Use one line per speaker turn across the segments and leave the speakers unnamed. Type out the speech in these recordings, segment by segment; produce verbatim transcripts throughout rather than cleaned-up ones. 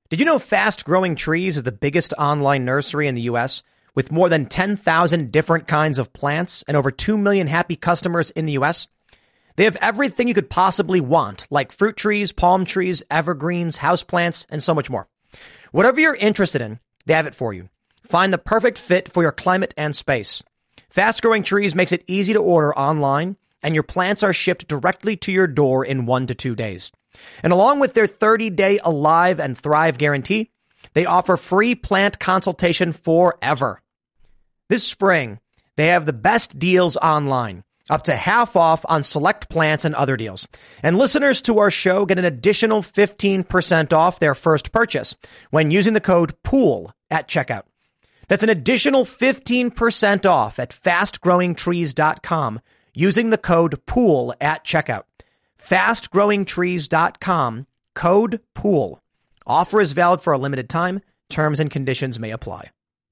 Did you know Fast Growing Trees is the biggest online nursery in the U S with more than ten thousand different kinds of plants and over two million happy customers in the U S? They have everything you could possibly want, like fruit trees, palm trees, evergreens, houseplants, and so much more. Whatever you're interested in, they have it for you. Find the perfect fit for your climate and space. Fast Growing Trees makes it easy to order online, and your plants are shipped directly to your door in one to two days. And along with their thirty-day Alive and Thrive guarantee, they offer free plant consultation forever. This spring, they have the best deals online, up to half off on select plants and other deals. And listeners to our show get an additional fifteen percent off their first purchase when using the code POOL at checkout. That's an additional fifteen percent off at fast growing trees dot com using the code POOL at checkout. fast growing trees dot com, code POOL. Offer is valid for a limited time. Terms and conditions may apply.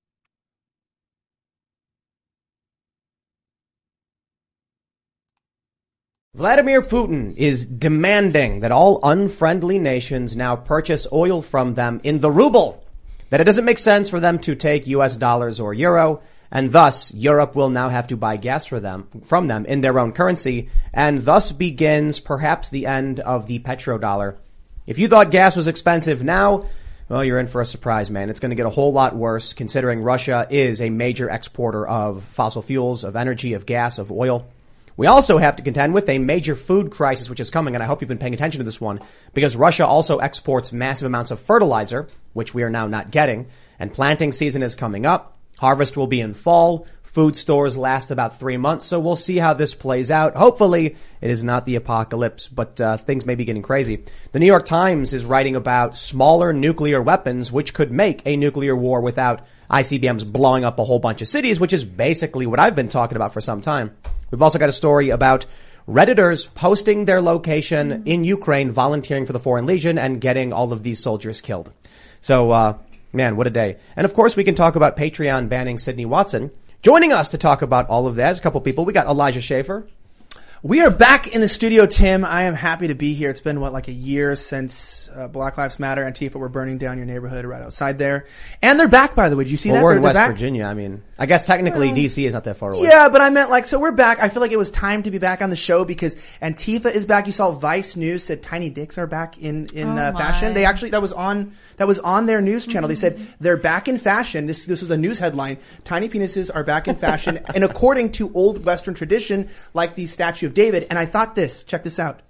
Vladimir Putin is demanding that all unfriendly nations now purchase oil from them in the ruble, that it doesn't make sense for them to take U S dollars or euro, and thus Europe will now have to buy gas for them, from them in their own currency, and thus begins perhaps the end of the petrodollar. If you thought gas was expensive now, well, you're in for a surprise, man. It's going to get a whole lot worse considering Russia is a major exporter of fossil fuels, of energy, of gas, of oil. We also have to contend with a major food crisis, which is coming, and I hope you've been paying attention to this one, because Russia also exports massive amounts of fertilizer, which we are now not getting, and planting season is coming up. Harvest will be in fall. Food stores last about three months, so we'll see how this plays out. Hopefully, it is not the apocalypse, but uh, things may be getting crazy. The New York Times is writing about smaller nuclear weapons, which could make a nuclear war without I C B Ms blowing up a whole bunch of cities, which is basically what I've been talking about for some time. We've also got a story about Redditors posting their location in Ukraine, volunteering for the Foreign Legion, and getting all of these soldiers killed. So, uh, man, what a day. And of course, we can talk about Patreon banning Sydney Watson. Joining us to talk about all of that is a couple people. We got Elijah Schaffer.
We are back in the studio, Tim. I am happy to be here. It's been, what, like a year since uh, Black Lives Matter and Antifa were burning down your neighborhood right outside there. And they're back, by the way. Did you see
well,
that?
We're
they're,
in West
back?
Virginia. I mean, I guess technically well, D C is not that far away.
Yeah, but I meant like, so we're back. I feel like it was time to be back on the show because Antifa is back. You saw Vice News said tiny dicks are back in, in
oh
uh, fashion. They actually, that was on, that was on their news channel.
Mm-hmm.
They said they're back in fashion. This, this was a news headline. Tiny penises are back in fashion. And according to old Western tradition, like the Statue of David. And I thought this, check this out.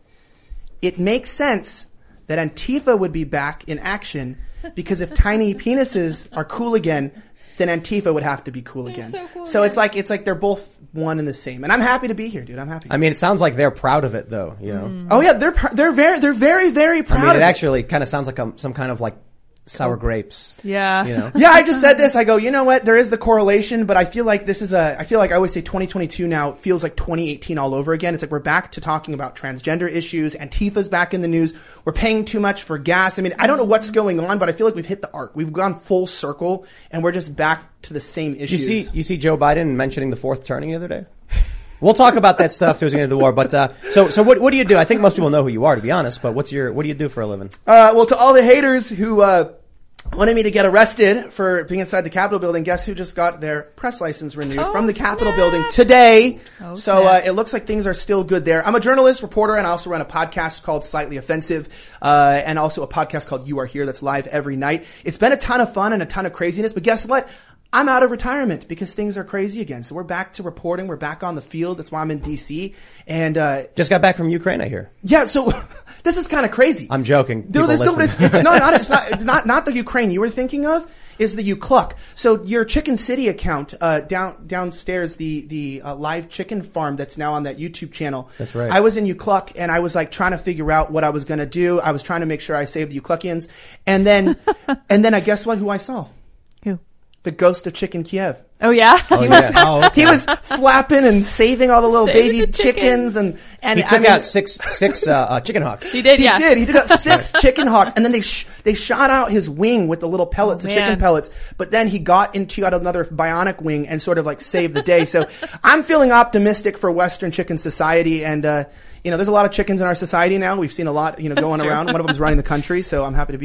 It makes sense that Antifa would be back in action because if tiny penises are cool again, then Antifa would have to be cool
they're
again.
So, cool,
so
yeah.
it's like, it's like they're both one and the same. And I'm happy to be here, dude. I'm happy.
I mean, it sounds like they're proud of it though, you know?
Mm.
Oh yeah, they're, pr- they're very, they're very, very proud
I mean,
of
it
it.
actually kind of sounds like a, some kind of like sour grapes.
Yeah.
You know?
Yeah, I just said this. I go, you know what? There is the correlation, but I feel like this is a, I feel like I always say twenty twenty-two now feels like twenty eighteen all over again. It's like we're back to talking about transgender issues. Antifa's back in the news. We're paying too much for gas. I mean, I don't know what's going on, but I feel like we've hit the arc. We've gone full circle and we're just back to the same issues.
You see, you see Joe Biden mentioning the fourth turning the other day? We'll talk about that stuff towards the end of the war, but, uh, so, so what, what do you do? I think most people know who you are, to be honest, but what's your, what do you do for a living?
Uh, well, to all the haters who, uh, wanted me to get arrested for being inside the Capitol building, guess who just got their press license renewed
oh,
from the Capitol
snap.
building today.
Oh,
so, uh,
snap.
it looks like things are still good there. I'm a journalist, reporter, and I also run a podcast called Slightly Offensive, uh, and also a podcast called You Are Here that's live every night. It's been a ton of fun and a ton of craziness, but guess what? I'm out of retirement because things are crazy again. So we're back to reporting. We're back on the field. That's why I'm in D C. And, uh,
Just got back from Ukraine, I hear.
yeah, so this is kind of crazy.
I'm joking.
No,
People
there's, no, but it's,
listen.
it's not, not, it's not, it's not, not the Ukraine you were thinking of. Is the Ucluck. So your Chicken City account, uh, down, downstairs, the, the, uh, live chicken farm that's now on that YouTube channel.
That's right.
I was in Ucluck and I was like trying to figure out what I was gonna do. I was trying to make sure I saved the Ucluckians. And then, and then I guess what, who I saw?
Who?
The ghost of Chicken Kiev.
Oh yeah.
Oh,
He was,
yeah. Oh, okay.
he was flapping and saving all the little
Saving
baby
the
chickens.
chickens.
and, and
He
I
took
mean,
out six, six, uh, uh, chicken hawks.
He did.
He
yeah.
did. He did out six chicken hawks, and then they sh- they shot out his wing with the little pellets,
Oh,
the chicken
man.
pellets. But then he got into got another bionic wing and sort of like saved the day. So I'm feeling optimistic for Western chicken society, and uh, you know, there's a lot of chickens in our society now. We've seen a lot, you know, going
true.
around. One of them's running the country, so I'm happy to be here.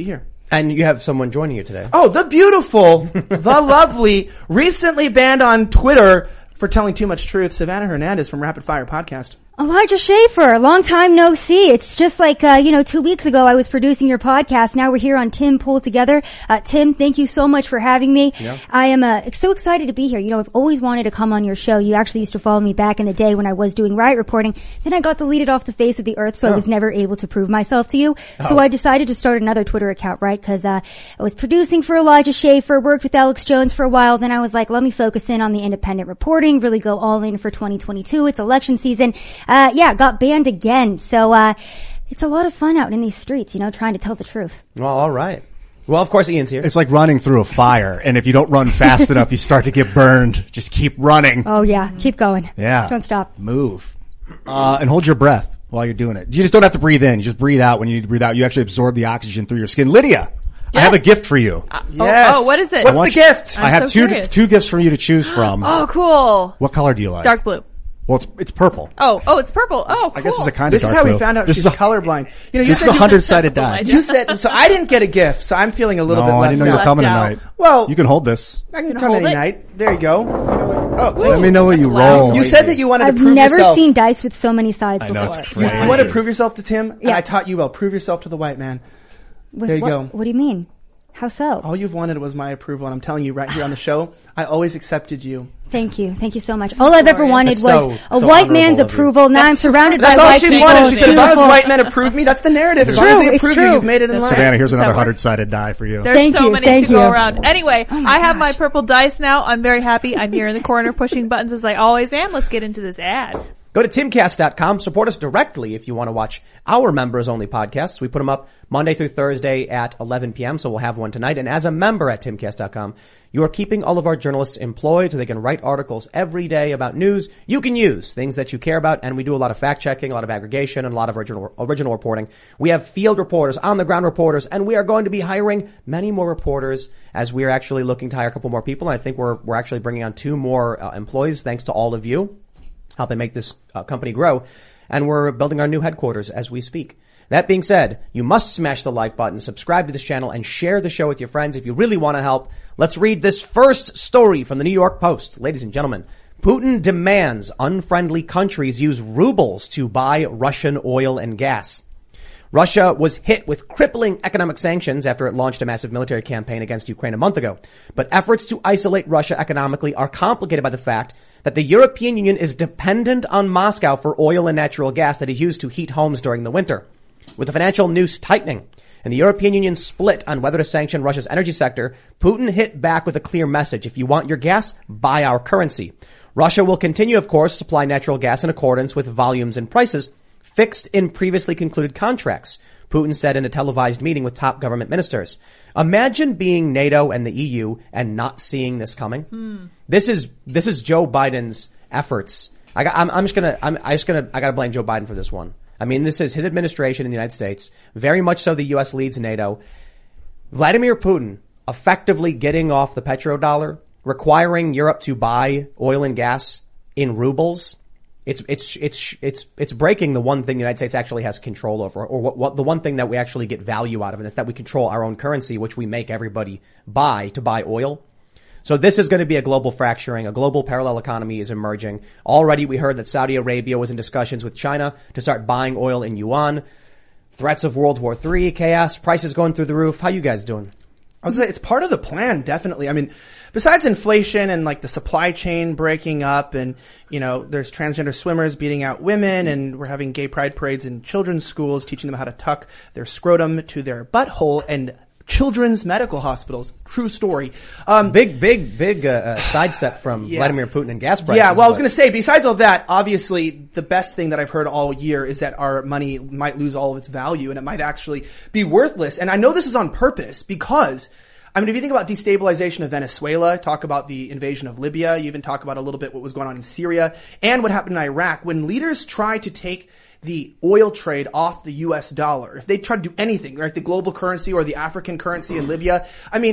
And you have someone joining you today.
Oh, the beautiful, the lovely, recently banned on Twitter for telling too much truth, Savannah Hernandez from Rapid Fire Podcast.
Elijah Schaefer, long time no see. It's just like, uh, you know, two weeks ago I was producing your podcast. Now we're here on Tim Pull Together. Uh, Tim, thank you so much for having me.
Yeah.
I am, uh, so excited to be here. You know, I've always wanted to come on your show. You actually used to follow me back in the day when I was doing riot reporting. Then I got deleted off the face of the earth, so oh. I was never able to prove myself to you. Oh. So I decided to start another Twitter account, right? Cause, uh, I was producing for Elijah Schaefer, worked with Alex Jones for a while. Then I was like, let me focus in on the independent reporting, really go all in for twenty twenty-two. It's election season. Uh, yeah, got banned again. So, uh, it's a lot of fun out in these streets, you know, trying to tell the truth.
Well, all right. Well, of course, Ian's here.
It's like running through a fire, and if you don't run fast enough, you start to get burned. Just keep running.
Oh, yeah. Keep going.
Yeah.
Don't stop.
Move. Uh, and hold your breath while you're doing it. You just don't have to breathe in. You just breathe out when you need to breathe out. You actually absorb the oxygen through your skin. Lydia, yes. I have a gift for you.
Uh,
yes.
Oh, oh, what is it?
What's the
you,
gift?
I
I'm
have
so
two
curious.
two gifts for you to choose from.
Oh, cool.
What color do you like?
Dark blue.
Well, it's it's purple.
Oh, oh, it's purple. Oh, cool.
I guess it's a kind
This
of
is
dark
how
blue.
we found out
this
she's
is a,
colorblind. You know, you
This is
said
a
you,
hundred-sided die.
you said, so I didn't get a gift, so I'm feeling a little
No,
bit
I
left
didn't know you were
out.
coming
Left out.
tonight.
Well,
You can hold this.
I can
Gonna
come
hold
any
it?
night. There you go. Oh,
Let me know what you roll.
you said that you wanted
I've
to prove
never
yourself.
seen dice with so many sides
I know,
before.
it's
You,
crazy.
you want to prove yourself to Tim? And
Yeah.
I taught you well. Prove yourself to the white man.
With
There you
what,
go.
What do you mean? How so?
All you've wanted was my approval, and I'm telling you right here on the show, I always accepted you.
Thank you. Thank you so much. All I've ever wanted
That's
was
so-
a
so
white man's
honorable of you.
approval. Now I'm surrounded
That's
by
all
white
she's
people.
wanted. She said, as long as
Beautiful.
white men approve me, that's the narrative. As
It's
long as
true,
they
it's
approve
true.
you, you've made it in
That's
life.
Savannah, here's
Does that
another
work?
hundred-sided die for you.
There's
Thank
so
you,
many
thank
to go
you.
around. Anyway,
Oh my
I have my
gosh.
purple dice now. I'm very happy. I'm here in the corner pushing buttons as I always am. Let's get into this ad.
Go to timcast dot com. Support us directly if you want to watch our members-only podcasts. We put them up Monday through Thursday at eleven p.m., so we'll have one tonight. And as a member at timcast dot com, you are keeping all of our journalists employed so they can write articles every day about news you can use, things that you care about. And we do a lot of fact-checking, a lot of aggregation, and a lot of original, original reporting. We have field reporters, on-the-ground reporters, and we are going to be hiring many more reporters as we are actually looking to hire a couple more people. And I think we're, we're actually bringing on two more uh, employees thanks to all of you helping make this uh, company grow. And we're building our new headquarters as we speak. That being said, you must smash the like button, subscribe to this channel, and share the show with your friends if you really want to help. Let's read this first story from the New York Post. Ladies and gentlemen, Putin demands unfriendly countries use rubles to buy Russian oil and gas. Russia was hit with crippling economic sanctions after it launched a massive military campaign against Ukraine a month ago. But efforts to isolate Russia economically are complicated by the fact that the European Union is dependent on Moscow for oil and natural gas that is used to heat homes during the winter. With the financial noose tightening and the European Union split on whether to sanction Russia's energy sector, Putin hit back with a clear message. If you want your gas, buy our currency. Russia will continue, of course, to supply natural gas in accordance with volumes and prices fixed in previously concluded contracts, Putin said in a televised meeting with top government ministers. Imagine being NATO and the E U and not seeing this coming. Mm. This is this is Joe Biden's efforts. I got, I'm, I'm just gonna I'm I just gonna I gotta blame Joe Biden for this one. I mean, this is his administration in the United States. Very much so, the U S leads NATO. Vladimir Putin effectively getting off the petrodollar, requiring Europe to buy oil and gas in rubles. It's, it's, it's, it's, it's breaking the one thing the United States actually has control over, or what, what, the one thing that we actually get value out of, and it's that we control our own currency, which we make everybody buy to buy oil. So this is going to be a global fracturing. A global parallel economy is emerging. Already we heard that Saudi Arabia was in discussions with China to start buying oil in yuan. Threats of World War Three, chaos, prices going through the roof. How you guys doing?
I was gonna say, it's part of the plan, definitely. I mean, besides inflation and like the supply chain breaking up and, you know, there's transgender swimmers beating out women and we're having gay pride parades in children's schools, teaching them how to tuck their scrotum to their butthole and children's medical hospitals. True story. Um,
Big, big, big, uh, uh sidestep from
Yeah.
Vladimir Putin and gas prices.
Yeah, well, I was
but-
going to say, besides all that, obviously, the best thing that I've heard all year is that our money might lose all of its value and it might actually be worthless. And I know this is on purpose because, I mean, if you think about destabilization of Venezuela, talk about the invasion of Libya, you even talk about a little bit what was going on in Syria and what happened in Iraq. When leaders try to take the oil trade off the U S dollar, if they try to do anything, like the global currency or the African currency in Libya, I mean,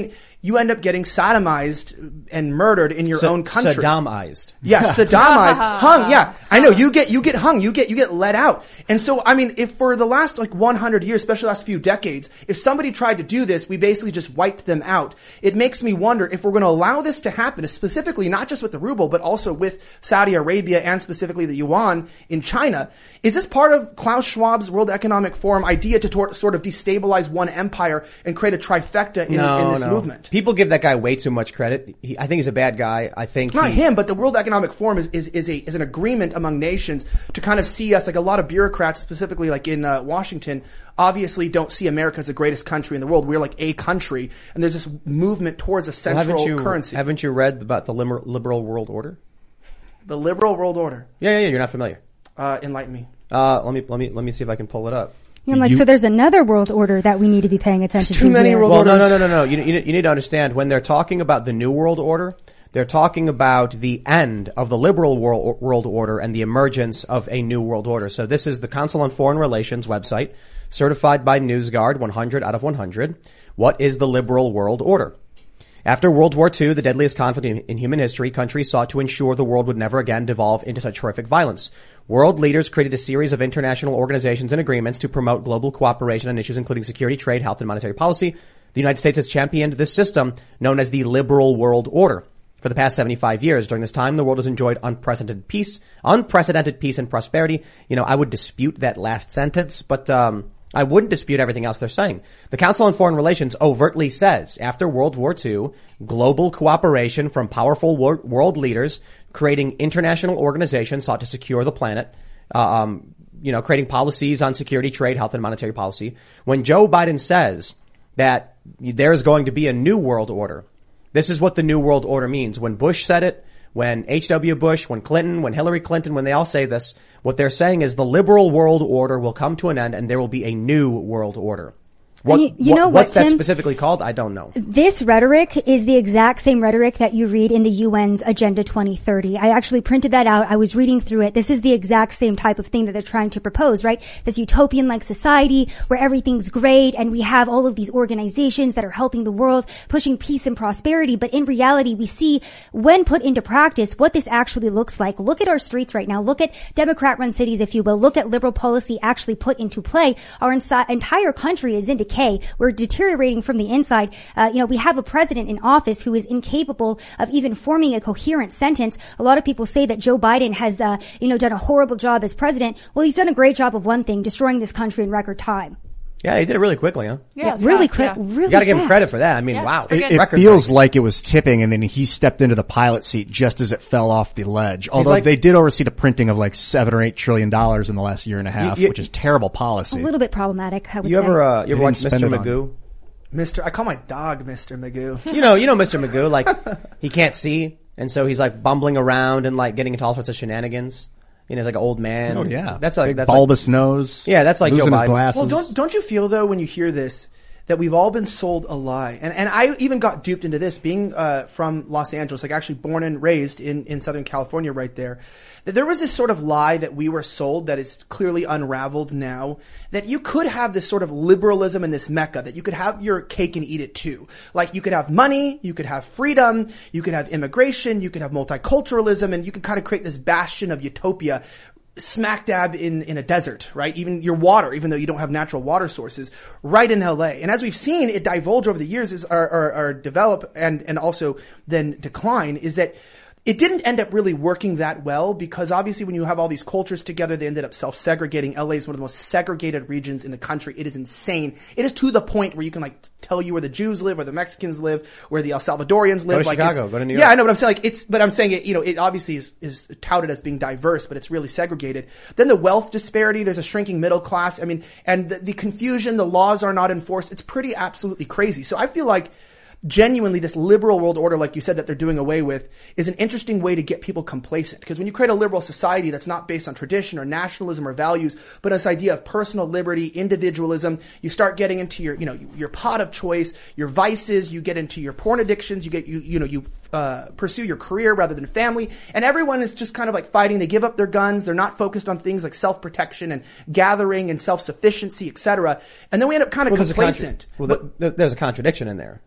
you end up getting sodomized and murdered in your
Sa-
own country.
Saddamized.
Yeah, Saddamized, hung. Yeah, I know. You get you get hung. You get you get let out. And so, I mean, if for the last like one hundred years, especially the last few decades, if somebody tried to do this, we basically just wiped them out. It makes me wonder if we're going to allow this to happen, specifically not just with the ruble, but also with Saudi Arabia and specifically the yuan in China. Is this part of Klaus Schwab's World Economic Forum idea to tor- sort of destabilize one empire and create a trifecta in,
no,
in this
no.
movement?
People give that guy way too much credit. He, I think he's a bad guy. I think
Not
he,
him, but the World Economic Forum is, is, is a, is an agreement among nations to kind of see us, like a lot of bureaucrats, specifically like in uh, Washington, obviously don't see America as the greatest country in the world. We're like a country, and there's this movement towards a
well,
central
haven't you,
currency.
Haven't you read about the liber- liberal world order?
The liberal world order.
Yeah, yeah, yeah. You're not familiar.
Uh, enlighten me.
Uh, let me let me let me see if I can pull it up.
Yeah, I'm like,
You-
so there's another world order that we need to be paying attention
There's too
to.
many
here.
world
Well, no,
orders.
no, no, no, no. You, you, you need to understand when they're talking about the New World Order, they're talking about the end of the liberal world, world order and the emergence of a new world order. So this is the Council on Foreign Relations website, certified by NewsGuard, one hundred out of one hundred. What is the liberal world order? After World War Two, the deadliest conflict in, in human history, countries sought to ensure the world would never again devolve into such horrific violence. World leaders created a series of international organizations and agreements to promote global cooperation on issues including security, trade, health, and monetary policy. The United States has championed this system known as the liberal world order for the past seventy-five years. During this time, the world has enjoyed unprecedented peace, unprecedented peace and prosperity. You know, I would dispute that last sentence, but, um, I wouldn't dispute everything else they're saying. The Council on Foreign Relations overtly says, after World War Two, global cooperation from powerful wor- world leaders creating international organizations sought to secure the planet, uh, um, you know, creating policies on security, trade, health, and monetary policy. When Joe Biden says that there's going to be a new world order, this is what the new world order means. When Bush said it, when H W Bush, when Clinton, when Hillary Clinton, when they all say this, what they're saying is the liberal world order will come to an end and there will be a new world order. What,
you- you
what-
know what,
what's that
Tim?
specifically called? I don't know.
This rhetoric is the exact same rhetoric that you read in the U N's Agenda twenty thirty. I actually printed that out. I was reading through it. This is the exact same type of thing that they're trying to propose, right? This utopian-like society where everything's great and we have all of these organizations that are helping the world, pushing peace and prosperity. But in reality, we see when put into practice what this actually looks like. Look at our streets right now. Look at Democrat-run cities, if you will. Look at liberal policy actually put into play. Our insi- entire country is in decay. We're deteriorating from the inside. Uh, you know, we have a president in office who is incapable of even forming a coherent sentence. A lot of people say that Joe Biden has, uh, you know, done a horrible job as president. Well, he's done a great job of one thing, destroying this country in record time.
Yeah, he did it really quickly, huh?
Yeah, it's
really
fast,
quick,
yeah.
really
You gotta give him
fast.
credit for that. I mean,
Yeah,
wow.
it's pretty
It,
good.
it
Record
feels
breaking.
like it was tipping and then he stepped into the pilot seat just as it fell off the ledge. Although
like-
they did oversee the printing of like seven or eight trillion dollars in the last year and a half,
you-
which is terrible policy.
A little bit problematic, I would
You
say.
ever, uh, you ever
They
watch
didn't
Mister
spend it on-
Magoo?
Mister I call my dog Mister Magoo.
You know, you know Mister Magoo, like, he can't see, and so he's like bumbling around and like getting into all sorts of shenanigans. You know, he's like an old man.
Oh yeah,
That's like,
Big
that's like,
bulbous nose.
Yeah, that's like
losing
Joe
his
Biden.
glasses.
Well, don't don't you feel though when you hear this that we've all been sold a lie? And and I even got duped into this, being uh, from Los Angeles, like actually born and raised in in Southern California, right there. That there was this sort of lie that we were sold that is clearly unraveled now. That you could have this sort of liberalism in this mecca, that you could have your cake and eat it too. Like you could have money, you could have freedom, you could have immigration, you could have multiculturalism, and you could kind of create this bastion of utopia smack dab in, in a desert, right? Even your water, even though you don't have natural water sources, right in L A. And as we've seen it divulge over the years is, or, or, or develop and, and also then decline, is that it didn't end up really working that well because obviously when you have all these cultures together, they ended up self-segregating. L A is one of the most segregated regions in the country. It is insane. It is to the point where you can like tell you where the Jews live, where the Mexicans live, where the El Salvadorians live.
Go to
like
Chicago,
it's-
go to New York.
Yeah, I know, but I'm saying like it's, but I'm saying it, you know, it obviously is, is touted as being diverse, but it's really segregated. Then the wealth disparity, there's a shrinking middle class. I mean, and the, the confusion, the laws are not enforced. It's pretty absolutely crazy. So I feel like genuinely this liberal world order, like you said, that they're doing away with is an interesting way to get people complacent. Because when you create a liberal society that's not based on tradition or nationalism or values, but this idea of personal liberty, individualism, you start getting into your, you know, your pot of choice, your vices, you get into your porn addictions, you get, you, you know, you, uh, pursue your career rather than family. And everyone is just kind of like fighting. They give up their guns. They're not focused on things like self-protection and gathering and self-sufficiency, et cetera. And then we end up kind of
Well, there's a
complacent.
contra- well, th- th- there's a contradiction in there. I mean, people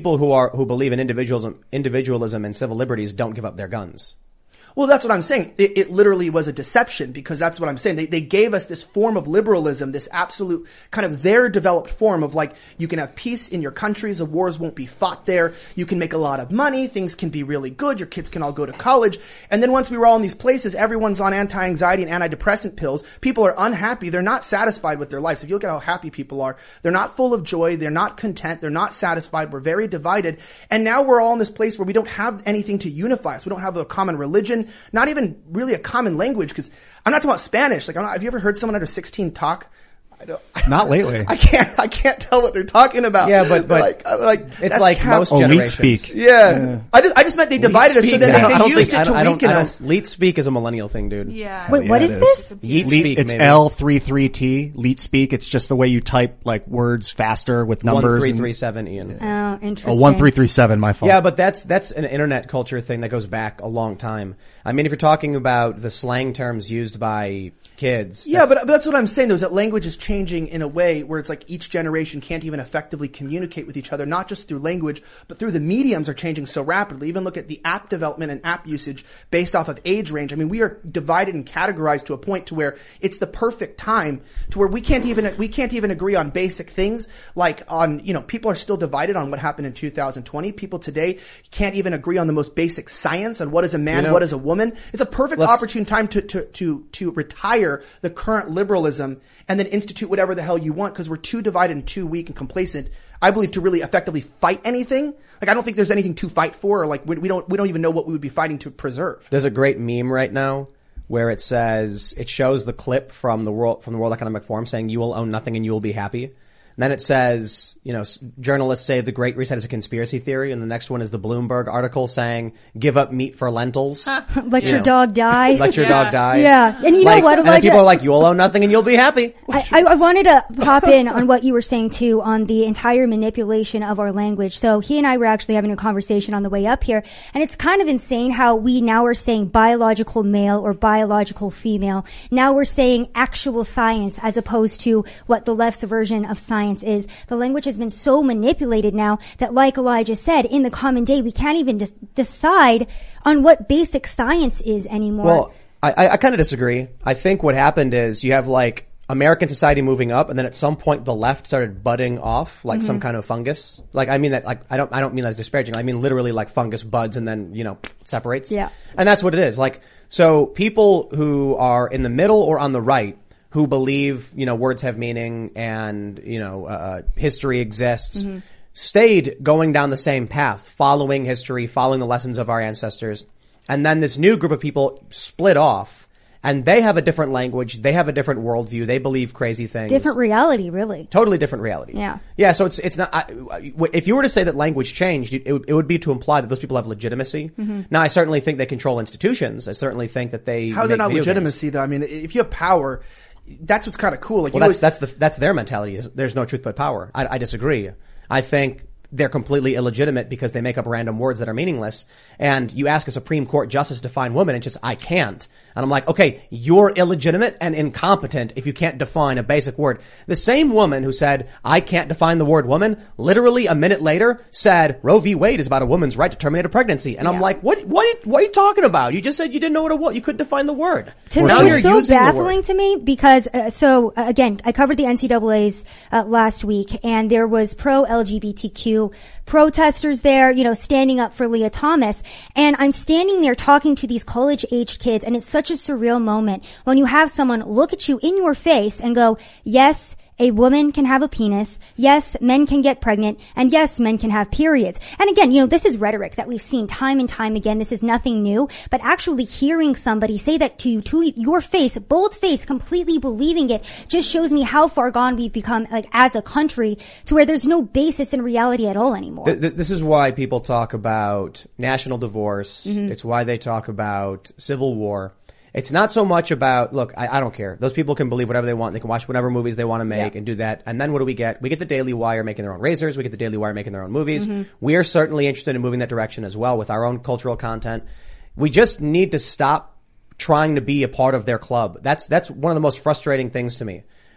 people who are who believe in individualism, individualism and civil liberties don't give up their guns.
Well, that's what I'm saying. It, it literally was a deception, because that's what I'm saying. They, they gave us this form of liberalism, this absolute kind of their developed form of like, you can have peace in your countries, the wars won't be fought there, you can make a lot of money, things can be really good, your kids can all go to college. And then once we were all in these places, everyone's on anti-anxiety and antidepressant pills. People are unhappy. They're not satisfied with their lives. If you look at how happy people are, they're not full of joy. They're not content. They're not satisfied. We're very divided. And now we're all in this place where we don't have anything to unify us. We don't have a common religion. Not even really a common language, because I'm not talking about Spanish. Like, I'm not, have you ever heard someone under sixteen talk? I don't,
Not lately.
I can't. I can't tell what they're talking about.
Yeah, but but
like, I'm like
it's
that's
like
cap-
most
Oh, leet
generations.
speak.
Yeah. yeah, I just I just meant they divided us so then
I don't-
they,
I
they
don't
used
think-
it to
I don't-
weaken
I don't-
us.
Leet speak is a millennial thing, dude.
Yeah.
Wait, what
Yeah,
is
it
this?
Yeet
Leet-
speak,
it's
maybe.
L thirty-three T, leet speak. It's just the way you type like words faster with
One
numbers.
three
and-
three seven, Ian.
Oh, interesting.
Oh, one three three seven, my fault.
Yeah, but that's that's an internet culture thing that goes back a long time. I mean, if you're talking about the slang terms used by kids,
Yeah,
that's-
but, but that's what I'm saying, though, is that language is changing in a way where it's like each generation can't even effectively communicate with each other, not just through language, but through the mediums are changing so rapidly. Even look at the app development and app usage based off of age range. I mean, we are divided and categorized to a point to where it's the perfect time to where we can't even, we can't even agree on basic things like on, you know, people are still divided on what happened in two thousand twenty. People today can't even agree on the most basic science on what is a man,
You know,
what is a woman. It's a perfect
let's-
opportune time to, to, to, to retire the current liberalism and then institute whatever the hell you want, because we're too divided and too weak and complacent, I believe, to really effectively fight anything. Like, I don't think there's anything to fight for, or like we, we don't we don't even know what we would be fighting to preserve.
There's a great meme right now where it says, it shows the clip from the world from the World Economic Forum saying you will own nothing and you will be happy. And then it says, you know, s- journalists say the Great Reset is a conspiracy theory, and the next one is the Bloomberg article saying give up meat for lentils.
Let
You
your
know.
dog die.
Let your
Yeah.
dog die.
Yeah. And you know
Like-
what,
And then
Elijah?
people are like, you will own nothing and you'll be happy.
I, I I wanted to hop in on what you were saying too on the entire manipulation of our language. So he and I were actually having a conversation on the way up here, and it's kind of insane how we now are saying biological male or biological female. Now we're saying actual science as opposed to what the left's version of science is. The language has been so manipulated now that, like Elijah said, in the common day, we can't even just decide on what basic science is anymore.
Well, I, I, I kind of disagree. I think what happened is you have like American society moving up, and then at some point the left started budding off like some kind of fungus. Like, I mean that, like, I don't, I don't mean that as disparaging. I mean literally like fungus buds and then, you know, separates.
Yeah.
And that's what it is. Like, so people who are in the middle or on the right who believe, you know, words have meaning and, you know, uh, history exists, mm-hmm. stayed going down the same path, following history, following the lessons of our ancestors. And then this new group of people split off, and they have a different language, they have a different worldview, they believe crazy things.
different reality, really.
Totally different reality.
Yeah.
Yeah, so it's, it's not, I, if you were to say that language changed, it would, it would be to imply that those people have legitimacy. Mm-hmm. Now, I certainly think they control institutions. I certainly think that they
How's
make
it not
video games.
legitimacy, though? I mean, if you have power, that's what's kind of cool. Like,
Well,
you
that's,
always,
that's the, that's their mentality. Is there's no truth but power. I, I disagree. I think they're completely illegitimate because they make up random words that are meaningless. And you ask a Supreme Court justice to define woman, and just, I can't. And I'm like, okay, you're illegitimate and incompetent if you can't define a basic word. The same woman who said, I can't define the word woman, literally a minute later said, Roe v. Wade is about a woman's right to terminate a pregnancy. And I'm
Yeah.
like, what, what, what are you talking about? You just said you didn't know what it was. You couldn't define the word.
To
Now
me,
you're
it's so
using the word.
baffling to me because, uh, so uh, again, I covered the N C double A's uh, last week, and there was pro-L G B T Q protesters there, you know, standing up for Leah Thomas, and I'm standing there talking to these college-age kids, and it's such a surreal moment when you have someone look at you in your face and go, yes, a woman can have a penis. Yes, men can get pregnant. And yes, men can have periods. And again, you know, this is rhetoric that we've seen time and time again. This is nothing new. But actually hearing somebody say that to you, to your face, bold face, completely believing it, just shows me how far gone we've become, like, as a country, to where there's no basis in reality at all anymore.
Th- th- this is why people talk about national divorce. Mm-hmm. It's why they talk about civil war. It's not so much about, look, I, I don't care. Those people can believe whatever they want. They can watch whatever movies they want to make
Yeah.
and do that. And then what do we get? We get the Daily Wire making their own razors. We get the Daily Wire making their own movies. Mm-hmm. We are certainly interested in moving that direction as well with our own cultural content. We just need to stop trying to be a part of their club. That's, that's one of the most frustrating things to me.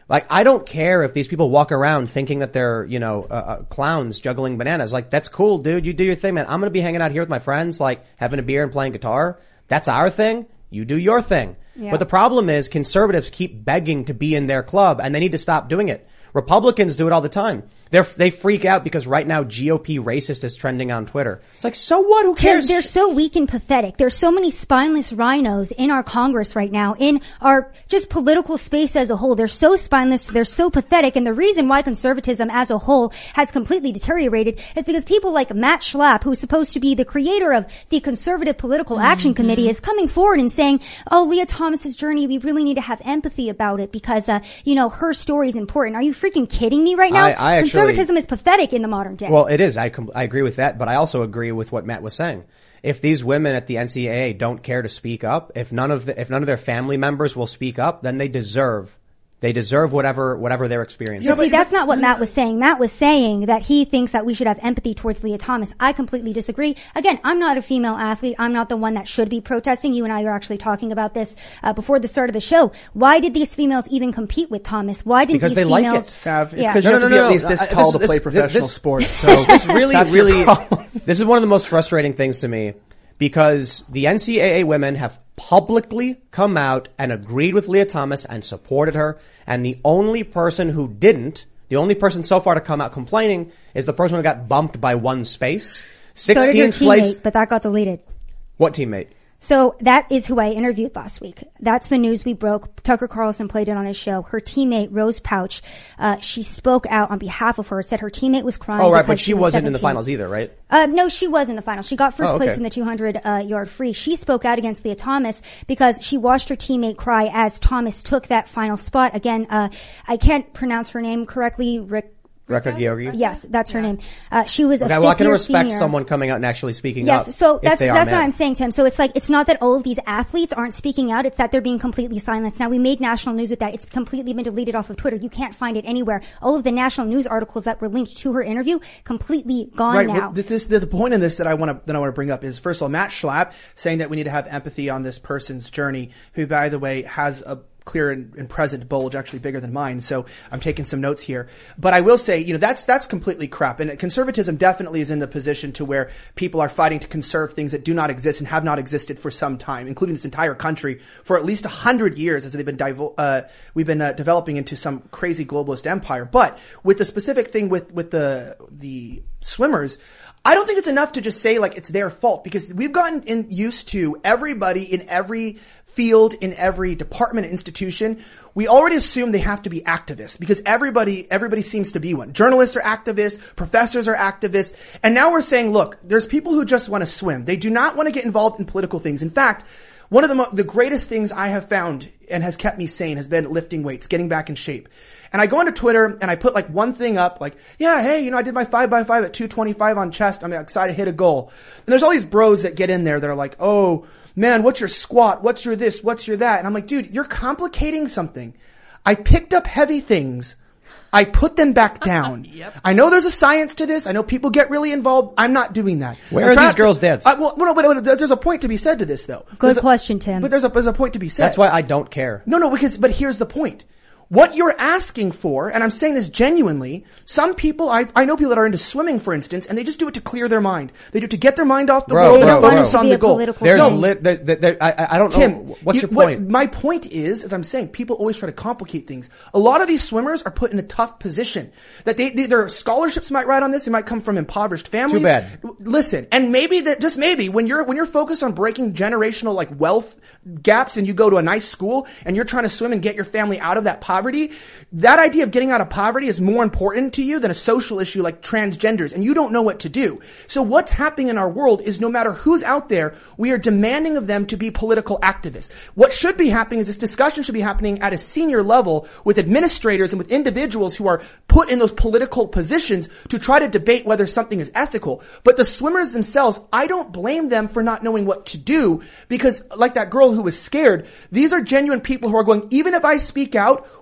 Like, I don't care if these people walk around thinking that they're, you know, uh, uh, clowns juggling bananas. Like, that's cool, dude. You do your thing, man. I'm going to be hanging out here with my friends, like, having a beer and playing guitar. That's our thing. You do your thing.
Yeah.
But the problem is conservatives keep begging to be in their club, and they need to stop doing it. Republicans do it all the time. They're, they freak out because right now G O P racist is trending on Twitter. It's like, so what? Who cares?
They're, they're so weak and pathetic. There's so many spineless rhinos in our Congress right now, in our just political space as a whole. They're so spineless. They're so pathetic. And the reason why conservatism as a whole has completely deteriorated is because people like Matt Schlapp, who's supposed to be the creator of the Conservative Political mm-hmm. Action Committee, is coming forward and saying, oh, Leah Thomas's journey, we really need to have empathy about it because, uh, you know, her story is important. Are you freaking kidding me right now?
I, I actually,
Conservatism is pathetic in the modern day.
Well, it is. I, com- I agree with that, but I also agree with what Matt was saying. If these women at the N C double A don't care to speak up, if none of the, if none of their family members will speak up, then they deserve They deserve whatever whatever their experience.
But see, that's not what Matt was saying. Matt was saying that he thinks that we should have empathy towards Leah Thomas. I completely disagree. Again, I'm not a female athlete. I'm not the one that should be protesting. You and I were actually talking about this uh, before the start of the show. Why did these females even compete with Thomas? Why didn't
because
these
they like
females?
it.
Sav, it's
Yeah.
because
No,
you
no,
have
no,
to be
no.
at least this
Uh,
tall
this-
to play
this-
professional
this-
sports. So
This really,
that's your
really,
problem.
this is one of the most frustrating things to me because the N C double A women have publicly come out and agreed with Leah Thomas and supported her. And the only person who didn't, the only person so far to come out complaining is the person who got bumped by one space.
So did your
sixteenth place.
teammate, but that got deleted.
What teammate?
So that is who I interviewed last week. That's the news we broke. Tucker Carlson played it on his show. Her teammate, Rose Pouch, uh, she spoke out on behalf of her, said her teammate was crying.
Oh, right,
because
but she
was
wasn't in the
seventeen.
finals either, right?
Uh, no, she was in the final. She got first
Oh, okay.
place in the two hundred uh, yard free. She spoke out against Leah Thomas because she watched her teammate cry as Thomas took that final spot. Again, uh, I can't pronounce her name correctly. Rick.
Rekha Georgi?
Yes, that's her name. Uh, she was a
Okay, well, I can
fifth-year
respect
senior.
someone coming out and actually speaking
Yes,
up.
so
if
that's
they are
that's
men.
what I'm saying, Tim. So it's like it's not that all of these athletes aren't speaking out; it's that they're being completely silenced. Now we made national news with that; it's completely been deleted off of Twitter. You can't find it anywhere. All of the national news articles that were linked to her interview completely gone
Right.
now.
Well, this, this, the point in this that I want to that I want to bring up is first of all, Matt Schlapp saying that we need to have empathy on this person's journey, who, by the way, has a clear and, and present bulge, actually bigger than mine. So I'm taking some notes here. But I will say, you know, that's that's completely crap. And conservatism definitely is in the position to where people are fighting to conserve things that do not exist and have not existed for some time, including this entire country for at least a hundred years, as they've been divul- uh, we've been uh, developing into some crazy globalist empire. But with the specific thing with with the the swimmers, I don't think it's enough to just say like it's their fault, because we've gotten in, used to everybody in every field, in every department, institution. We already assume they have to be activists because everybody, everybody seems to be one. Journalists are activists, professors are activists. And now we're saying, look, there's people who just want to swim. They do not want to get involved in political things. In fact, one of the mo- the greatest things I have found and has kept me sane has been lifting weights, getting back in shape. And I go onto Twitter and I put like one thing up, like, yeah, hey, you know, I did my five by five at two twenty-five on chest. I'm excited to hit a goal. And there's all these bros that get in there that are like, oh man, what's your squat? What's your this? What's your that? And I'm like, dude, you're complicating something. I picked up heavy things. I put them back down. Yep. I know there's a science to this. I know people get really involved. I'm not doing that.
Where
I'm
are
trying
these
to-
girls' dads?
I, well, no, but, but there's a point to be said to this, though.
Good
There's a-
question, Tim.
But there's a there's a point to be said.
That's why I don't care.
No, no, because, but here's the point. What you're asking for, and I'm saying this genuinely, some people, I, I know people that are into swimming, for instance, and they just do it to clear their mind. They do it to get their mind off the
Bro,
world
bro,
and
bro.
focus
To
on
be
the
a
goal.
political
There's
No.
lit, there, there, there, I, I don't
Tim,
know. What's
you-
your point?
What my point is, as I'm saying, people always try to complicate things. A lot of these swimmers are put in a tough position. That they, they their scholarships might ride on this. They might come from impoverished families.
Too bad.
Listen, and maybe that just maybe when you're when you're focused on breaking generational like wealth gaps, and you go to a nice school and you're trying to swim and get your family out of that poverty, that idea of getting out of poverty is more important to you than a social issue like transgenders, and you don't know what to do. So what's happening in our world is no matter who's out there, we are demanding of them to be political activists. What should be happening is this discussion should be happening at a senior level with administrators and with individuals who are put in those political positions to try to debate whether something is ethical. But the swimmers themselves, I don't blame them for not knowing what to do, because like that girl who was scared, these are genuine people who are going, even if I speak out,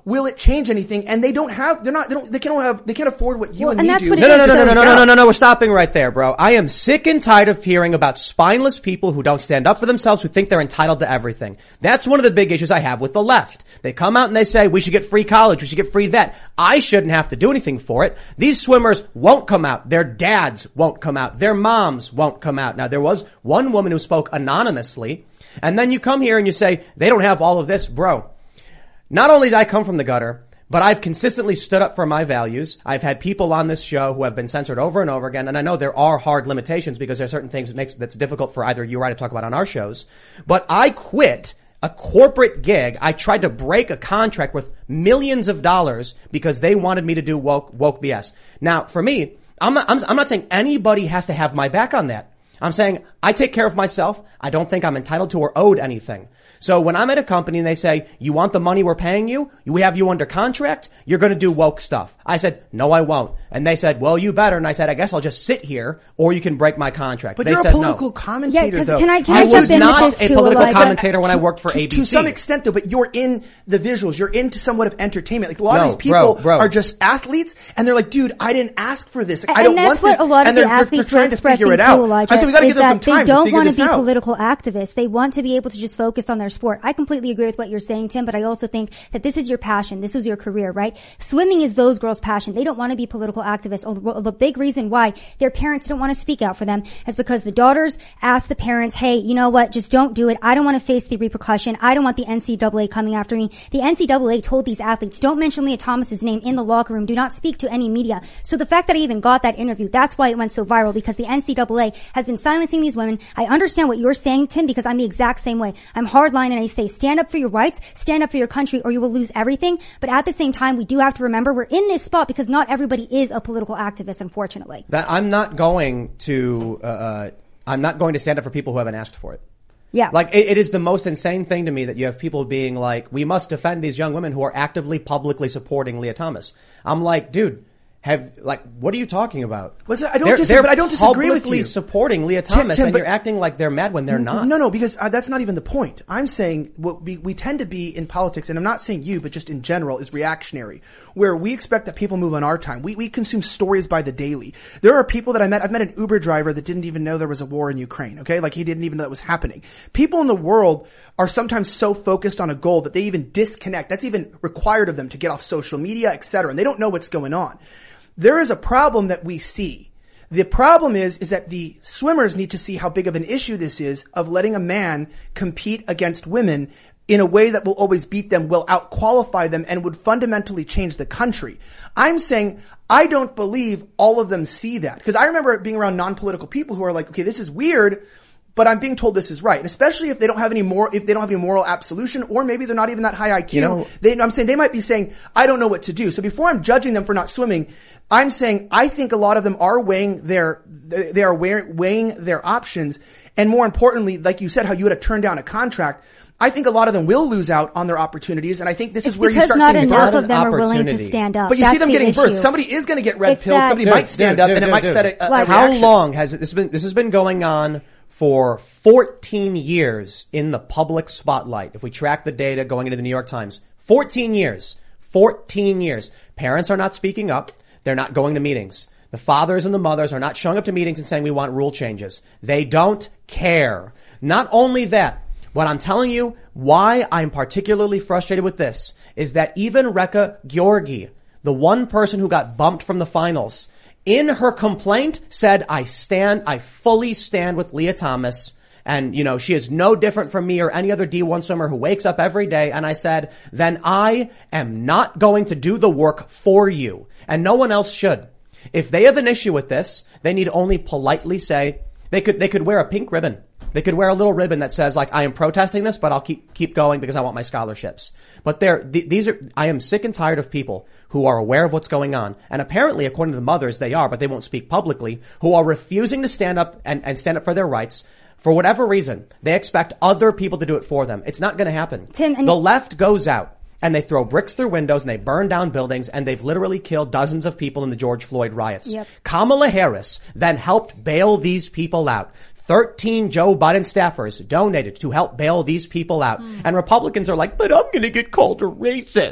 will it change anything? And they don't have, they're not, they don't, they can't have, they can't afford what you
Well,
and,
and
me
that's
do.
what it
No, no, no,
is.
no, no,
So-
no, no, no, no, no, we're stopping right there, bro. I am sick and tired of hearing about spineless people who don't stand up for themselves, who think they're entitled to everything. That's one of the big issues I have with the left. They come out and they say, we should get free college, we should get free that. I shouldn't have to do anything for it. These swimmers won't come out. Their dads won't come out. Their moms won't come out. Now, there was one woman who spoke anonymously, and then you come here and you say, they don't have all of this. Bro, not only did I come from the gutter, but I've consistently stood up for my values. I've had people on this show who have been censored over and over again, and I know there are hard limitations because there are certain things that makes that's difficult for either you or I to talk about on our shows. But I quit a corporate gig. I tried to break a contract worth millions of dollars because they wanted me to do woke woke B S. Now, for me, I'm not, I'm, I'm not saying anybody has to have my back on that. I'm saying I take care of myself. I don't think I'm entitled to or owed anything. So when I'm at a company and they say, you want the money we're paying you? We have you under contract. You're going to do woke stuff. I said, no, I won't. And they said, well, you better. And I said, I guess I'll just sit here or you can break my contract.
But
they
you're
said
a political
no.
commentator,
Yeah, 'cause
though.
can I- can
I
I
was
jump in with
not
this
a
too,
political
Elijah?
commentator when I worked for
to,
A B C.
To some extent, though, but you're in the visuals. You're into somewhat of entertainment. Like a lot
No,
of these people
bro, bro.
are just athletes, and they're like, "Dude, I didn't ask for this. Like, I
And
don't
that's
want
what
this."
a lot of
and
the
they're, they're,
athletes
they're
were
trying to
expressing
figure it
too,
out.
Elijah.
I said, "We got to
is
give them some
that
time
They
to
don't
figure
want to
this
be
out."
political activists. They want to be able to just focus on their sport. I completely agree with what you're saying, Tim, but I also think that this is your passion. This is your career, right? Swimming is those girls' passion. They don't want to be political activists. Oh, the big reason why their parents don't want to speak out for them is because the daughters ask the parents, hey, you know what? Just don't do it. I don't want to face the repercussion. I don't want the N C double A coming after me. The N C double A told these athletes, don't mention Leah Thomas's name in the locker room. Do not speak to any media. So the fact that I even got that interview, that's why it went so viral, because the N C double A has been silencing these women. I understand what you're saying, Tim, because I'm the exact same way. I'm hardline and I say stand up for your rights, stand up for your country, or you will lose everything. But at the same time, we do have to remember we're in this spot because not everybody is a political activist, unfortunately.
That I'm not going to, uh, uh, I'm not going to stand up for people who haven't asked for it.
Yeah.
Like, it, it is the most insane thing to me that you have people being like, we must defend these young women who are actively, publicly supporting Leah Thomas. I'm like, dude, have, like, what are you talking about?
What's that? I don't
they're,
disagree,
they're
but I don't disagree with
publicly
you.
supporting Leah
Tim-
Thomas,
Tim,
and
but-
you're acting like they're mad when they're not.
No, no, because uh, that's not even the point. I'm saying what we, we tend to be in politics, and I'm not saying you, but just in general, is reactionary, where we expect that people move on our time. We we consume stories by the daily. There are people that I met. I've met an Uber driver that didn't even know there was a war in Ukraine. Okay, like he didn't even know that was happening. People in the world are sometimes so focused on a goal that they even disconnect. That's even required of them to get off social media, et cetera, and they don't know what's going on. There is a problem that we see. The problem is, is that the swimmers need to see how big of an issue this is of letting a man compete against women in a way that will always beat them, will out-qualify them, and would fundamentally change the country. I'm saying I don't believe all of them see that. Because I remember being around non-political people who are like, okay, this is weird, but I'm being told this is right. And especially if they don't have any more, if they don't have any moral absolution, or maybe they're not even that high I Q.
You know,
they, I'm saying they might be saying, I don't know what to do. So before I'm judging them for not swimming, I'm saying I think a lot of them are weighing their, they are weighing their options. And more importantly, like you said, how you had to turn down a contract. I think a lot of them will lose out on their opportunities. And I think this
It's
is where you
because
start
not
seeing
enough
birth.
of them are willing to
opportunity.
stand up.
But you
That's
see them
the
getting
issue.
birth. Somebody is going to get red
It's
pilled.
that-
Somebody
Dude,
might stand
dude,
up
dude,
and it
dude,
might
dude.
set a, a,
Like-
a
How
reaction.
long has it, this been, this has been going on for fourteen years in the public spotlight. If we track the data going into the New York Times, fourteen years, fourteen years. Parents are not speaking up. They're not going to meetings. The fathers and the mothers are not showing up to meetings and saying we want rule changes. They don't care. Not only that, what I'm telling you, why I'm particularly frustrated with this is that even Rekha Georgi, the one person who got bumped from the finals, in her complaint said, I stand, I fully stand with Leah Thomas. And, you know, she is no different from me or any other D one swimmer who wakes up every day. And I said, then I am not going to do the work for you. And no one else should. If they have an issue with this, they need only politely say, they could, they could wear a pink ribbon. They could wear a little ribbon that says, like, I am protesting this, but I'll keep, keep going because I want my scholarships. But they're, th- these are, I am sick and tired of people who are aware of what's going on. And apparently, according to the mothers, they are, but they won't speak publicly, who are refusing to stand up and, and stand up for their rights. For whatever reason, they expect other people to do it for them. It's not going to happen.
Tim, and-
the left goes out and they throw bricks through windows and they burn down buildings and they've literally killed dozens of people in the George Floyd riots.
Yep.
Kamala Harris then helped bail these people out. thirteen Joe Biden staffers donated to help bail these people out. Mm. And Republicans are like, but I'm going to get called a racist.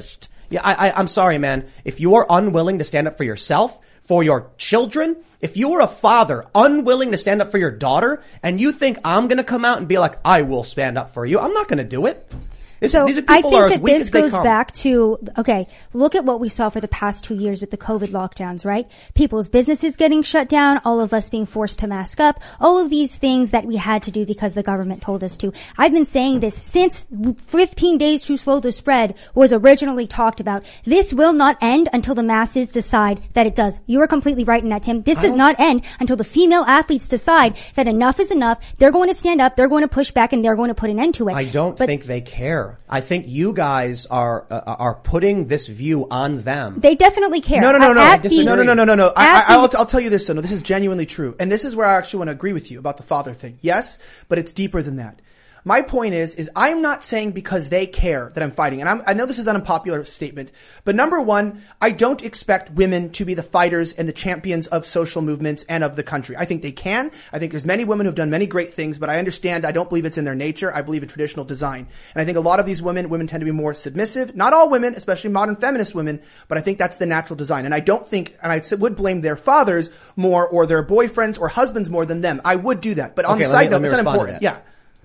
Yeah, I, I, I'm sorry, man. If you are unwilling to stand up for yourself, for your children, if you are a father unwilling to stand up for your daughter, and you think I'm going to come out and be like, I will stand up for you, I'm not going to do it. This,
So
these are
I
people
think
are as
that
weak
this
as they
goes
come.
back to, okay, look at what we saw for the past two years with the COVID lockdowns, right? People's businesses getting shut down, all of us being forced to mask up, all of these things that we had to do because the government told us to. I've been saying this since fifteen days to slow the spread was originally talked about. This will not end until the masses decide that it does. You are completely right in that, Tim. This does not end until the female athletes decide that enough is enough. They're going to stand up, they're going to push back, and they're going to put an end to it.
I don't
But
think they care. I think you guys are uh, are putting this view on them.
they definitely care.
No, no, no, no.
At
I
the-
disagree.
No, no, no, no, no, no. I,
At
I, I'll,
the-
I'll tell you this, though. No, this is genuinely true. And this is where I actually want to agree with you about the father thing. Yes, but it's deeper than that. My point is, is I'm not saying because they care that I'm fighting. And I'm, I know this is an unpopular statement, but number one, I don't expect women to be the fighters and the champions of social movements and of the country. I think they can. I think there's many women who've done many great things, but I understand I don't believe it's in their nature. I believe in traditional design. And I think a lot of these women, women tend to be more submissive. Not all women, especially modern feminist women, but I think that's the natural design. And I don't think, and I would blame their fathers more or their boyfriends or husbands more than them. I would do that. But on
Okay,
the
let me-
side
let
note,
me
it's
respond to
unimportant.
that.
Yeah.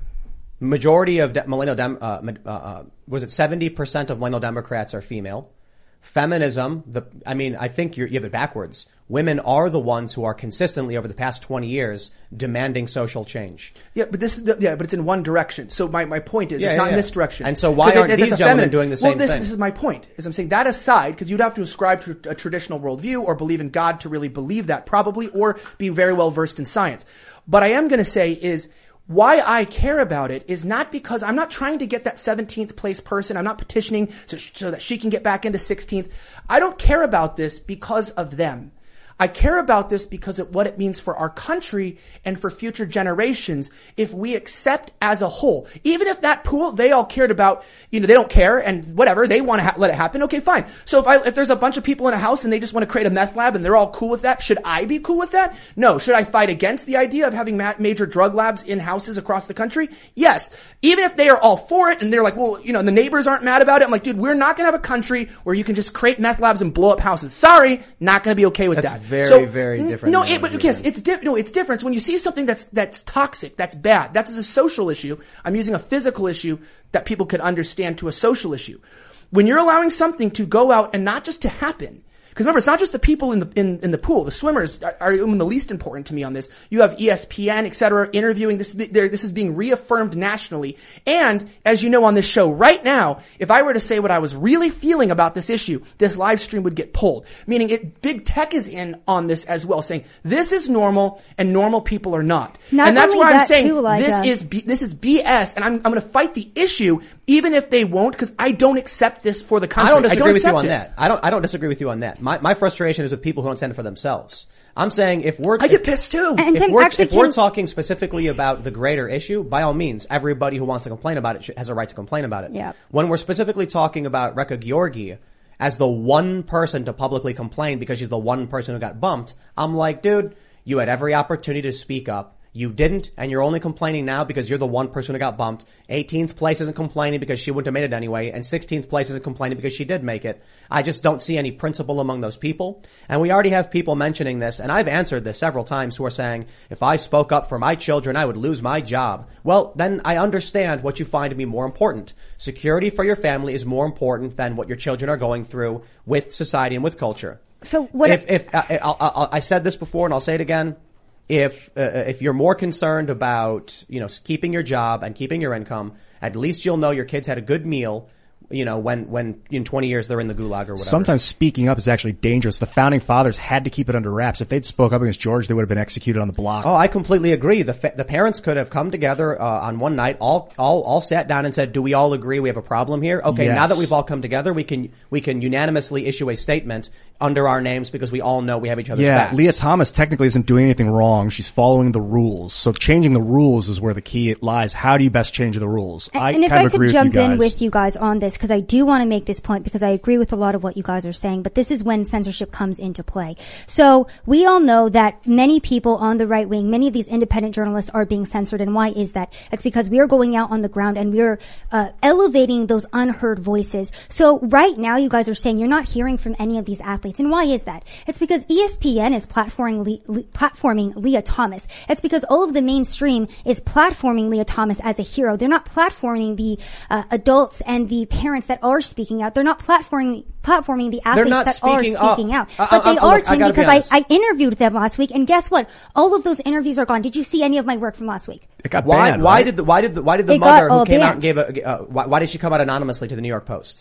Majority of de- millennial dem- uh, uh, uh, was it seventy percent of millennial Democrats are female. Feminism, the I mean, I think you're, you have it backwards. Women are the ones who are consistently over the past twenty years demanding social change.
Yeah, but this is the, yeah, but it's in one direction. So my, my point is,
Yeah,
it's
yeah,
not in
yeah.
this direction.
And so why
'Cause
aren't
if
these
it's a
gentlemen
feminine-
doing the
well,
same
this,
thing?
This is my point. Is I'm saying that aside, because you'd have to ascribe to a traditional worldview or believe in God to really believe that, probably, or be very well versed in science. But I am going to say is, why I care about it is not because I'm not trying to get that seventeenth place person. I'm not petitioning so, so that she can get back into sixteenth. I don't care about this because of them. I care about this because of what it means for our country and for future generations if we accept as a whole. Even if that pool they all cared about, you know, they don't care and whatever, they want to ha- let it happen, okay, fine. So if I, if there's a bunch of people in a house and they just want to create a meth lab and they're all cool with that, should I be cool with that? No. Should I fight against the idea of having ma- major drug labs in houses across the country? Yes. Even if they are all for it and they're like, well, you know, and the neighbors aren't mad about it, I'm like, dude, we're not going to have a country where you can just create meth labs and blow up houses. Sorry, not going to be okay with
That's
that.
very,
So,
very
n-
different
No,
than
it,
what
but
you're
yes,
saying.
it's different. No, it's different. When you see something that's that's toxic, that's bad. That's a social issue. I'm using a physical issue that people could understand to a social issue. When you're allowing something to go out and not just to happen. Because remember, it's not just the people in the in, in the pool. The swimmers are, are even the least important to me on this. You have E S P N, et cetera, interviewing this. There, this is being reaffirmed nationally. And as you know on this show right now, if I were to say what I was really feeling about this issue, this live stream would get pulled. Meaning, it, big tech is in on this as well, saying this is normal and normal people are not.
Not
and that's
only
why I'm
that
saying
too, Elijah.
this is B, this is B S, and I'm I'm going to fight the issue even if they won't, because I don't accept this for the country.
I don't disagree with you
accept
on
it.
that. I don't. I don't disagree with you on that. My my frustration is with people who don't stand up for themselves. I'm saying if we're
I get
if,
pissed too.
And
if
Tim,
we're,
actually,
if we're
Tim-
talking specifically about the greater issue, by all means, everybody who wants to complain about it should, has a right to complain about it.
Yeah.
When we're specifically talking about Rekha Georgi as the one person to publicly complain because she's the one person who got bumped, I'm like, dude, you had every opportunity to speak up. You didn't, and you're only complaining now because you're the one person who got bumped. eighteenth place isn't complaining because she wouldn't have made it anyway, and sixteenth place isn't complaining because she did make it. I just don't see any principle among those people. And we already have people mentioning this, and I've answered this several times, who are saying, if I spoke up for my children, I would lose my job. Well, then I understand what you find to be more important. Security for your family is more important than what your children are going through with society and with culture.
So what
If, if, uh, I'll, I'll, I said this before and I'll say it again. If uh, if you're more concerned about, you know, keeping your job and keeping your income, at least you'll know your kids had a good meal, you know, when when in twenty years they're in the gulag or whatever.
Sometimes speaking up is actually dangerous. The founding fathers had to keep it under wraps. If they'd spoke up against George, they would have been executed on the block.
Oh, I completely agree. The fa- the parents could have come together uh, on one night, all all all sat down and said, "Do we all agree we have a problem here? Okay,
Yes.
now that we've all come together, we can we can unanimously issue a statement under our names because we all know we have each other's
Yeah,
backs.
Leah Thomas technically isn't doing anything wrong. She's following the rules. So changing the rules is where the key lies. How do you best change the rules?
And,
I
and if
kind
I
of agree
could jump
with you guys.
in with you guys on this, because I do want to make this point, because I agree with a lot of what you guys are saying, but this is when censorship comes into play. So we all know that many people on the right wing, many of these independent journalists are being censored. And why is that? It's because we are going out on the ground and we're uh, elevating those unheard voices. So right now you guys are saying you're not hearing from any of these athletes. And why is that? It's because E S P N is platforming, Le- Le- platforming Leah Thomas. It's because all of the mainstream is platforming Leah Thomas as a hero. They're not platforming the uh, adults and the parents that are speaking out. They're not platforming platforming the athletes
not
that are
speaking up.
speaking out.
I-
But
I-
they
I-
are,
look, I
Tim,
gotta be
because I,
honest.
I interviewed them last week, and guess what? All of those interviews are gone. Did you see any of my work from last week?
It got
Why?
banned,
why
right?
did the why did the why did the
It got
mother who
all
came out
banned.
and gave a uh, why, why did she come out anonymously to the New York Post?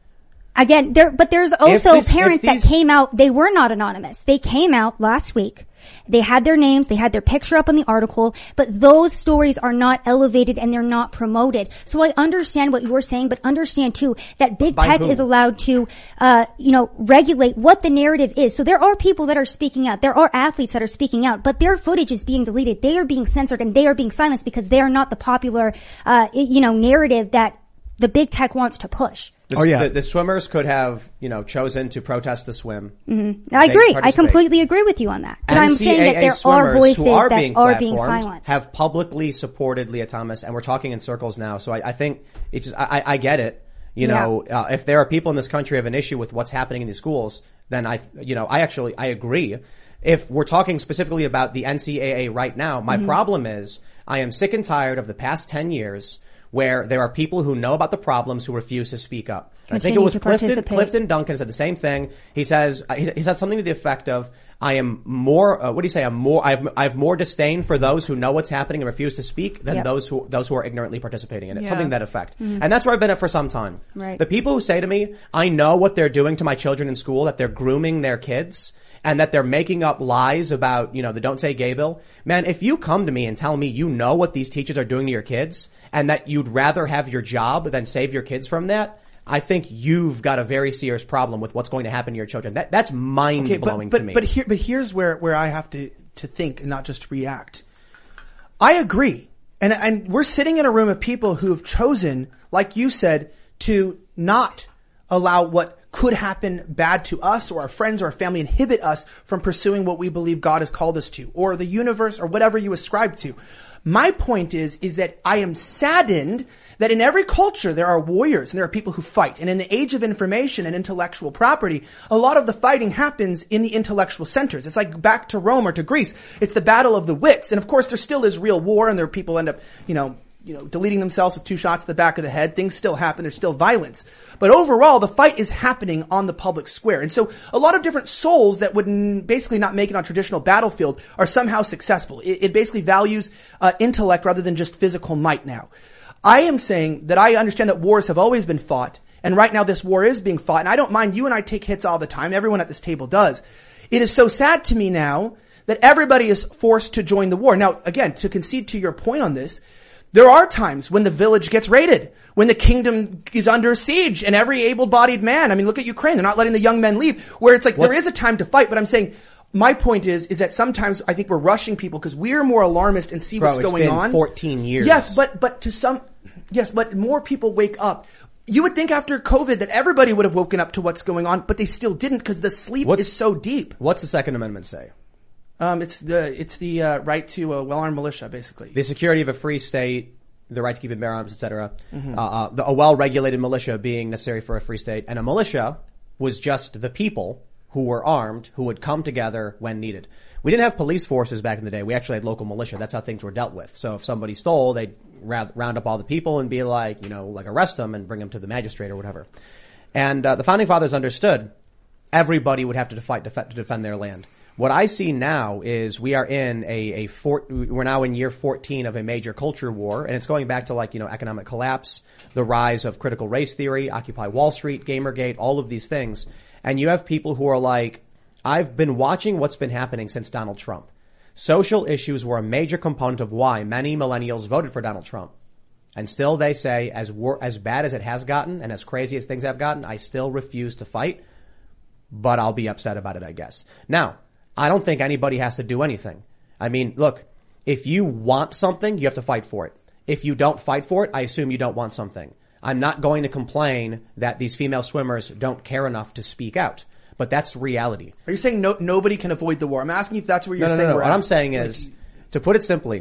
Again, there, but there's also
these- if
parents
these-
that came out, they were not anonymous. They came out last week. They had their names, they had their picture up in the article, but those stories are not elevated and they're not promoted. So I understand what you're saying, but understand too that big
By
tech
who?
is allowed to, uh, you know, regulate what the narrative is. So there are people that are speaking out. There are athletes that are speaking out, but their footage is being deleted. They are being censored and they are being silenced because they are not the popular, uh, you know, narrative that the big tech wants to push.
The,
Oh, yeah.
the, the swimmers could have, you know, chosen to protest the swim.
Mm-hmm. I
They
agree. I
participate.
completely agree with you on that. But I'm saying that
N C A A
there are
swimmers
voices
who are
that
being
are being
platformed
silenced.
have publicly supported Leah Thomas, and we're talking in circles now. So I, I think it's just, I, I get it. You know,
Yeah.
uh, if there are people in this country who have an issue with what's happening in these schools, then I, you know, I actually, I agree. If we're talking specifically about the N C A A right now, my
Mm-hmm.
problem is I am sick and tired of the past ten years where there are people who know about the problems who refuse to speak up. I think it
Continue
was
to
Clifton,
participate.
Clifton Duncan said the same thing. He says, uh, he, he said something to the effect of, I am more, uh, what do you say? I'm more, I have, I have more disdain for those who know what's happening and refuse to speak than
Yep.
those who, those who are ignorantly participating in it.
Yeah.
Something to that effect. And that's where I've been at for some time.
Right.
The people who say to me, I know what they're doing to my children in school, that they're grooming their kids, and that they're making up lies about, you know, the Don't Say Gay bill. Man, if you come to me and tell me you know what these teachers are doing to your kids and that you'd rather have your job than save your kids from that, I think you've got a very serious problem with what's going to happen to your children. That, that's mind
Okay,
blowing
but,
to me.
But, but here, but here's where, where I have to, to think and not just react. I agree. And, and we're sitting in a room of people who've chosen, like you said, to not allow what could happen bad to us or our friends or our family inhibit us from pursuing what we believe God has called us to, or the universe, or whatever you ascribe to. My point is, is that I am saddened that in every culture there are warriors and there are people who fight. And in the age of information and intellectual property, a lot of the fighting happens in the intellectual centers. It's like back to Rome or to Greece. It's the battle of the wits. And of course there still is real war, and there are people end up, you know, you know, deleting themselves with two shots to the back of the head. Things still happen. There's still violence. But overall, the fight is happening on the public square. And so a lot of different souls that would n- basically not make it on traditional battlefield are somehow successful. It, it basically values uh, intellect rather than just physical might now. I am saying that I understand that wars have always been fought. And right now this war is being fought. And I don't mind. You and I take hits all the time. Everyone at this table does. It is so sad to me now that everybody is forced to join the war. Now, again, to concede to your point on this, there are times when the village gets raided, when the kingdom is under siege, and every able-bodied man, I mean, look at Ukraine, they're not letting the young men leave, where it's like,
What's-
there is a time to fight, but I'm saying, my point is, is that sometimes I think we're rushing people because we're more alarmist and see
Bro,
what's
it's
going
been
on.
fourteen years.
Yes, but, but to some, yes, but more people wake up. You would think after COVID that everybody would have woken up to what's going on, but they still didn't because the sleep
What's-
is so deep.
What's the Second Amendment say?
Um, it's the, it's the, uh, right to a well-armed militia, basically.
The security of a free state, the right to keep and bear arms, et cetera.
Mm-hmm.
Uh, uh, the, a well-regulated militia being necessary for a free state. And a militia was just the people who were armed, who would come together when needed. We didn't have police forces back in the day. We actually had local militia. That's how things were dealt with. So if somebody stole, they'd ra- round up all the people and be like, you know, like arrest them and bring them to the magistrate or whatever. And uh, the Founding Fathers understood everybody would have to fight def- to defend their land. What I see now is we are in a, a four, we're now in year fourteen of a major culture war, and it's going back to like, you know, economic collapse, the rise of critical race theory, Occupy Wall Street, Gamergate, all of these things. And you have people who are like, I've been watching what's been happening since Donald Trump. Social issues were a major component of why many millennials voted for Donald Trump. And still they say, as wor- as bad as it has gotten and as crazy as things have gotten, I still refuse to fight. but I'll be upset about it, I guess. Now, I don't think anybody has to do anything. I mean, look, if you want something, you have to fight for it. If you don't fight for it, I assume you don't want something. I'm not going to complain that these female swimmers don't care enough to speak out, but that's reality.
Are you saying no, nobody can avoid the war? I'm asking if that's where you're
no, no,
saying
no, no.
we're
What
at.
I'm saying
Like,
is, to put it simply,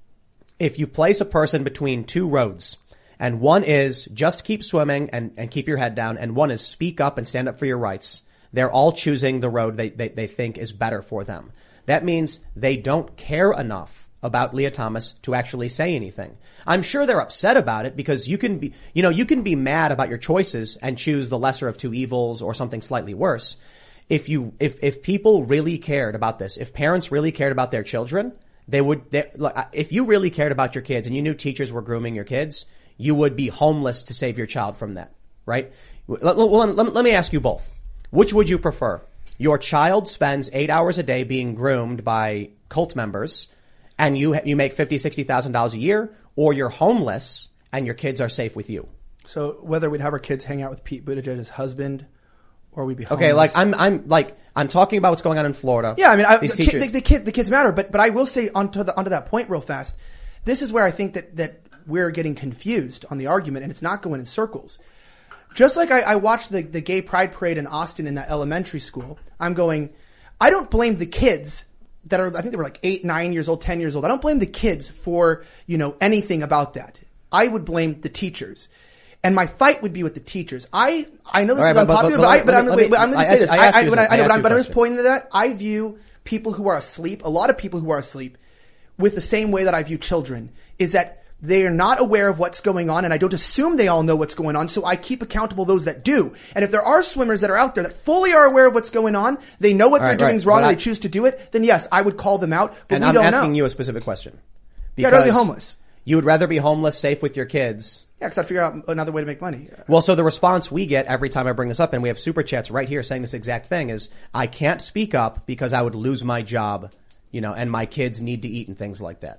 if you place a person between two roads, and one is just keep swimming and, and keep your head down, and one is speak up and stand up for your rights, they're all choosing the road they, they, they think is better for them. That means they don't care enough about Leah Thomas to actually say anything. I'm sure they're upset about it because you can be, you know, you can be mad about your choices and choose the lesser of two evils or something slightly worse. If you, if, if people really cared about this, if parents really cared about their children, they would, they, look, if you really cared about your kids and you knew teachers were grooming your kids, you would be homeless to save your child from that, right? Let, let, let, let me ask you both. Which would you prefer? Your child spends eight hours a day being groomed by cult members and you, you make fifty thousand dollars, sixty thousand dollars a year, or you're homeless and your kids are safe with you?
So whether we'd have our kids hang out with Pete Buttigieg's husband or we'd be homeless.
Okay, like I'm, I'm like, I'm talking about what's going on in Florida.
Yeah, I mean, I,
These
the,
teachers.
kid, the, the kid, the kids matter, but, but I will say onto the, onto that point real fast. This is where I think that, that we're getting confused on the argument and it's not going in circles. Just like I, I watched the, the gay pride parade in Austin in that elementary school, I'm going, I don't blame the kids that are, I think they were like eight, nine years old, ten years old. I don't blame the kids for, you know, anything about that. I would blame the teachers. And my fight would be with the teachers. I, I know this
All
is
right, but-
unpopular,
but-
but,
but
I, but
let
I'm,
me-
wait,
let
but
me-
I'm going
I
to say
asked-
this.
I
I,
asked
I,
you
but I,
something.
I know,
I
but
asked
I'm,
you
but
a
I'm just
question.
pointing to that. I view people who are asleep, a lot of people who are asleep, with the same way that I view children, is that they are not aware of what's going on, and I don't assume they all know what's going on, so I keep accountable those that do. And if there are swimmers that are out there that fully are aware of what's going on, they know what
All
they're
right,
doing
right,
is wrong
but
and
I-
they choose to do it, then yes, I would call them out, but
and
we
I'm
don't
asking
know.
you a specific question.
Yeah, I'd rather be
Because
homeless.
You would rather be homeless, safe with your kids.
Yeah, because I'd figure out another way to make money.
Well, so the response we get every time I bring this up, and we have super chats right here saying this exact thing, is I can't speak up because I would lose my job, you know, and my kids need to eat and things like that.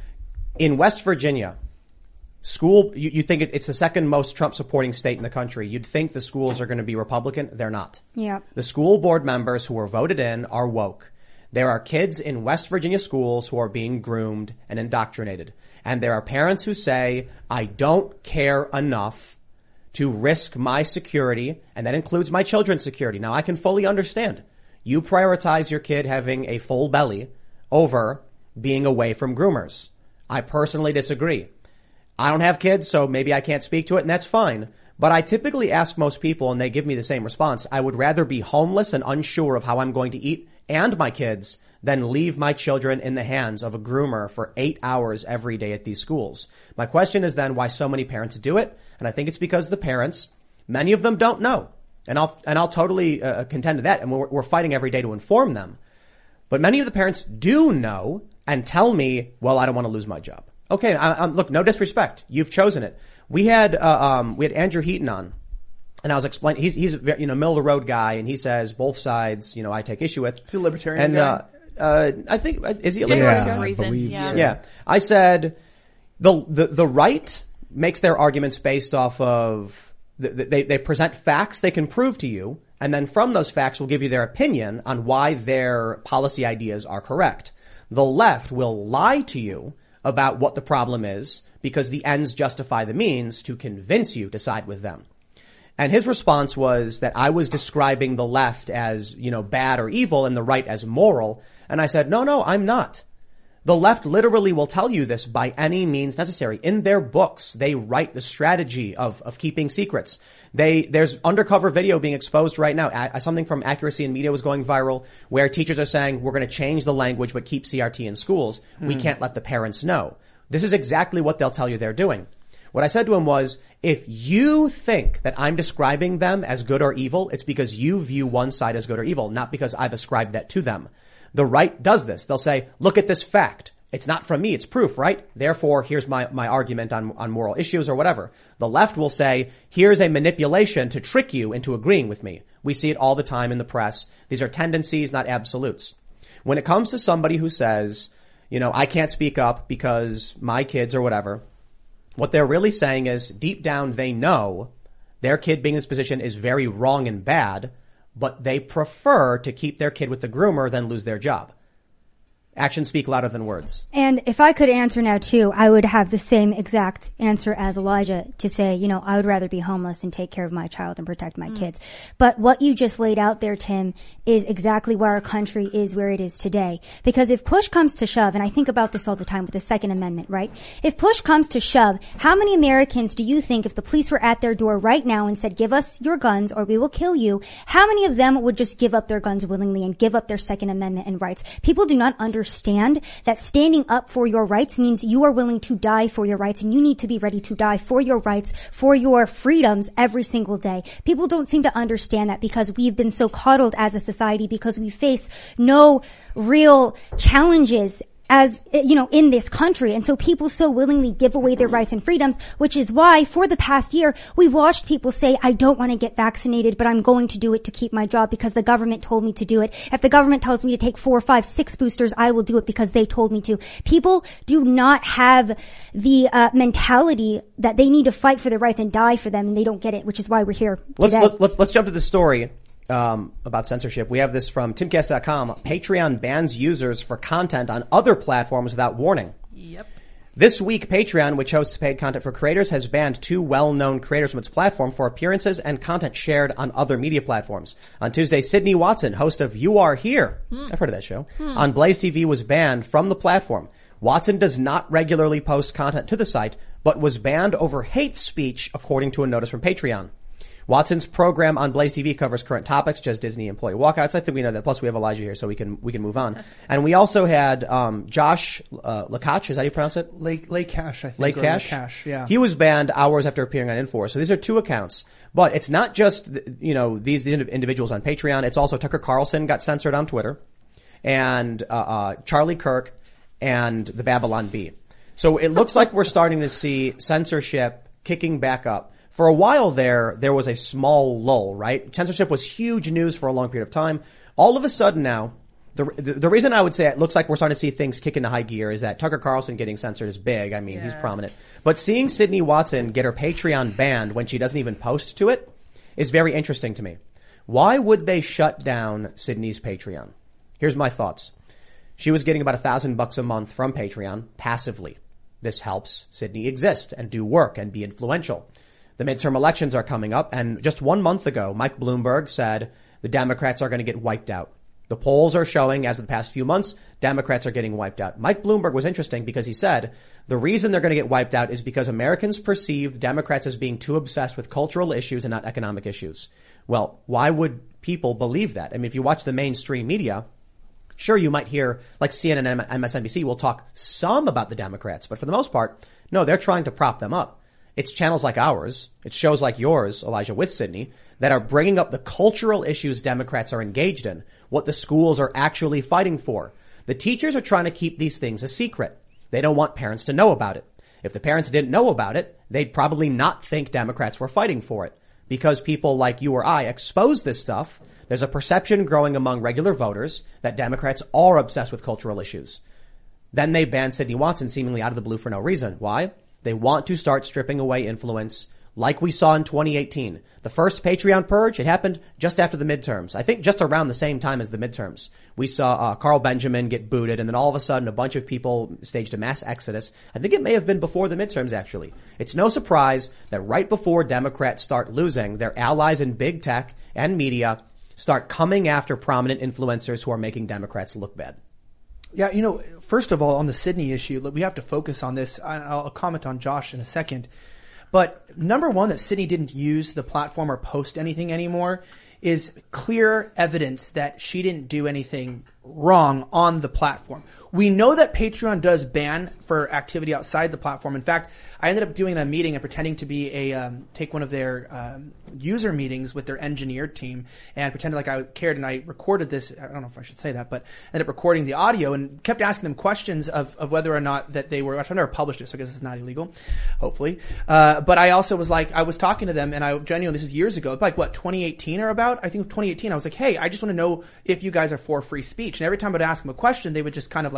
In West Virginia, school, you, you think it, it's the second most Trump supporting state in the country. You'd think the schools are going to be Republican. They're not.
Yeah.
The school board members who were voted in are woke. There are kids in West Virginia schools who are being groomed and indoctrinated. And there are parents who say, I don't care enough to risk my security, and that includes my children's security. Now, I can fully understand. You prioritize your kid having a full belly over being away from groomers. I personally disagree. I don't have kids, so maybe I can't speak to it, and that's fine. But I typically ask most people, and they give me the same response. I would rather be homeless and unsure of how I'm going to eat and my kids than leave my children in the hands of a groomer for eight hours every day at these schools. My question is then why so many parents do it. And I think it's because the parents, many of them don't know. And I'll, and I'll totally uh, contend to that. And we're, we're fighting every day to inform them. But many of the parents do know and tell me, well, I don't want to lose my job. Okay. I, I'm, look, no disrespect. You've chosen it. We had, uh, um, we had Andrew Heaton on. And I was explaining, he's, he's a very, you know, middle of the road guy, and he says both sides, you know, I take issue with.
He's a libertarian
and,
guy.
Uh, uh, I think, is he a
Yeah,
libertarian?
for some
I
reason.
believe
Yeah.
so.
Yeah. I said the, the, the right makes their arguments based off of, the, the, they, they present facts they can prove to you, and then from those facts will give you their opinion on why their policy ideas are correct. The left will lie to you about what the problem is because the ends justify the means to convince you to side with them. And his response was that I was describing the left as, you know, bad or evil and the right as moral. And I said, no, no, I'm not. The left literally will tell you this by any means necessary. In their books, they write the strategy of, of keeping secrets. They, there's undercover video being exposed right now. A, something from Accuracy in Media was going viral where teachers are saying, we're going to change the language, but keep C R T in schools. Mm. We can't let the parents know. This is exactly what they'll tell you they're doing. What I said to him was, if you think that I'm describing them as good or evil, it's because you view one side as good or evil, not because I've ascribed that to them. The right does this. They'll say, look at this fact. It's not from me. It's proof, right? Therefore, here's my, my argument on, on moral issues or whatever. The left will say, here's a manipulation to trick you into agreeing with me. We see it all the time in the press. These are tendencies, not absolutes. When it comes to somebody who says, you know, I can't speak up because my kids or whatever, what they're really saying is deep down they know their kid being in this position is very wrong and bad, but they prefer to keep their kid with the groomer than lose their job. Actions speak louder than words.
And if I could answer now too, I would have the same exact answer as Elijah to say, you know, I would rather be homeless and take care of my child and protect my mm. kids. But what you just laid out there, Tim, is exactly why our country is where it is today. Because if push comes to shove, and I think about this all the time with the Second Amendment, right? If push comes to shove, how many Americans do you think if the police were at their door right now and said, give us your guns or we will kill you, how many of them would just give up their guns willingly and give up their Second Amendment and rights? People do not understand Understand that standing up for your rights means you are willing to die for your rights, and you need to be ready to die for your rights, for your freedoms every single day. People don't seem to understand that because we've been so coddled as a society, because we face no real challenges as, you know, in this country. And so people so willingly give away their rights and freedoms, which is why for the past year, we've watched people say, I don't want to get vaccinated, but I'm going to do it to keep my job because the government told me to do it. If the government tells me to take four, five, six boosters, I will do it because they told me to. People do not have the uh, mentality that they need to fight for their rights and die for them, and they don't get it, which is why we're here
let's,
today.
Let's, let's, let's jump to the story. Um, about censorship. We have this from timcast dot com. Patreon bans users for content on other platforms without warning.
Yep.
This week, Patreon, which hosts paid content for creators, has banned two well-known creators from its platform for appearances and content shared on other media platforms. On Tuesday, Sydney Watson, host of You Are Here, hmm. I've heard of that show, hmm. on Blaze T V was banned from the platform. Watson does not regularly post content to the site, but was banned over hate speech, according to a notice from Patreon. Watson's program on Blaze T V covers current topics, such as Disney employee walkouts. I think we know that. Plus, we have Elijah here, so we can we can move on. And we also had um, Josh uh, Lakash. Is that how you pronounce it?
Lake Lake Cash, I think.
Lake Cash.
Cash, yeah.
He was banned hours after appearing on Infor. So these are two accounts. But it's not just you know these individuals on Patreon. It's also Tucker Carlson got censored on Twitter, and uh, uh, Charlie Kirk, and the Babylon Bee. So it looks like we're starting to see censorship kicking back up. For a while there, there was a small lull, right? Censorship was huge news for a long period of time. All of a sudden now, the, the the reason I would say it looks like we're starting to see things kick into high gear is that Tucker Carlson getting censored is big. I mean, yeah. he's prominent. But seeing Sydney Watson get her Patreon banned when she doesn't even post to it is very interesting to me. Why would they shut down Sydney's Patreon? Here's my thoughts. She was getting about a thousand bucks a month from Patreon passively. This helps Sydney exist and do work and be influential. The midterm elections are coming up, and just one month ago, Mike Bloomberg said the Democrats are going to get wiped out. The polls are showing, as of the past few months, Democrats are getting wiped out. Mike Bloomberg was interesting because he said the reason they're going to get wiped out is because Americans perceive Democrats as being too obsessed with cultural issues and not economic issues. Well, why would people believe that? I mean, if you watch the mainstream media, sure, you might hear, like C N N and M S N B C will talk some about the Democrats, but for the most part, no, they're trying to prop them up. It's channels like ours, it's shows like yours, Elijah, with Sydney, that are bringing up the cultural issues Democrats are engaged in, what the schools are actually fighting for. The teachers are trying to keep these things a secret. They don't want parents to know about it. If the parents didn't know about it, they'd probably not think Democrats were fighting for it. Because people like you or I expose this stuff, there's a perception growing among regular voters that Democrats are obsessed with cultural issues. Then they banned Sydney Watson seemingly out of the blue for no reason. Why? They want to start stripping away influence like we saw in twenty eighteen. The first Patreon purge, it happened just after the midterms. I think just around the same time as the midterms. We saw uh, Carl Benjamin get booted, and then all of a sudden a bunch of people staged a mass exodus. I think it may have been before the midterms, actually. It's no surprise that right before Democrats start losing, their allies in big tech and media start coming after prominent influencers who are making Democrats look bad.
Yeah, you know, first of all, on the Sydney issue, we have to focus on this. I'll comment on Josh in a second. But number one, that Sydney didn't use the platform or post anything anymore is clear evidence that she didn't do anything wrong on the platform. We know that Patreon does ban for activity outside the platform. In fact, I ended up doing a meeting and pretending to be a um, take one of their um, user meetings with their engineer team and pretended like I cared, and I recorded this. I don't know if I should say that, but ended up recording the audio and kept asking them questions of, of whether or not that they were. I've never published it, so I guess it's not illegal, hopefully. Uh, but I also was like, I was talking to them, and I genuinely, this is years ago, like what, twenty eighteen or about? I think twenty eighteen. I was like, hey, I just want to know if you guys are for free speech. And every time I'd ask them a question, they would just kind of like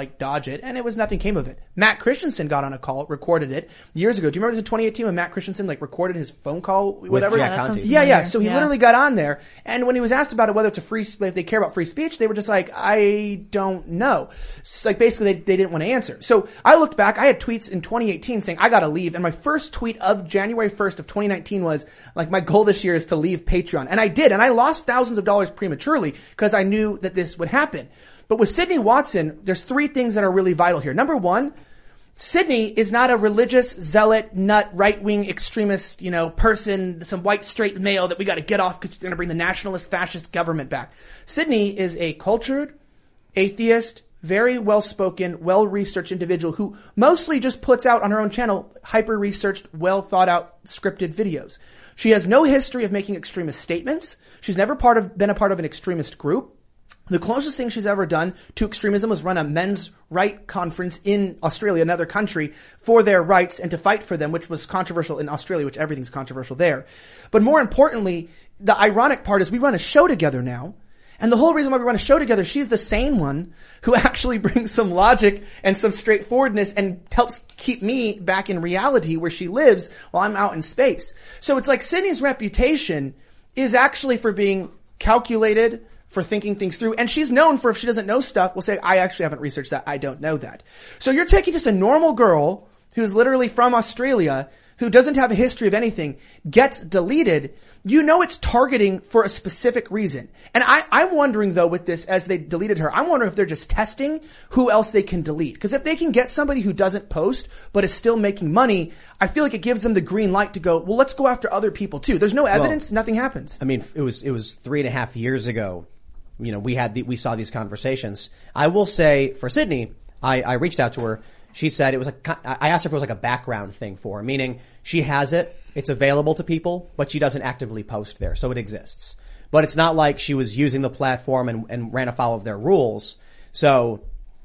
like dodge it, and it was nothing came of it. Matt Christensen got on a call, recorded it years ago. Do you remember this in twenty eighteen when Matt Christensen like recorded his phone call, whatever?
Jack
Yeah, that
Conte.
sounds
Yeah, yeah.
familiar.
So he
Yeah.
literally got on there, and when he was asked about it, whether it's a free, sp- if they care about free speech, they were just like, I don't know. So like basically, they, they didn't want to answer. So I looked back. I had tweets in twenty eighteen saying I got to leave, and my first tweet of January first of twenty nineteen was like, my goal this year is to leave Patreon, and I did, and I lost thousands of dollars prematurely because I knew that this would happen. But with Sydney Watson, there's three things that are really vital here. Number one, Sydney is not a religious zealot, nut, right-wing extremist, you know, person, some white straight male that we got to get off because you're going to bring the nationalist fascist government back. Sydney is a cultured, atheist, very well-spoken, well-researched individual who mostly just puts out on her own channel hyper-researched, well-thought-out scripted videos. She has no history of making extremist statements. She's never part of, been a part of an extremist group. The closest thing she's ever done to extremism was run a men's right conference in Australia, another country, for their rights and to fight for them, which was controversial in Australia, which everything's controversial there. But more importantly, the ironic part is we run a show together now. And the whole reason why we run a show together, she's the sane one who actually brings some logic and some straightforwardness and helps keep me back in reality where she lives while I'm out in space. So it's like Sydney's reputation is actually for being calculated, for thinking things through. And she's known for, if she doesn't know stuff, will say, I actually haven't researched that. I don't know that. So you're taking just a normal girl who's literally from Australia, who doesn't have a history of anything, gets deleted. You know it's targeting for a specific reason. And I, I'm wondering though with this, as they deleted her, I'm wondering if they're just testing who else they can delete. Because if they can get somebody who doesn't post, but is still making money, I feel like it gives them the green light to go, well, let's go after other people too. There's no evidence, well, nothing happens.
I mean, it was, it was three and a half years ago. You know, we had the, we saw these conversations. I will say for Sydney, I, I reached out to her. She said it was like, I asked her if it was like a background thing for her, meaning she has it, it's available to people, but she doesn't actively post there. So it exists. But it's not like she was using the platform and, and ran afoul of their rules. So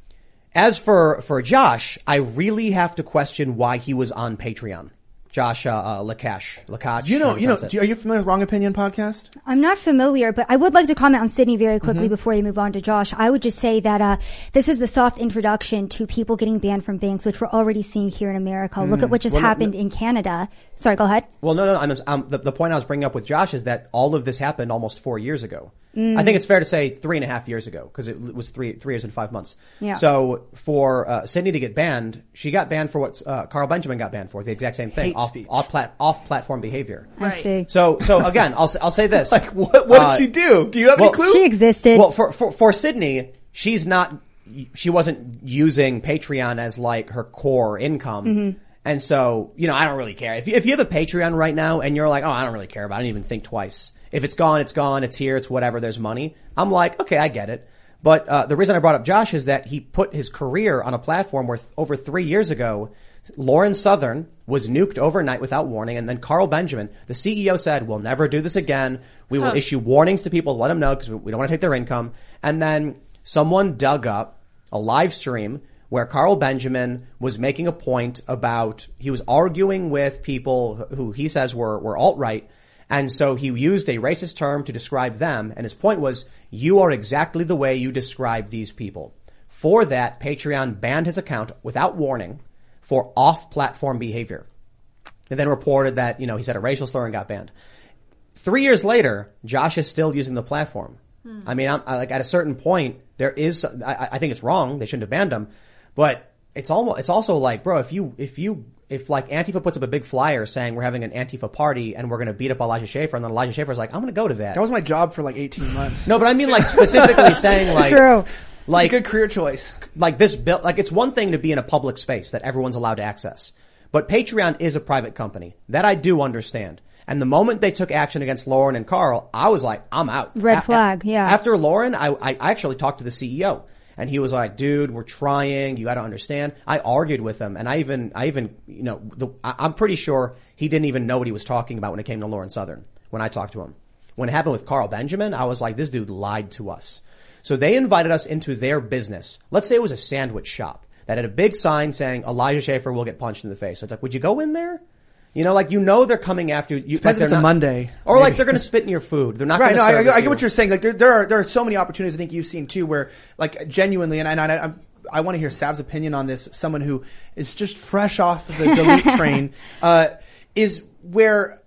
as for, for Josh, I really have to question why he was on Patreon. Josh, uh, uh Lakash, Lakash.
You know, you know, do, are you familiar with Wrong Opinion podcast?
I'm not familiar, but I would like to comment on Sydney very quickly mm-hmm. before you move on to Josh. I would just say that, uh, this is the soft introduction to people getting banned from banks, which we're already seeing here in America. Mm. Look at what just well, happened no, no. in Canada. Sorry, go ahead.
Well, no, no, I'm, I'm, the, the point I was bringing up with Josh is that all of this happened almost four years ago. Mm. I think it's fair to say three and a half years ago, because it was three, three years and five months.
Yeah.
So for, uh, Sydney to get banned, she got banned for what, uh, Carl Benjamin got banned for, the exact same thing.
Hate
off,
speech.
off, plat, off platform behavior.
I
Right.
see.
So, so again, I'll, I'll say this.
Like, what, what
Uh,
did she do? Do you have
well,
any clue?
She existed.
Well, for, for, for Sydney, she's not, she wasn't using Patreon as like her core income.
Mm-hmm.
And so, you know, I don't really care. If you, if you have a Patreon right now and you're like, oh, I don't really care about it, I didn't even think twice. If it's gone, it's gone, it's here, it's whatever, there's money. I'm like, okay, I get it. But, uh, the reason I brought up Josh is that he put his career on a platform where th- over three years ago, Lauren Southern was nuked overnight without warning, and then Carl Benjamin, the C E O, said, we'll never do this again. We will
Huh.
issue warnings to people, let them know, because we don't want to take their income. And then someone dug up a live stream where Carl Benjamin was making a point about, he was arguing with people who he says were, were alt-right, and so he used a racist term to describe them, and his point was, you are exactly the way you describe these people. For that, Patreon banned his account without warning for off-platform behavior. And then reported that, you know, he said a racial slur and got banned. Three years later, Josh is still using the platform. Hmm. I mean, I'm, I, like at a certain point, there is, I, I think it's wrong. They shouldn't have banned him. But it's almost, it's also like, bro, if you, if you, if like Antifa puts up a big flyer saying we're having an Antifa party and we're going to beat up Elijah Schaffer, and then Elijah Schaffer's like, I'm going to go to that.
That was my job for like eighteen months.
No, but I mean like specifically saying like,
True.
like,
Good career choice.
like this bill, like it's one thing to be in a public space that everyone's allowed to access. But Patreon is a private company. That I do understand. And the moment they took action against Lauren and Carl, I was like, I'm out.
Red flag, yeah.
After Lauren, I, I actually talked to the C E O. And he was like, dude, we're trying. You got to understand. I argued with him. And I even, I even, you know, the, I, I'm pretty sure he didn't even know what he was talking about when it came to Lauren Southern, when I talked to him. When it happened with Carl Benjamin, I was like, this dude lied to us. So they invited us into their business. Let's say it was a sandwich shop that had a big sign saying Elijah Schaffer will get punched in the face. So it's like, would you go in there? You know, like, you know, they're coming after you.
Depends
like
if it's
not,
a Monday.
Or
maybe.
like they're going to spit in your food. They're not
right.
going to
No, I,
service
I, I get
you.
what you're saying. Like there, there are there are so many opportunities I think you've seen too, where like genuinely, and I, and I, I'm I want to hear Sav's opinion on this. Someone who is just fresh off the delete train, uh, is where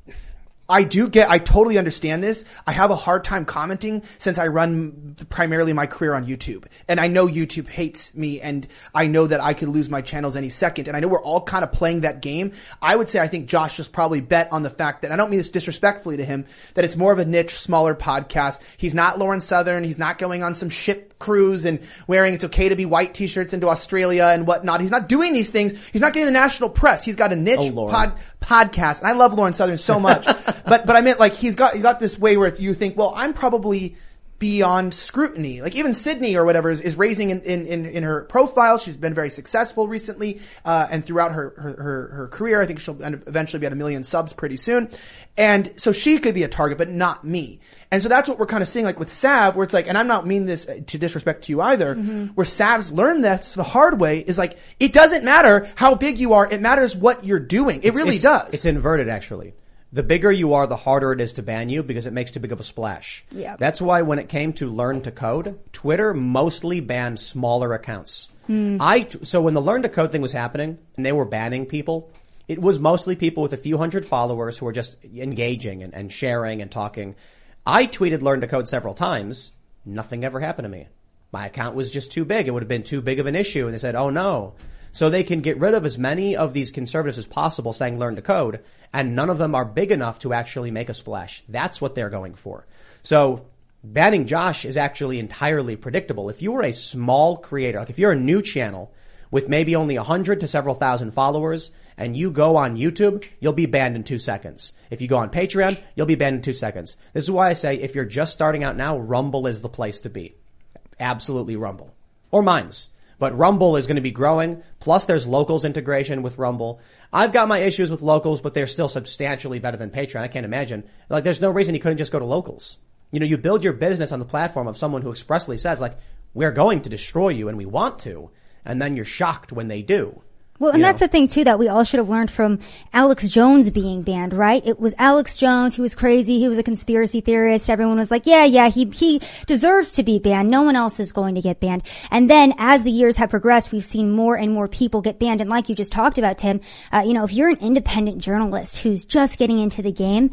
I do get, I totally understand this. I have a hard time commenting since I run primarily my career on YouTube. And I know YouTube hates me, and I know that I could lose my channels any second. And I know we're all kind of playing that game. I would say I think Josh just probably bet on the fact that, I don't mean this disrespectfully to him, that it's more of a niche, smaller podcast. He's not Lauren Southern. He's not going on some ship cruise and wearing it's okay to be white t-shirts into Australia and whatnot. He's not doing these things. He's not getting the national press. He's got a niche
Oh,
pod, podcast. And I love Lauren Southern so much. but, but I meant like he's got, he's got this way where you think, well, I'm probably beyond scrutiny. Like even Sydney or whatever is, is raising in, in, in her profile. She's been very successful recently, uh, and throughout her, her, her, her career. I think she'll eventually be at a million subs pretty soon. And so she could be a target, but not me. And so that's what we're kind of seeing like with Sav, where it's like, and I'm not mean this to disrespect to you either, mm-hmm. where Sav's learned this the hard way is like, it doesn't matter how big you are. It matters what you're doing. It
it's,
really
it's,
does.
It's inverted actually. The bigger you are, the harder it is to ban you because it makes too big of a splash.
Yeah.
That's why when it came to Learn to Code, Twitter mostly banned smaller accounts. Mm. I, so when the Learn to Code thing was happening and they were banning people, it was mostly people with a few hundred followers who were just engaging and, and sharing and talking. I tweeted Learn to Code several times. Nothing ever happened to me. My account was just too big. It would have been too big of an issue. And they said, oh no. So they can get rid of as many of these conservatives as possible saying Learn to Code, and none of them are big enough to actually make a splash. That's what they're going for. So banning Josh is actually entirely predictable. If you were a small creator, like if you're a new channel with maybe only a hundred to several thousand followers and you go on YouTube, you'll be banned in two seconds. If you go on Patreon, you'll be banned in two seconds. This is why I say if you're just starting out now, Rumble is the place to be. Absolutely Rumble. Or Minds. But Rumble is going to be growing. Plus there's Locals integration with Rumble. I've got my issues with Locals, but they're still substantially better than Patreon. I can't imagine. Like there's no reason you couldn't just go to Locals. You know, you build your business on the platform of someone who expressly says like, we're going to destroy you and we want to. And then you're shocked when they do.
Well, and
you
that's
know?
the thing too that we all should have learned from Alex Jones being banned, right? It was Alex Jones. He was crazy. He was a conspiracy theorist. Everyone was like, yeah, yeah, he, he deserves to be banned. No one else is going to get banned. And then as the years have progressed, we've seen more and more people get banned. And like you just talked about, Tim, uh, you know, if you're an independent journalist who's just getting into the game,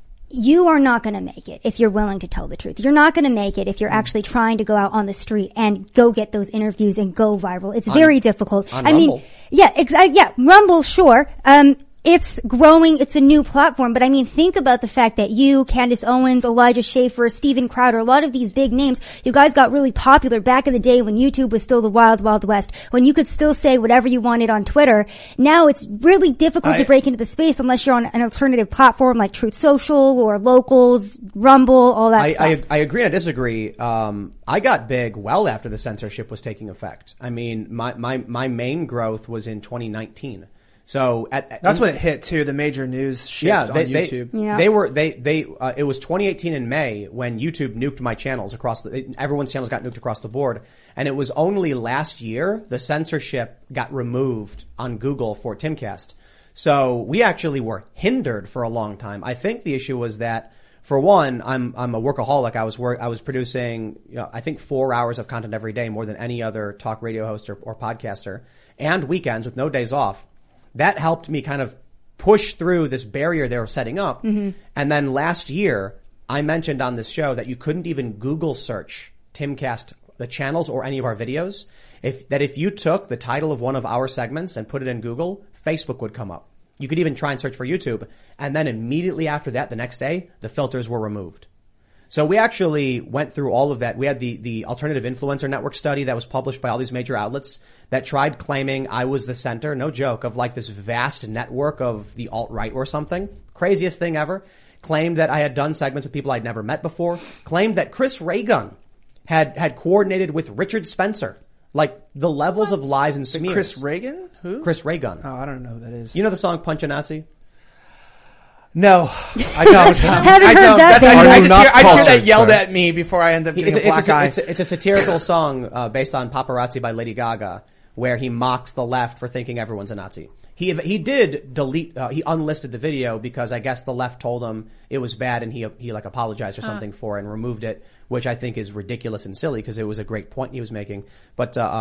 you are not going to make it if you're willing to tell the truth. You're not going to make it if you're actually trying to go out on the street and go get those interviews and go viral. It's very
on,
difficult.
On
I
Rumble.
mean, yeah, exa- yeah, Rumble, sure. Um, it's growing. It's a new platform. But I mean, think about the fact that you, Candace Owens, Elijah Schaefer, Steven Crowder, a lot of these big names, you guys got really popular back in the day when YouTube was still the wild, wild west, when you could still say whatever you wanted on Twitter. Now it's really difficult
I,
to break into the space unless you're on an alternative platform like Truth Social or Locals, Rumble, all that
I,
stuff.
I, I agree and I disagree. Um, I got big well after the censorship was taking effect. I mean, my, my, my main growth was in twenty nineteen. So at, at
That's
in,
when it hit too, the major news shift
yeah, they,
on
they,
YouTube.
Yeah.
They were, they, they, uh, it was twenty eighteen in May when YouTube nuked my channels across the, everyone's channels got nuked across the board. And it was only last year the censorship got removed on Google for Timcast. So we actually were hindered for a long time. I think the issue was that, for one, I'm, I'm a workaholic. I was work, I was producing, you know, I think four hours of content every day, more than any other talk radio host or, or podcaster, and weekends with no days off. That helped me kind of push through this barrier they were setting up. Mm-hmm. And then last year, I mentioned on this show that you couldn't even Google search Timcast, the channels or any of our videos. If, that if you took the title of one of our segments and put it in Google, Facebook would come up. You could even try and search for YouTube. And then immediately after that, the next day, the filters were removed. So we actually went through all of that. We had the, the Alternative Influencer Network study that was published by all these major outlets that tried claiming I was the center, no joke, of like this vast network of the alt-right or something. Craziest thing ever. Claimed that I had done segments with people I'd never met before. Claimed that Chris Ray Gun had, had coordinated with Richard Spencer. Like the levels what? of lies and smears.
Chris Reagan? Who?
Chris Ray Gun.
Oh, I don't know who that is.
You know the song Punch a Nazi?
No, I don't.
Haven't
I
heard
don't.
that
That's, I, I just
not
hear, I just hear
cultured,
that yelled
sir.
at me before I end up getting
It's
a
a,
black
it's, a,
eye.
it's, a, it's a satirical song uh, based on Paparazzi by Lady Gaga, where he mocks the left for thinking everyone's a Nazi. He he did delete, uh, he unlisted the video because I guess the left told him it was bad and he he like apologized or something uh. for it and removed it, which I think is ridiculous and silly because it was a great point he was making. But uh, um,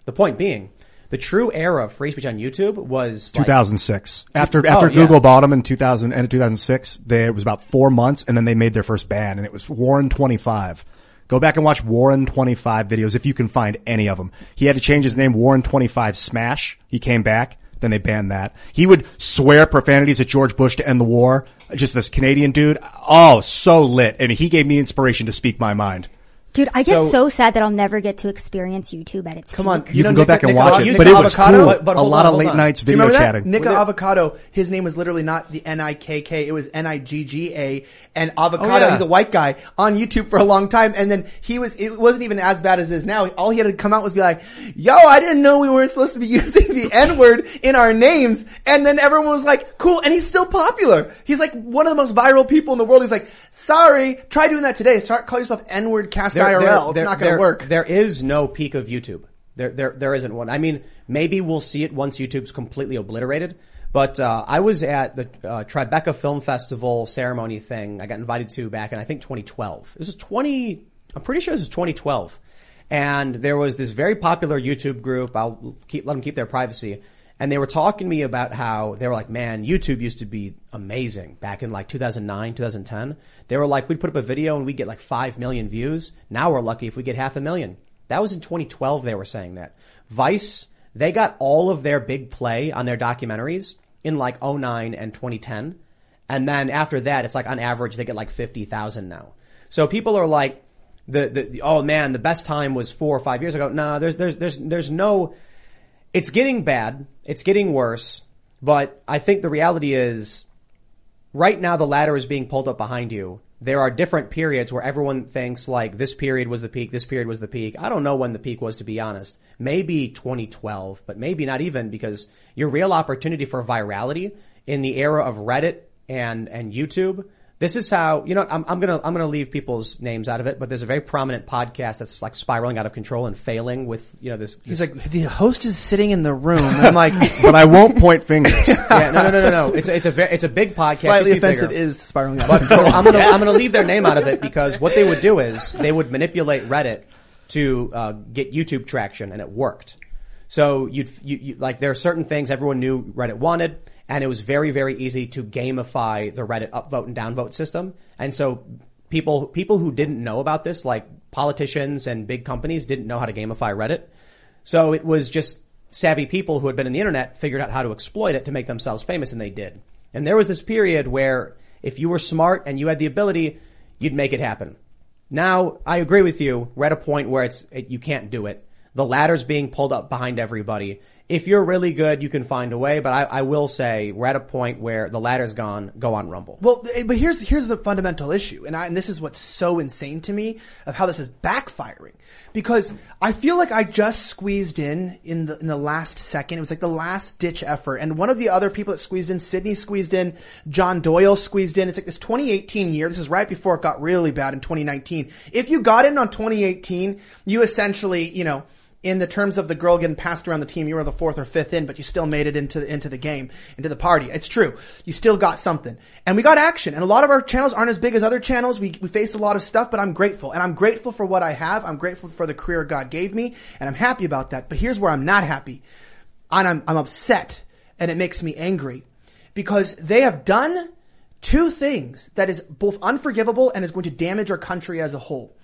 The point being, the true era of free speech on YouTube was
two thousand six.
Like,
after after
oh, yeah.
Google bought them in two thousand, end of two thousand six, they, it was about four months, and then they made their first ban, and it was Warren twenty-five. Go back and watch Warren twenty-five videos if you can find any of them. He had to change his name, Warren twenty-five Smash. He came back. Then they banned that. He would swear profanities at George Bush to end the war. Just this Canadian dude. Oh, so lit. And he gave me inspiration to speak my mind.
Dude, I get
So-
so, sad that I'll never get to experience YouTube at its
Come
peak.
on.
You,
know
can go
Nick-
back and
Nick-
watch
Nick
it, but it was
Avocado?
cool.
But- but
a
hold
lot
on,
of
hold
late
on.
nights
Do you
video
remember that?
chatting.
Nick
Well,
Avocado, his name was literally not the N I K K, it was N I G G A, and Avocado,
Oh, yeah.
he's a white guy, on YouTube for a long time, and then he was, it wasn't even as bad as it is now. All he had to come out was be like, yo, I didn't know we weren't supposed to be using the N-word in our names, and then everyone was like, cool, and he's still popular. He's like one of the most viral people in the world. He's like, sorry, try doing that today. Start, call yourself N-word cast
There-
I R L.
there-
It's
there-
not gonna
there-
work.
There is no peak of YouTube. There, there, there isn't one. I mean, maybe we'll see it once YouTube's completely obliterated. But uh, I was at the uh, Tribeca Film Festival ceremony thing. I got invited to back in I think twenty twelve. This is twenty. I'm pretty sure this was twenty twelve. And there was this very popular YouTube group. I'll keep let them keep their privacy. And they were talking to me about how they were like, man, YouTube used to be amazing back in like two thousand nine, two thousand ten. They were like, we'd put up a video and we'd get like five million views. Now we're lucky if we get half a million. That was in twenty twelve they were saying that. Vice, they got all of their big play on their documentaries in like oh nine and twenty ten. And then after that, it's like on average they get like fifty thousand now. So people are like, the, the, the oh man, the best time was four or five years ago. No, there's, there's, there's, there's no, it's getting bad. It's getting worse. But I think the reality is right now the ladder is being pulled up behind you. There are different periods where everyone thinks like this period was the peak, this period was the peak. I don't know when the peak was, to be honest. Maybe twenty twelve, but maybe not even, because your real opportunity for virality in the era of Reddit and, and YouTube, this is how, you know, I'm, I'm gonna, I'm gonna leave people's names out of it, but there's a very prominent podcast that's like spiraling out of control and failing with, you know, this.
He's
this,
like, the host is sitting in the room. And I'm like,
But I won't point fingers.
yeah, no, no, no, no, no. It's a, it's a very, it's a big podcast.
slightly
Just be
offensive
bigger.
is spiraling out of
So
control.
I'm gonna I'm gonna leave their name out of it, because what they would do is they would manipulate Reddit to uh, get YouTube traction, and it worked. So you'd you, you like there are certain things everyone knew Reddit wanted, and it was very very easy to gamify the Reddit upvote and downvote system. And so people people who didn't know about this, like politicians and big companies, didn't know how to gamify Reddit. So it was just savvy people who had been in the internet figured out how to exploit it to make themselves famous, and they did. And there was this period where if you were smart and you had the ability, you'd make it happen. Now, I agree with you. We're at a point where it's it, you can't do it. The ladder's being pulled up behind everybody. If you're really good, you can find a way. But I, I will say we're at a point where the ladder's gone. Go on Rumble.
Well, but here's here's the fundamental issue, and I, and this is what's so insane to me of how this is backfiring, because I feel like I just squeezed in in the in the last second. It was like the last ditch effort, and one of the other people that squeezed in, Sydney squeezed in, John Doyle squeezed in. It's like this twenty eighteen year. This is right before it got really bad in twenty nineteen. If you got in on twenty eighteen, you essentially, you know, in the terms of the girl getting passed around the team, you were the fourth or fifth in, but you still made it into the, into the game, into the party. It's true. You still got something. And we got action. And a lot of our channels aren't as big as other channels. We, we faced a lot of stuff, but I'm grateful. And I'm grateful for what I have. I'm grateful for the career God gave me. And I'm happy about that. But here's where I'm not happy. And I'm, I'm upset. And it makes me angry. Because they have done two things that is both unforgivable and is going to damage our country as a whole.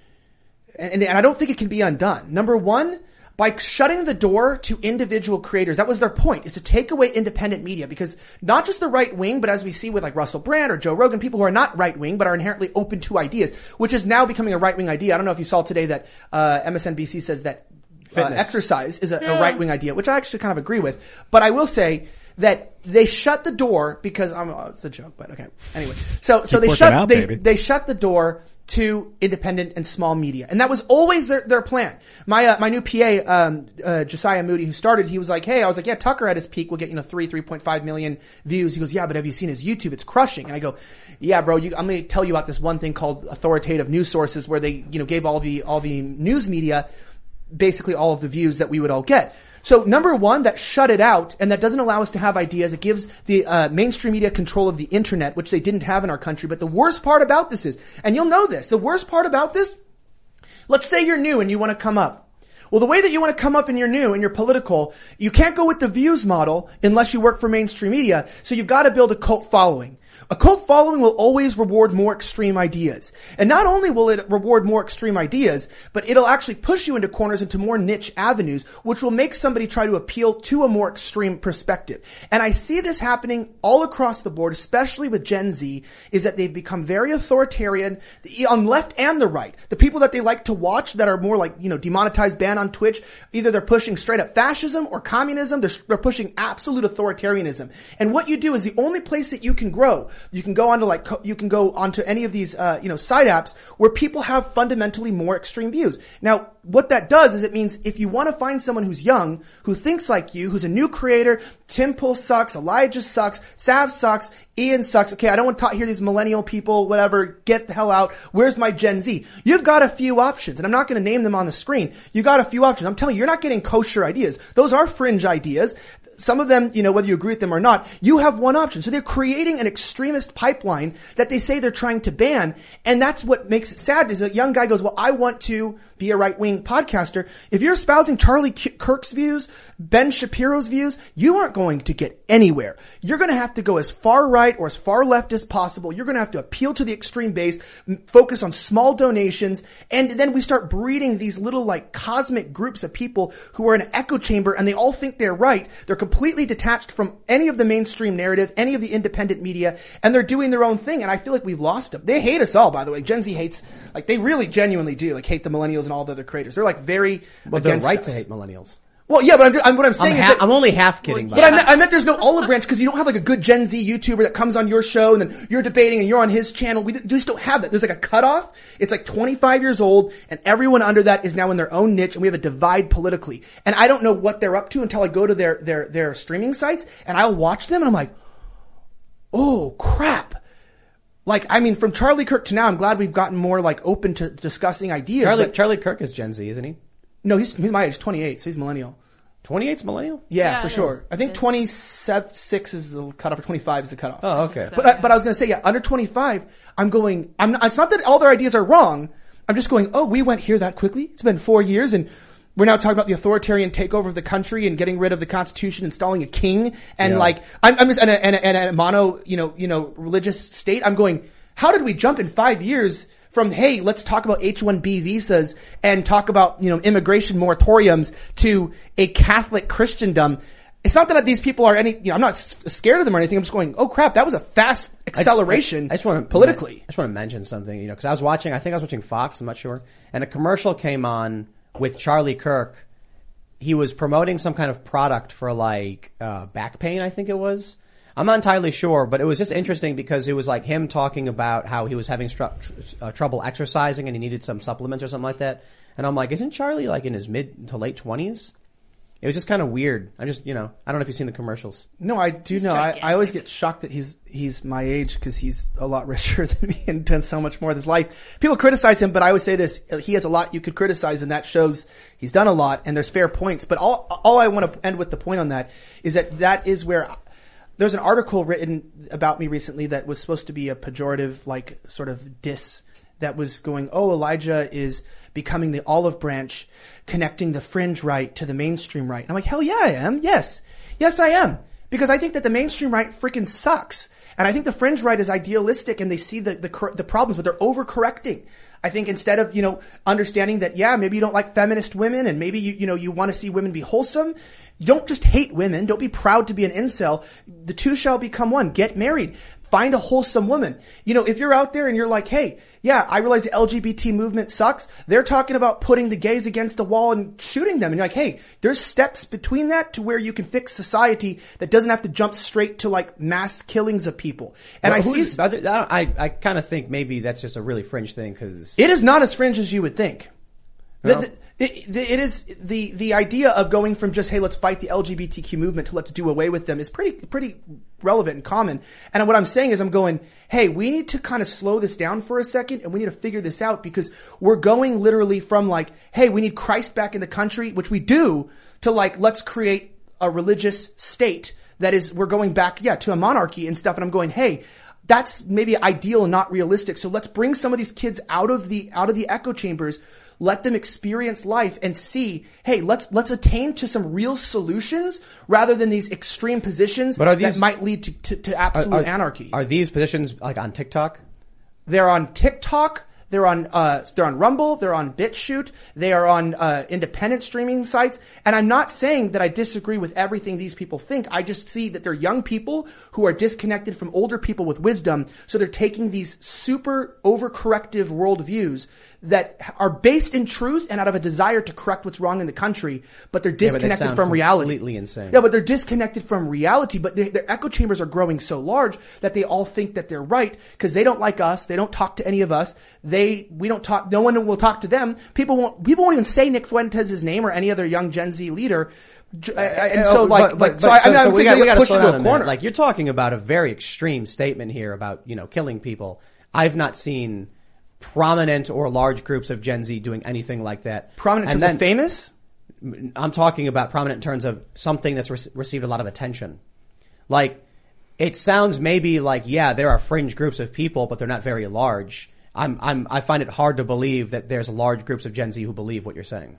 And, and I don't think it can be undone. Number one, by shutting the door to individual creators, that was their point, is to take away independent media, because not just the right wing, but as we see with like Russell Brand or Joe Rogan, people who are not right wing, but are inherently open to ideas, which is now becoming a right wing idea. I don't know if you saw today that, uh, M S N B C says that uh, exercise is a,
Yeah.
a right wing idea, which I actually kind of agree with. But I will say that they shut the door because, um, oh, it's a joke, but okay. Anyway. So, so
Keep
they
working
shut,
out,
they,
baby.
they shut the door to independent and small media. And that was always their, their plan. My, uh, my new P A, um, uh, Josiah Moody, who started, he was like, hey, I was like, yeah, Tucker at his peak will get, you know, three, three point five million views. He goes, yeah, but have you seen his YouTube? It's crushing. And I go, yeah, bro, you, I'm going to tell you about this one thing called authoritative news sources, where they, you know, gave all the, all the news media basically all of the views that we would all get. So number one, that shut it out, and that doesn't allow us to have ideas. It gives the uh, mainstream media control of the internet, which they didn't have in our country. But the worst part about this is, and you'll know this, the worst part about this, let's say you're new and you want to come up. Well, the way that you want to come up in your new and your political, you can't go with the views model unless you work for mainstream media. So you've got to build a cult following. A cult following will always reward more extreme ideas. And not only will it reward more extreme ideas, but it'll actually push you into corners, into more niche avenues, which will make somebody try to appeal to a more extreme perspective. And I see this happening all across the board, especially with Gen Z, is that they've become very authoritarian on the left and the right. The people that they like to watch that are more like, you know, demonetized, banned on Twitch, either they're pushing straight up fascism or communism, they're, they're pushing absolute authoritarianism. And what you do is the only place that you can grow. You can go onto like, you can go onto any of these, uh, you know, side apps where people have fundamentally more extreme views. Now, what that does is it means if you want to find someone who's young, who thinks like you, who's a new creator, Tim Pool sucks, Elijah sucks, Sav sucks, Ian sucks. Okay, I don't want to talk, hear these millennial people, whatever, get the hell out. Where's my Gen Z? You've got a few options, and I'm not going to name them on the screen. You got a few options. I'm telling you, you're not getting kosher ideas. Those are fringe ideas. Some of them, you know, whether you agree with them or not, you have one option. So they're creating an extremist pipeline that they say they're trying to ban. And that's what makes it sad is a young guy goes, well, I want to be a right-wing podcaster. If you're espousing Charlie Kirk's views, Ben Shapiro's views, you aren't going to get anywhere. You're going to have to go as far right or as far left as possible. You're going to have to appeal to the extreme base, focus on small donations, and then we start breeding these little like cosmic groups of people who are in an echo chamber and they all think they're right. They're completely detached from any of the mainstream narrative, any of the independent media, and they're doing their own thing. And I feel like we've lost them. They hate us all, by the way. Gen Z hates, like they really genuinely do, like hate the millennials and all the other creators. They're like very
Well, they're
against
right
us.
to hate millennials.
Well, yeah, but I'm, I'm what I'm saying
I'm,
is
ha-
that
I'm only half kidding.
But I meant, I meant there's no olive branch because you don't have like a good Gen Z YouTuber that comes on your show and then you're debating and you're on his channel. We just don't have that. There's like a cutoff. It's like twenty-five years old and everyone under that is now in their own niche and we have a divide politically. And I don't know what they're up to until I go to their, their, their streaming sites and I'll watch them and I'm like, oh crap. Like, I mean, from Charlie Kirk to now, I'm glad we've gotten more like open to discussing ideas.
Charlie,
but,
Charlie Kirk is Gen Z, isn't he?
no, he's, he's my age, twenty-eight, so he's millennial.
twenty-eight's millennial?
Yeah,
Yeah,
for
it
sure.
is.
I think
It is.
twenty-six is the cutoff, or twenty-five is the cutoff.
Oh, okay.
But I, but I was going to say, yeah, under twenty-five, I'm going, I'm not, it's not that all their ideas are wrong. I'm just going, oh, we went here that quickly. It's been four years and we're now talking about the authoritarian takeover of the country and getting rid of the Constitution, installing a king and
Yeah.
like, I'm, I'm just in a, in a, in a mono, you know, you know, religious state. I'm going, how did we jump in five years from, hey, let's talk about H one B visas and talk about, you know, immigration moratoriums to a Catholic Christendom? It's not that these people are any, you know, I'm not s- scared of them or anything. I'm just going, oh crap, that was a fast acceleration
I just, I just want to
politically.
I just want to mention something, you know, because I was watching. I think I was watching Fox. I'm not sure, and a commercial came on with Charlie Kirk. He was promoting some kind of product for like uh, back pain. I think it was. I'm not entirely sure, but it was just interesting because it was like him talking about how he was having stru- tr- uh, trouble exercising and he needed some supplements or something like that. And I'm like, isn't Charlie like in his mid to late twenties? It was just kind of weird. I just, you know, I don't know if you've seen the commercials.
No, I do
He's
know. I, I always
gigantic.
get shocked that he's he's my age because he's a lot richer than me and done so much more of his life. People criticize him, but I always say this: he has a lot you could criticize, and that shows he's done a lot, and there's fair points. But all all I want to end with the point on that is that that is where. There's an article written about me recently that was supposed to be a pejorative, like, sort of diss that was going, oh, Elijah is becoming the olive branch, connecting the fringe right to the mainstream right. And I'm like, hell yeah, I am. Yes. Yes, I am. Because I think that the mainstream right freaking sucks. And I think the fringe right is idealistic and they see the, the, cor- the problems, but they're overcorrecting. I think instead of, you know, understanding that, yeah, maybe you don't like feminist women and maybe you, you know, you want to see women be wholesome. You don't just hate women. Don't be proud to be an incel. The two shall become one. Get married. Find a wholesome woman. You know, if you're out there and you're like, hey, yeah, I realize the L G B T movement sucks. They're talking about putting the gays against the wall and shooting them. And you're like, hey, there's steps between that to where you can fix society that doesn't have to jump straight to like mass killings of people. And
Well,
I
who's-
see,
I, th- I, I kind of think maybe that's just a really fringe thing because
it is not as fringe as you would think. The-
No.
the- It, it is the the idea of going from just, hey, let's fight the L G B T Q movement to let's do away with them is pretty pretty relevant and common. And what I'm saying is I'm going, hey, we need to kind of slow this down for a second and we need to figure this out because we're going literally from like, hey, we need Christ back in the country, which we do, to like, let's create a religious state that is, we're going back, yeah, to a monarchy and stuff. And I'm going, hey, that's maybe ideal and not realistic. So let's bring some of these kids out of the, out of the echo chambers. let them experience life and see, hey, let's let's attain to some real solutions rather than these extreme positions
But are these,
that might lead to, to, to absolute
are, are,
anarchy.
Are these positions like on TikTok?
They're on TikTok. They're on, uh, they're on Rumble. They're on BitChute. They are on, uh, independent streaming sites. And I'm not saying that I disagree with everything these people think. I just see that they're young people who are disconnected from older people with wisdom. So they're taking these super overcorrective worldviews that are based in truth and out of a desire to correct what's wrong in the country, but they're disconnected
yeah, but they
from reality.
Completely insane.
Yeah, but they're disconnected from reality. But they, their echo chambers are growing so large that they all think that they're right because they don't like us. They don't talk to any of us. They, we don't talk. No one will talk to them. People won't. People won't even say Nick Fuentes' name or any other young Gen Z leader. And so, like,
but, but,
like, so I,
so,
I mean,
so
I'm
we
saying
got, we got to
push
slow
into
down
a
a
corner.
minute. Like, you're talking about a very extreme statement here about, you know, killing people. I've not seen prominent or large groups of Gen Z doing anything like that.
Prominent in terms of famous?
I'm talking about prominent in terms of something that's re- received a lot of attention. Like, it sounds maybe like, yeah, there are fringe groups of people, but they're not very large. I'm, I'm, I find it hard to believe that there's large groups of Gen Z who believe what you're saying.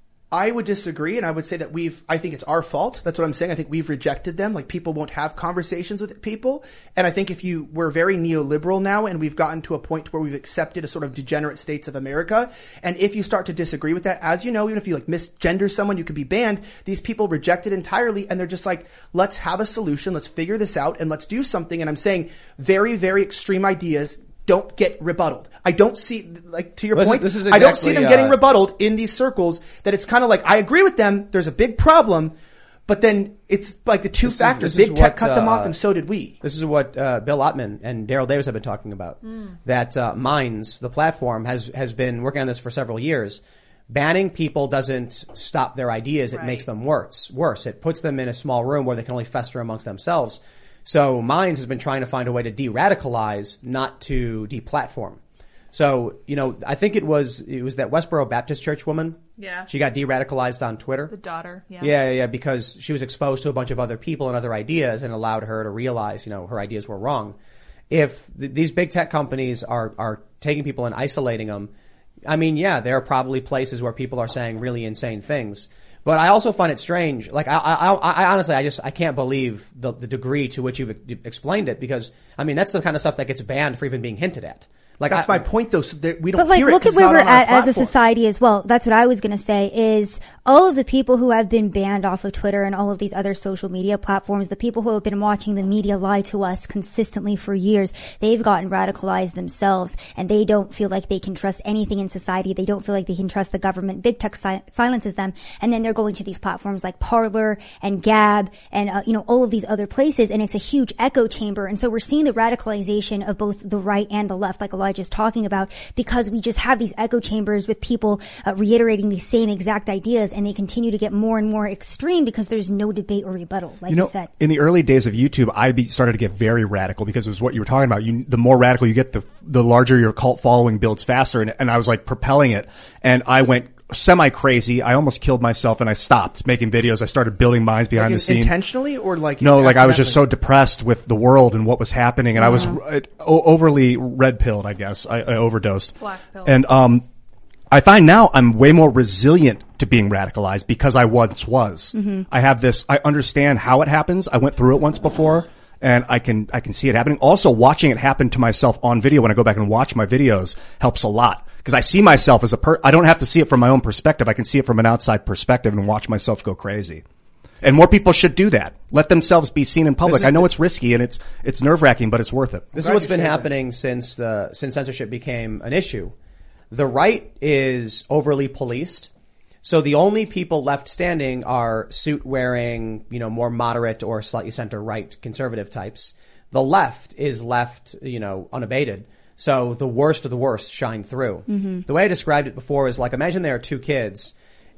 I would disagree, and I would say that we've, I think it's our fault. That's what I'm saying. I think we've rejected them. Like, people won't have conversations with people. And I think if you, we're very neoliberal now, and we've gotten to a point where we've accepted a sort of degenerate states of America. And if you start to disagree with that, as you know, even if you like misgender someone, you could be banned. These people reject it entirely, and they're just like, let's have a solution, let's figure this out, and let's do something. And I'm saying very, very extreme ideas don't get rebutted. I don't see, like, to your
Listen,
point,
this is
I don't see
exactly,
them getting
uh,
rebutted in these circles, that it's kind of like, I agree with them, there's a big problem, but then it's like the two
This is-
factors.
this is
Big tech
what,
cut them
uh,
off, and so did we.
This is what uh, Bill Ottman and Daryl Davis have been talking about.
Mm.
That uh, Minds, the platform, has has been working on this for several years. Banning people doesn't stop their ideas; it
Right.
makes them worse. Worse, it puts them in a small room where they can only fester amongst themselves. So Minds has been trying to find a way to de-radicalize, not to de-platform. So, you know, I think it was it was that Westboro Baptist Church woman.
Yeah.
She got de-radicalized on Twitter.
The daughter. Yeah.
Yeah, yeah, yeah, because she was exposed to a bunch of other people and other ideas and allowed her to realize, you know, her ideas were wrong. If th- these big tech companies are, are taking people and isolating them, I mean, yeah, there are probably places where people are saying really insane things. But I also find it strange. Like, I, I, I honestly, I just, I can't believe the, the degree to which you've explained it because, I mean, that's the kind of stuff that gets banned for even being hinted at. Like,
That's
I,
my point, though. So that we don't
But like,
hear it
look
'cause
at where
it's
we're
not on our
at as a
platforms.
society as well. That's what I was going to say is all of the people who have been banned off of Twitter and all of these other social media platforms, the people who have been watching the media lie to us consistently for years, they've gotten radicalized themselves and they don't feel like they can trust anything in society. They don't feel like they can trust the government. Big tech si- silences them. And then they're going to these platforms like Parler and Gab and, uh, you know, all of these other places. And it's a huge echo chamber. And so we're seeing the radicalization of both the right and the left, like Elijah's talking about, because we just have these echo chambers with people uh, reiterating these same exact ideas, and they continue to get more and more extreme because there's no debate or rebuttal, like
you
you,
know,
said.
in the early days of YouTube, I be, started to get very radical because it was what you were talking about. You, the more radical you get, the the larger your cult following builds faster, and, and I was like propelling it, and I went semi crazy. I almost killed myself, and I stopped making videos. I started building minds behind
Like
the scene.
intentionally or like
No, like I was just so
accidentally?
depressed with the world and what was happening, and I was uh, o- overly red pilled. I guess I, I overdosed.
Black pill.
And um, I find now I'm way more resilient to being radicalized because I once was.
Mm-hmm.
I have this. I understand how it happens. I went through it once before, and I can I can see it happening. Also, watching it happen to myself on video when I go back and watch my videos helps a lot. Because I see myself as a per, I don't have to see it from my own perspective. I can see it from an outside perspective and watch myself go crazy. And more people should do that. Let themselves be seen in public.
This is-
I know it's risky and it's, it's nerve wracking, but it's worth it.
This is
glad
what's
you
been
shared that.
happening since the since censorship became an issue. The right is overly policed, so the only people left standing are suit-wearing, you know, more moderate or slightly center-right conservative types. The left is left, you know, unabated. So the worst of the worst shine through. Mm-hmm. The way I described it before is like, imagine there are two kids,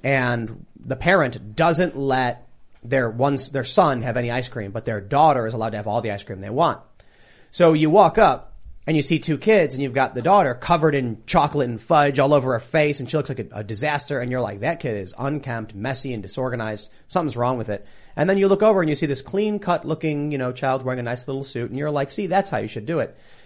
and the parent doesn't let their one their son have any ice cream, but their daughter is allowed to have all the ice cream they want. So you walk up and you see two kids, and you've got the daughter covered in chocolate and fudge all over her face, and she looks like a, a disaster, and you're like, that kid is unkempt, messy, and disorganized. Something's wrong with it. And then you look over and you see this clean-cut looking, you know, child wearing a nice little suit, and you're like, see, that's how you should do it.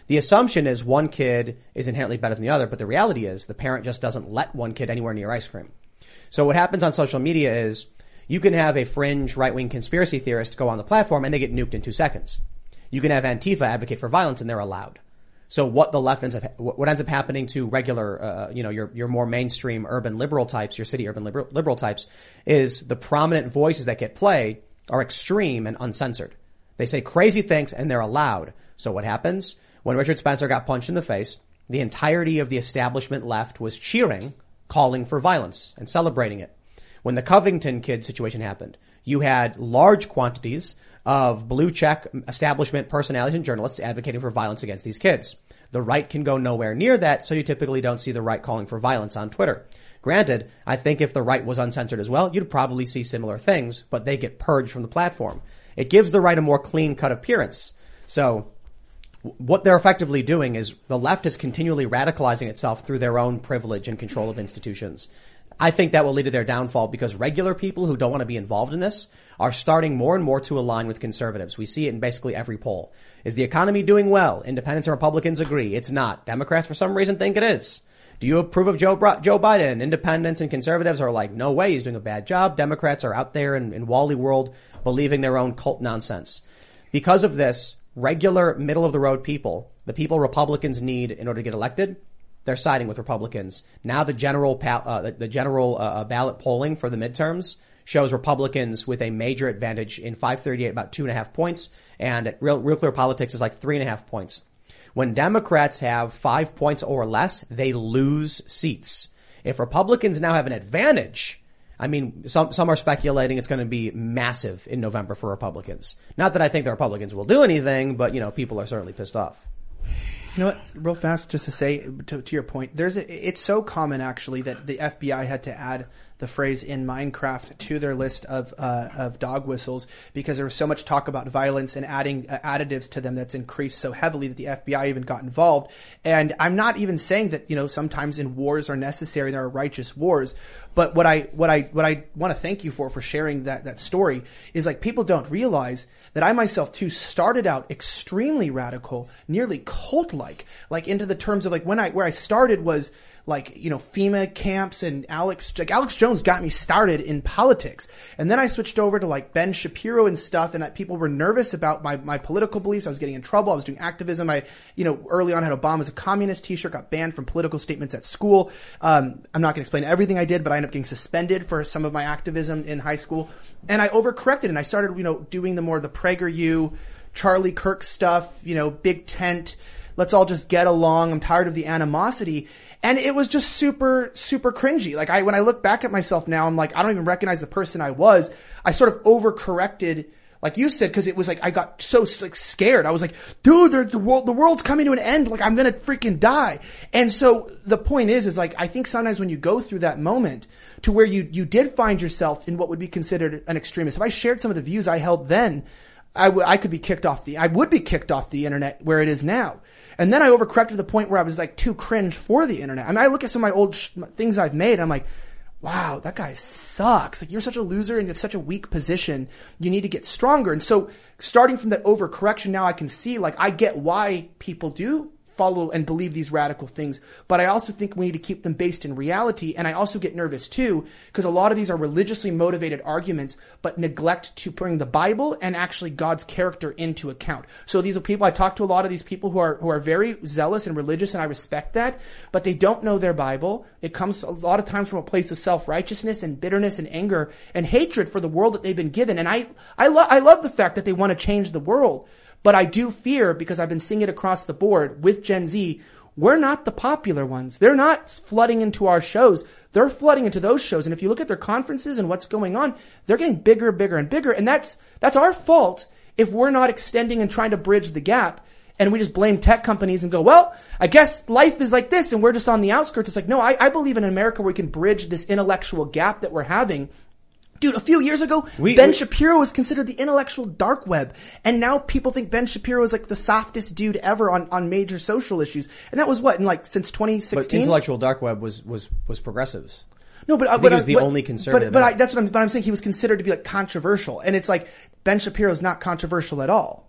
The assumption is one kid is inherently better than the other, but the reality is the parent just doesn't let one kid anywhere near ice cream. So what happens on social media is you can have a fringe right-wing conspiracy theorist go on the platform and they get nuked in two seconds. You can have Antifa advocate for violence and they're allowed. So what the left ends up, what ends up happening to regular, uh, you know, your, your more mainstream urban liberal types, your city urban liberal, liberal types, is the prominent voices that get played are extreme and uncensored. They say crazy things and they're allowed. So what happens? When Richard Spencer got punched in the face, the entirety of the establishment left was cheering, calling for violence and celebrating it. When the Covington kid situation happened, you had large quantities of blue check establishment personalities and journalists advocating for violence against these kids. The right can go nowhere near that, so you typically don't see the right calling for violence on Twitter. Granted, I think if the right was uncensored as well, you'd probably see similar things, but they get purged from the platform. It gives the right a more clean-cut appearance. So what they're effectively doing is the left is continually radicalizing itself through their own privilege and control of institutions. I think that will lead to their downfall because regular people who don't want to be involved in this are starting more and more to align with conservatives. We see it in basically every poll. Is the economy doing well? Independents and Republicans agree. It's not. Democrats, for some reason, think it is. Do you approve of Joe, Joe Biden? Independents and conservatives are like, no way, he's doing a bad job. Democrats are out there in, in Wally World believing their own cult nonsense. Because of this, regular middle-of-the-road people, the people Republicans need in order to get elected, they're siding with Republicans. Now the general uh, the, the general uh, ballot polling for the midterms shows Republicans with a major advantage in five thirty-eight, about two and a half points, and at Real, Real Clear Politics is like three and a half points. When Democrats have five points or less, they lose seats. If Republicans now have an advantage, I mean, some some are speculating it's going to be massive in November for Republicans. Not that I think the Republicans will do anything, but you know, people are certainly pissed off.
You know what? Real fast, just to say to, to your point, there's a, it's so common actually that the F B I had to add the phrase in Minecraft to their list of uh, of dog whistles because there was so much talk about violence and adding uh, additives to them that's increased so heavily that the F B I even got involved. And I'm not even saying that, you know, sometimes in wars are necessary, there are righteous wars. But what I what I what I want to thank you for for sharing that that story is like people don't realize that I myself too started out extremely radical, nearly cult-like, like into the terms of like when I where I started was like, you know, FEMA camps and Alex, like Alex Jones got me started in politics. And then I switched over to like Ben Shapiro and stuff, and that people were nervous about my, my political beliefs. I was getting in trouble. I was doing activism. I, you know, early on had Obama as a communist t-shirt, got banned from political statements at school. Um, I'm not going to explain everything I did, but I ended up getting suspended for some of my activism in high school. And I overcorrected and I started, you know, doing the more the PragerU, Charlie Kirk stuff, you know, big tent. Let's all just get along. I'm tired of the animosity. And it was just super, super cringy. Like I, when I look back at myself now, I'm like, I don't even recognize the person I was. I sort of overcorrected, like you said, cause it was like, I got so like scared. I was like, dude, there's the world, the world's coming to an end. Like I'm going to freaking die. And so the point is, is like, I think sometimes when you go through that moment to where you, you did find yourself in what would be considered an extremist, if I shared some of the views I held then, I, w- I could be kicked off the, I would be kicked off the internet where it is now. And then I overcorrected to the point where I was like too cringe for the internet. I mean, I look at some of my old sh- things I've made and I'm like, wow, that guy sucks. Like you're such a loser and you're such a weak position. You need to get stronger. And so starting from that overcorrection, now I can see like I get why people do follow and believe these radical things. But I also think we need to keep them based in reality. And I also get nervous too, because a lot of these are religiously motivated arguments, but neglect to bring the Bible and actually God's character into account. So these are people, I talk to a lot of these people who are, who are very zealous and religious, and I respect that, but they don't know their Bible. It comes a lot of times from a place of self-righteousness and bitterness and anger and hatred for the world that they've been given. And I, I love, I love the fact that they want to change the world. But I do fear, because I've been seeing it across the board with Gen Z, we're not the popular ones. They're not flooding into our shows. They're flooding into those shows. And if you look at their conferences and what's going on, they're getting bigger, bigger, and bigger. And that's, that's our fault if we're not extending and trying to bridge the gap. And we just blame tech companies and go, well, I guess life is like this and we're just on the outskirts. It's like, no, I, I believe in America where we can bridge this intellectual gap that we're having. Dude, a few years ago, we, Ben we, Shapiro was considered the intellectual dark web. And now people think Ben Shapiro is like the softest dude ever on, on major social issues. And that was what, in like, since twenty sixteen?
But intellectual dark web was, was, was progressives.
No, but I
think
but,
he was the
but,
only conservative.
But, but I, that's what I'm, but I'm saying he was considered to be like controversial. And it's like, Ben Shapiro's not controversial at all.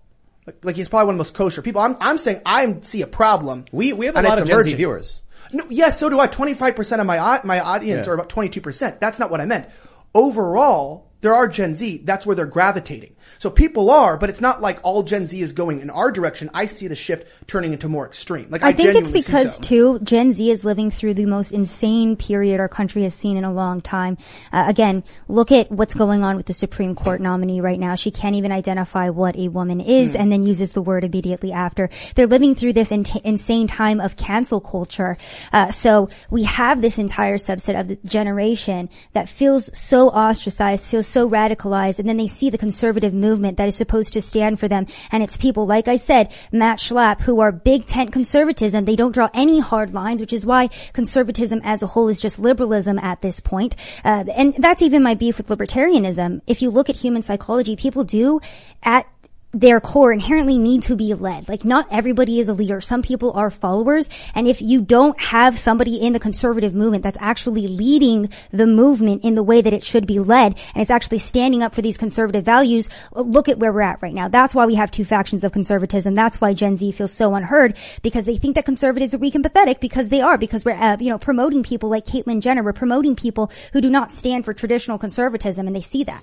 Like, like he's probably one of the most kosher people. I'm, I'm saying I see a problem.
We, we have a
and
lot
it's
of Gen Z
emerging.
viewers.
No, yes, so do I. twenty-five percent of my, au- my audience
Yeah.
are about twenty-two percent. That's not what I meant. Overall, there are Gen Z. That's where they're gravitating. So people are, but it's not like all Gen Z is going in our direction. I see the shift turning into more extreme. Like I,
I think it's
genuinely see
because
so.
too, Gen Z is living through the most insane period our country has seen in a long time. Uh, again, look at what's going on with the Supreme Court nominee right now. She can't even identify what a woman is
Mm.
and then uses the word immediately after. They're living through this in- insane time of cancel culture. Uh, so we have this entire subset of the generation that feels so ostracized, feels so radicalized, and then they see the conservative movement that is supposed to stand for them. And it's people, like I said, Matt Schlapp, who are big tent conservatism. They don't draw any hard lines, which is why conservatism as a whole is just liberalism at this point. Uh, and that's even my beef with libertarianism. If you look at human psychology, people do at their core inherently need to be led. Like not everybody is a leader. Some people are followers. And if you don't have somebody in the conservative movement that's actually leading the movement in the way that it should be led and is actually standing up for these conservative values, look at where we're at right now. That's why we have two factions of conservatism. That's why Gen Z feels so unheard, because they think that conservatives are weak and pathetic, because they are, because we're, uh, you know, promoting people like Caitlyn Jenner. We're promoting people who do not stand for traditional conservatism, and they see that.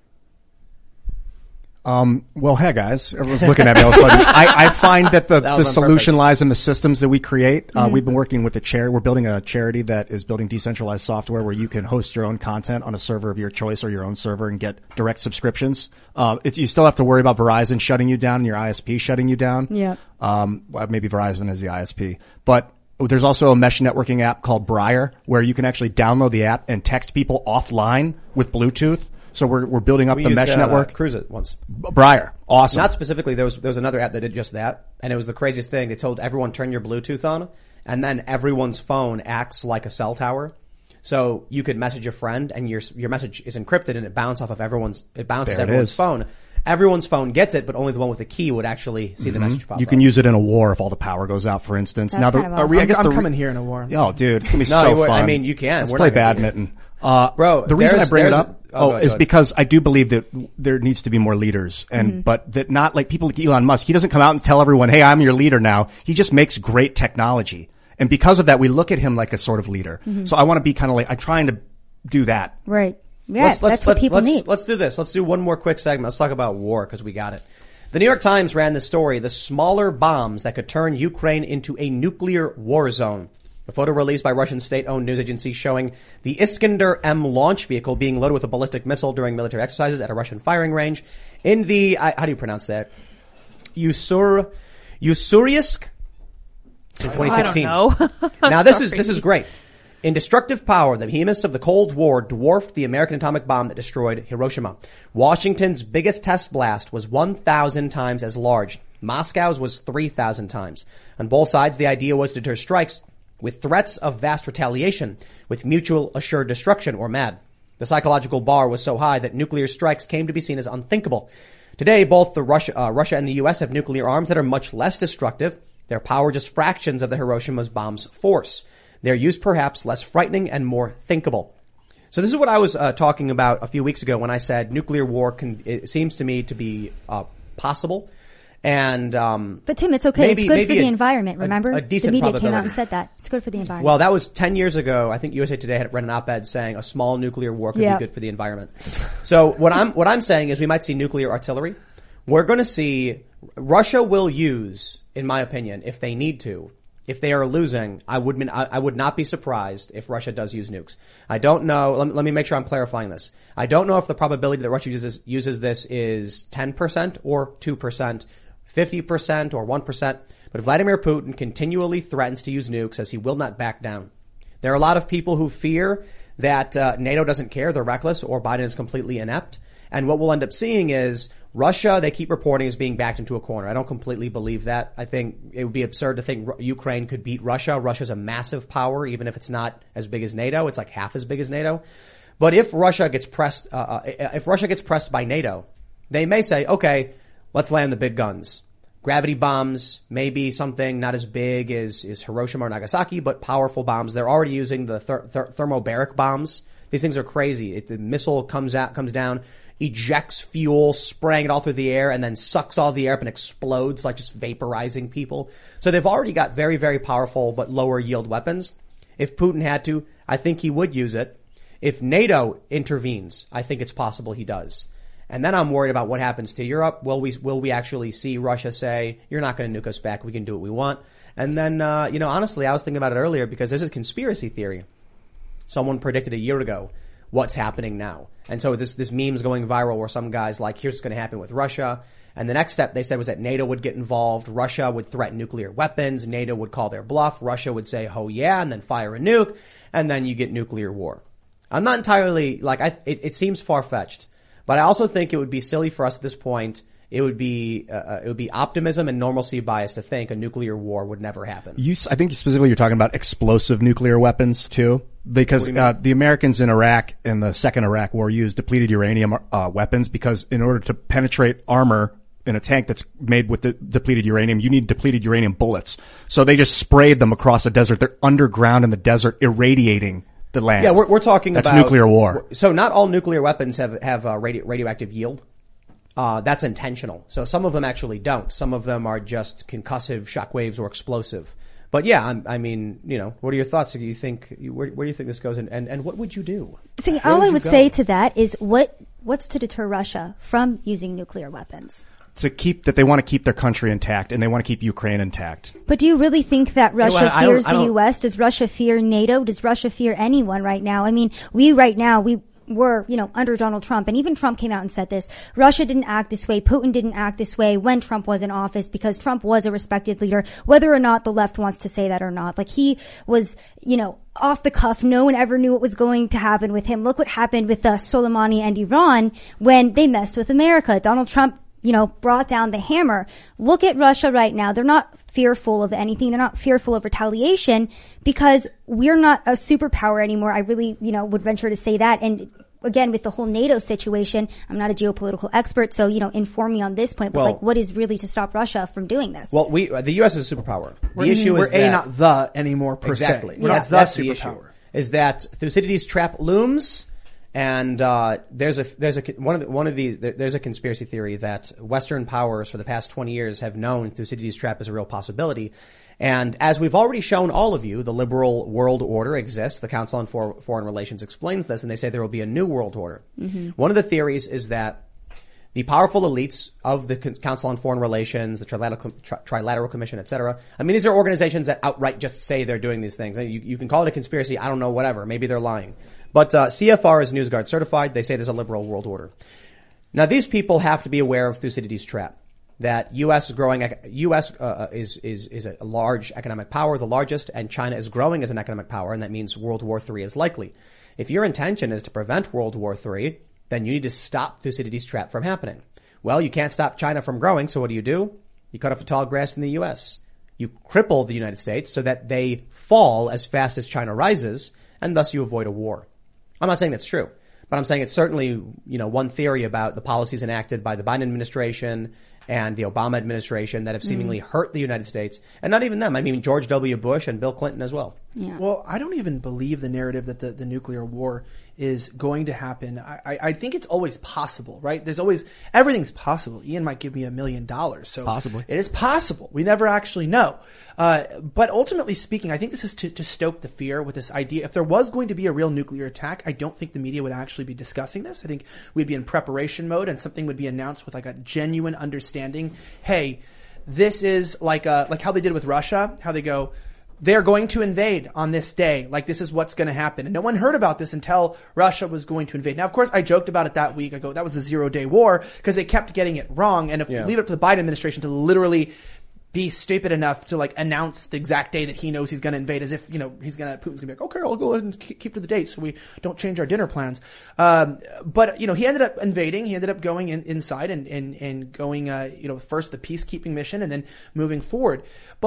Um, well, hey guys, everyone's looking at me all of a sudden. I, I find that the,
That
the
was on
solution
purpose.
lies in the systems that we create. Uh,
Mm-hmm.
we've been working with a chair. We're building a charity that is building decentralized software where you can host your own content on a server of your choice or your own server and get direct subscriptions. Uh, it's, you still have to worry about Verizon shutting you down and your I S P shutting you down.
Yeah.
Um, well, maybe Verizon is the I S P, but there's also a mesh networking app called Briar where you can actually download the app and text people offline with Bluetooth. So we're, we're building up
We
the
used
mesh
to,
network.
Uh, cruise it once.
Briar. Awesome.
Not specifically. There was there was another app that did just that, and it was the craziest thing. They told everyone turn your Bluetooth on, and then everyone's phone acts like a cell tower. So you could message a friend, and your your message is encrypted, and it bounces off of everyone's. It bounces
There it
everyone's
is.
phone. Everyone's phone gets it, but only the one with the key would actually see the message pop
You
up.
can use it in a war if all the power goes out, for instance.
That's
now, the,
kind of
uh,
awesome.
re- I
I'm,
guess
I'm
the re-
coming here in a war.
Oh, dude, it's gonna be
No,
so
you would-
fun.
I mean, you can.
Let's
We're
play
not gonna be-
badminton. Uh,
Bro,
the reason I
there's-
bring it
there's-
up
oh,
oh,
go ahead,
is
go ahead.
because I do believe that there needs to be more leaders, and
Mm-hmm.
but that not like people like Elon Musk. He doesn't come out and tell everyone, "Hey, I'm your leader now." He just makes great technology, and because of that, we look at him like a sort of leader.
Mm-hmm.
So I want to be kind of like I'm trying to do that.
Right. Yeah,
let's, let's,
that's what
let's,
people
let's,
need.
Let's do this. Let's do one more quick segment. Let's talk about war because we got it. The New York Times ran this story, the smaller bombs that could turn Ukraine into a nuclear war zone. A photo released by Russian state-owned news agency showing the Iskander M launch vehicle being loaded with a ballistic missile during military exercises at a Russian firing range in the, I, how do you pronounce that? Usur, Usuriysk in twenty sixteen.
I don't know.
Now this is,
Sorry.
this is great. In destructive power, the behemoths of the Cold War dwarfed the American atomic bomb that destroyed Hiroshima. Washington's biggest test blast was one thousand times as large. Moscow's was three thousand times. On both sides, the idea was to deter strikes with threats of vast retaliation, with mutual assured destruction or M A D. The psychological bar was so high that nuclear strikes came to be seen as unthinkable. Today, both the Russia, uh, Russia and the U S have nuclear arms that are much less destructive. Their power just fractions of the Hiroshima's bomb's force. Their use perhaps less frightening and more thinkable. So this is what I was uh, talking about a few weeks ago when I said nuclear war can, it seems to me to be uh, possible. And um
But Tim, it's okay.
maybe-
it's good
maybe
for the
a-
environment.
a-
Remember,
a decent
the media came out
probability.
and said that it's good for the environment.
Well, that was ten years ago. I think U S A Today had read an op-ed saying a small nuclear war could
Yeah.
be good for the environment. So what I'm what I'm saying is we might see nuclear artillery. We're going to see Russia will use, in my opinion, if they need to. If they are losing, I would I, I would not be surprised if Russia does use nukes. I don't know. Let me, let me make sure I'm clarifying this. I don't know if the probability that Russia uses uses this is ten percent or two percent, fifty percent or one percent. But Vladimir Putin continually threatens to use nukes as he will not back down. There are a lot of people who fear that uh, NATO doesn't care, they're reckless, or Biden is completely inept. And what we'll end up seeing is Russia, they keep reporting as being backed into a corner. I don't completely believe that. I think it would be absurd to think Ru- Ukraine could beat Russia. Russia's a massive power, even if it's not as big as NATO. It's like half as big as NATO. But if Russia gets pressed, uh, uh, if Russia gets pressed by NATO, they may say, okay, let's land the big guns. Gravity bombs, maybe something not as big as, as Hiroshima or Nagasaki, but powerful bombs. They're already using the ther- ther- thermobaric bombs. These things are crazy. If the missile comes out, comes down, ejects fuel, spraying it all through the air, and then sucks all the air up and explodes, like just vaporizing people. So they've already got very, very powerful but lower yield weapons. If Putin had to, I think he would use it. If NATO intervenes, I think it's possible he does. And then I'm worried about what happens to Europe. Will we, will we actually see Russia say, you're not going to nuke us back, we can do what we want? And then, uh, you know, honestly, I was thinking about it earlier because there's a conspiracy theory. Someone predicted a year ago what's happening now. And so this, this meme's going viral where some guy's like, here's what's going to happen with Russia. And the next step they said was that NATO would get involved. Russia would threaten nuclear weapons. NATO would call their bluff. Russia would say, oh yeah, and then fire a nuke. And then you get nuclear war. I'm not entirely, like, I, it, it seems far-fetched. But I also think it would be silly for us at this point. It would be, uh, it would be optimism and normalcy bias to think a nuclear war would never happen.
You, I think specifically you're talking about explosive nuclear weapons too, because uh, the Americans in Iraq in the second Iraq war used depleted uranium uh, weapons because in order to penetrate armor in a tank that's made with the depleted uranium, you need depleted uranium bullets. So they just sprayed them across the desert. They're underground in the desert, irradiating the land.
Yeah, we're, we're talking
that's
about
nuclear war.
So not all nuclear weapons have have uh, radio, radioactive yield. Uh, that's intentional. So some of them actually don't. Some of them are just concussive shockwaves or explosive. But yeah, I'm, I mean, you know, what are your thoughts? Do you think where, where do you think this goes, and, and, and what would you do?
See,
Where
all
would
I
you
would
go?
say to that is what what's to deter Russia from using nuclear weapons?
To keep that they want to keep their country intact and they want to keep Ukraine intact.
But do you really think that Russia
well, I don't-
fears
I
the
don't-
U S? Does Russia fear NATO? Does Russia fear anyone right now? I mean, we right now, we were, you know, under Donald Trump, and even Trump came out and said this. Russia didn't act this way. Putin didn't act this way when Trump was in office because Trump was a respected leader, whether or not the left wants to say that or not. Like, he was, you know, off the cuff. No one ever knew what was going to happen with him. Look what happened with the Soleimani and Iran when they messed with America. Donald Trump, you know, brought down the hammer. Look at Russia right now. They're not fearful of anything. They're not fearful of retaliation because we're not a superpower anymore. I really, you know, would venture to say that. And again, with the whole NATO situation, I'm not a geopolitical expert, so, you know, inform me on this point. But
Well-
like, what is really to stop Russia from doing this?
Well, we uh, the U S is a superpower. The
We're,
issue
we're
is
a
that
not the anymore per
exactly.
se. We're
Yeah,
not the
that's the
superpower.
issue. Is that Thucydides' trap looms, and uh there's a there's a one of the, one of these there, there's a conspiracy theory that Western powers for the past twenty years have known Thucydides' trap is a real possibility. And as we've already shown all of you, the liberal world order exists. The Council on For- Foreign Relations explains this, and they say there will be a new world order. Mm-hmm. One of the theories is that the powerful elites of the Council on Foreign Relations, the Trilateral, Tri- Trilateral Commission, et cetera. I mean, these are organizations that outright just say they're doing these things. You, you can call it a conspiracy. I don't know, whatever. Maybe they're lying. But uh, C F R is NewsGuard certified. They say there's a liberal world order. Now, these people have to be aware of Thucydides' trap. That U S growing, U S uh, is is is a large economic power, the largest, and China is growing as an economic power, and that means World War Three is likely. If your intention is to prevent World War Three, then you need to stop Thucydides' trap from happening. Well, you can't stop China from growing, so what do you do? You cut off the tall grass in the U S. You cripple the United States so that they fall as fast as China rises, and thus you avoid a war. I'm not saying that's true, but I'm saying it's certainly, you know, one theory about the policies enacted by the Biden administration and the Obama administration that have seemingly mm. hurt the United States. And not even them. I mean, George W. Bush and Bill Clinton as well.
Yeah.
Well, I don't even believe the narrative that the, the nuclear war is going to happen. I, I, I think it's always possible, right? There's always, everything's possible. Ian might give me a million dollars. So
Possibly.
it is possible. We never actually know. Uh, but ultimately speaking, I think this is to, to stoke the fear with this idea. If there was going to be a real nuclear attack, I don't think the media would actually be discussing this. I think we'd be in preparation mode and something would be announced with like a genuine understanding. Hey, this is like a, like how they did with Russia, how they go, they're going to invade on this day. Like, this is what's going to happen. And no one heard about this until Russia was going to invade. Now, of course, I joked about it that week. I go, that was the zero day war because they kept getting it wrong. And if
yeah.
we leave it up to the Biden administration to literally be stupid enough to like announce the exact day that he knows he's going to invade, as if, you know, he's going to, Putin's going to be like, okay, I'll go ahead and keep to the date so we don't change our dinner plans. Um, but, you know, he ended up invading. He ended up going in, inside and, and, and going, uh, you know, first the peacekeeping mission and then moving forward. But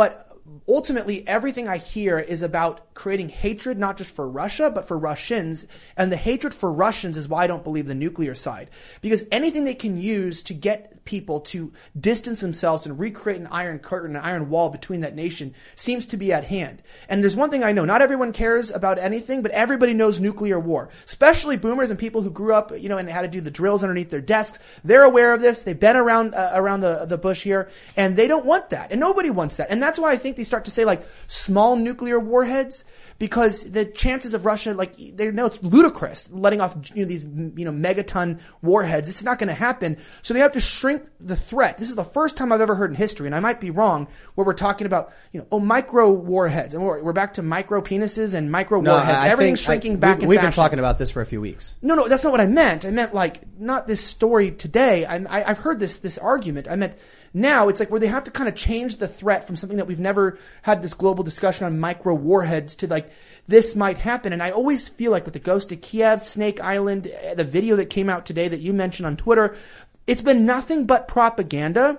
ultimately everything I hear is about creating hatred, not just for Russia, but for Russians. And the hatred for Russians is why I don't believe the nuclear side. Because anything they can use to get people to distance themselves and recreate an iron curtain, an iron wall between that nation seems to be at hand. And there's one thing I know, not everyone cares about anything, but everybody knows nuclear war, especially boomers and people who grew up, you know, and had to do the drills underneath their desks. They're aware of this. They've been around, uh, around the, the bush here, and they don't want that. And nobody wants that. And that's why I think they start to say like small nuclear warheads, because the chances of Russia, like, they know it's ludicrous letting off, you know, these, you know, megaton warheads. It's not going to happen. So they have to shrink the threat. This is the first time I've ever heard in history, and I might be wrong, where we're talking about, you know, oh, micro warheads. And we're, we're back to micro penises and micro
No,
warheads.
I
Everything's
think,
shrinking
I,
back
we,
in
We've
fashion.
been talking about this for a few weeks.
No, no, that's not what I meant. I meant like not this story today. I, I, I've heard this this argument. I meant now it's like where they have to kind of change the threat from something that we've never had this global discussion on micro warheads to like this might happen. And I always feel like with the Ghost of Kiev, Snake Island, the video that came out today that you mentioned on Twitter, it's been nothing but propaganda.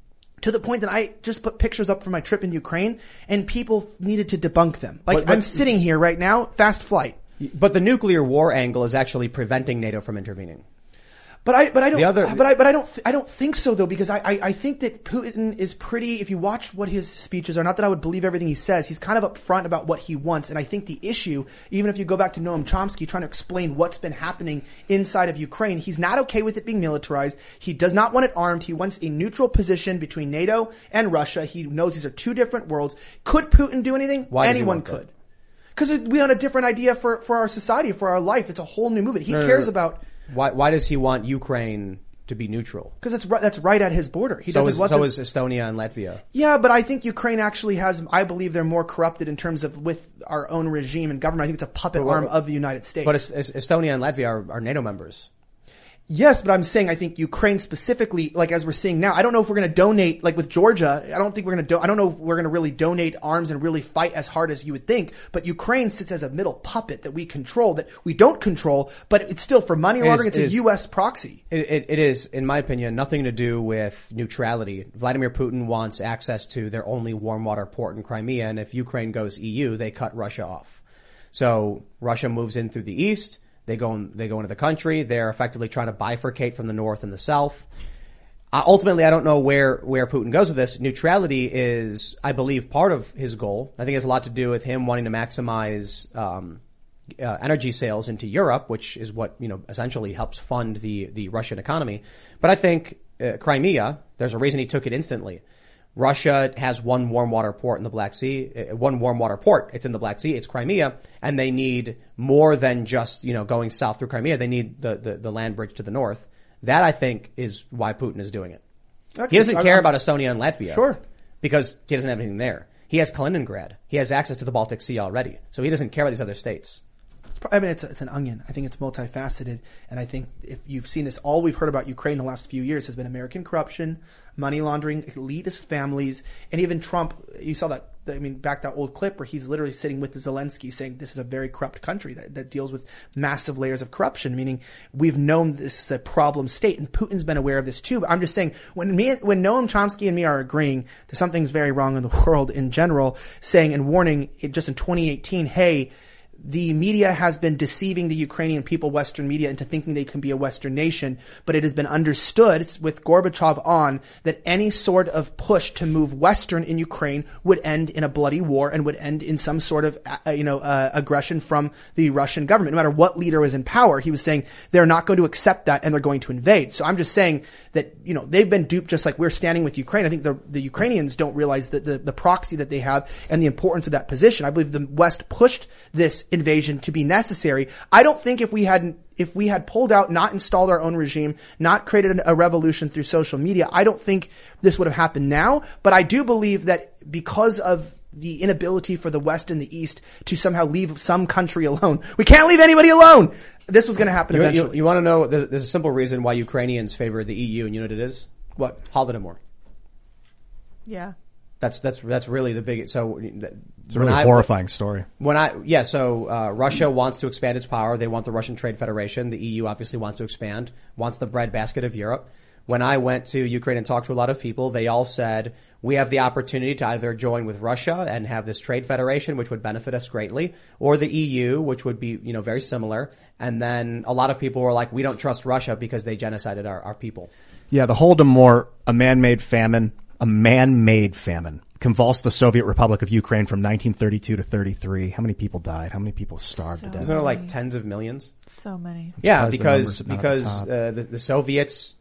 To the point that I just put pictures up from my trip in Ukraine, and people needed to debunk them. Like
But- but-
I'm sitting here right now, fast flight.
But the nuclear war angle is actually preventing NATO from intervening.
But I, but I don't,
The other-
but I, but I don't, th- I don't think so though, because I, I, I think that Putin is pretty, if you watch what his speeches are, not that I would believe everything he says, he's kind of upfront about what he wants. And I think the issue, even if you go back to Noam Chomsky trying to explain what's been happening inside of Ukraine, he's not okay with it being militarized. He does not want it armed. He wants a neutral position between NATO and Russia. He knows these are two different worlds. Could Putin do anything?
Why does he
Anyone
want that?
could. Because we have a different idea for, for our society, for our life. It's a whole new movement. He
No, no,
cares
no.
about,
Why, why does he want Ukraine to be neutral?
because that's right, that's right at his border. He
So
doesn't
is,
want
so
them-
is Estonia and Latvia.
Yeah, but I think Ukraine actually has, I believe they're more corrupted in terms of with our own regime and government. I think it's a puppet
But what-
arm of the United States.
But Es- Es- Estonia and Latvia are, are NATO members.
Yes, but I'm saying I think Ukraine specifically, like as we're seeing now, I don't know if we're going to donate, like with Georgia, I don't think we're going to do, I don't know if we're going to really donate arms and really fight as hard as you would think, but Ukraine sits as a middle puppet that we control, that we don't control, but it's still for money
is-
laundering, it's
it
a
is-
U S proxy.
It, it, it is, in my opinion, nothing to do with neutrality. Vladimir Putin wants access to their only warm water port in Crimea, and if Ukraine goes E U, they cut Russia off. So Russia moves in through the east. They go in, they go into the country. They're effectively trying to bifurcate from the north and the south. Uh, ultimately, I don't know where, where Putin goes with this. Neutrality is, I believe, part of his goal. I think it has a lot to do with him wanting to maximize, um, uh, energy sales into Europe, which is what, you know, essentially helps fund the, the Russian economy. But I think, uh, Crimea, there's a reason he took it instantly. Russia has one warm water port in the Black Sea, uh, one warm water port. It's in the Black Sea. It's Crimea. And they need more than just, you know, going south through Crimea. They need the, the, the land bridge to the north. That, I think, is why Putin is doing it.
Okay,
He doesn't
so
care
I'm-
about Estonia and Latvia.
Sure.
Because he doesn't have anything there. He has Kaliningrad. He has access to the Baltic Sea already. So he doesn't care about these other states.
It's pro- I mean, it's, a, it's an onion. I think it's multifaceted. And I think if you've seen this, all we've heard about Ukraine the last few years has been American corruption, money laundering, elitist families, and even Trump. You saw that, I mean, back that old clip where he's literally sitting with Zelensky saying this is a very corrupt country that, that deals with massive layers of corruption, meaning we've known this is a problem state. And Putin's been aware of this too. But I'm just saying, when me, when Noam Chomsky and me are agreeing that something's very wrong in the world in general, saying and warning it just in twenty eighteen, hey, the media has been deceiving the Ukrainian people, Western media, into thinking they can be a Western nation, but it has been understood with Gorbachev on that any sort of push to move Western in Ukraine would end in a bloody war and would end in some sort of, uh, you know, uh, aggression from the Russian government. No matter what leader was in power, he was saying they're not going to accept that and they're going to invade. So I'm just saying that, you know, they've been duped just like we're standing with Ukraine. I think the, the Ukrainians don't realize that the, the proxy that they have and the importance of that position. I believe the West pushed this invasion to be necessary. I don't think if we hadn't, if we had pulled out, not installed our own regime, not created a revolution through social media, I don't think this would have happened now. But I do believe that because of the inability for the West and the East to somehow leave some country alone, we can't leave anybody alone. This was going to happen
You,
eventually.
you, you want to know, there's, there's a simple reason why Ukrainians favor the E U, and you know what it is?
What?
Holodomor.
Yeah.
That's, that's, that's really the big, so.
It's a really horrifying story.
When I, yeah, so, uh, Russia wants to expand its power. They want the Russian Trade Federation. The E U obviously wants to expand, wants the breadbasket of Europe. when I went to Ukraine and talked to a lot of people, they all said, we have the opportunity to either join with Russia and have this trade federation, which would benefit us greatly, or the E U, which would be, you know, very similar. And then a lot of people were like, we don't trust Russia because they genocided our, our people.
Yeah, the Holodomor, a man-made famine, a man-made famine, convulsed the Soviet Republic of Ukraine from nineteen thirty-two to thirty-three. How many people died? How many people starved
So
to death?
Isn't there like tens of millions?
So many.
Yeah,
surprised the
because
numbers are not at the
because
top.
uh, the, the Soviets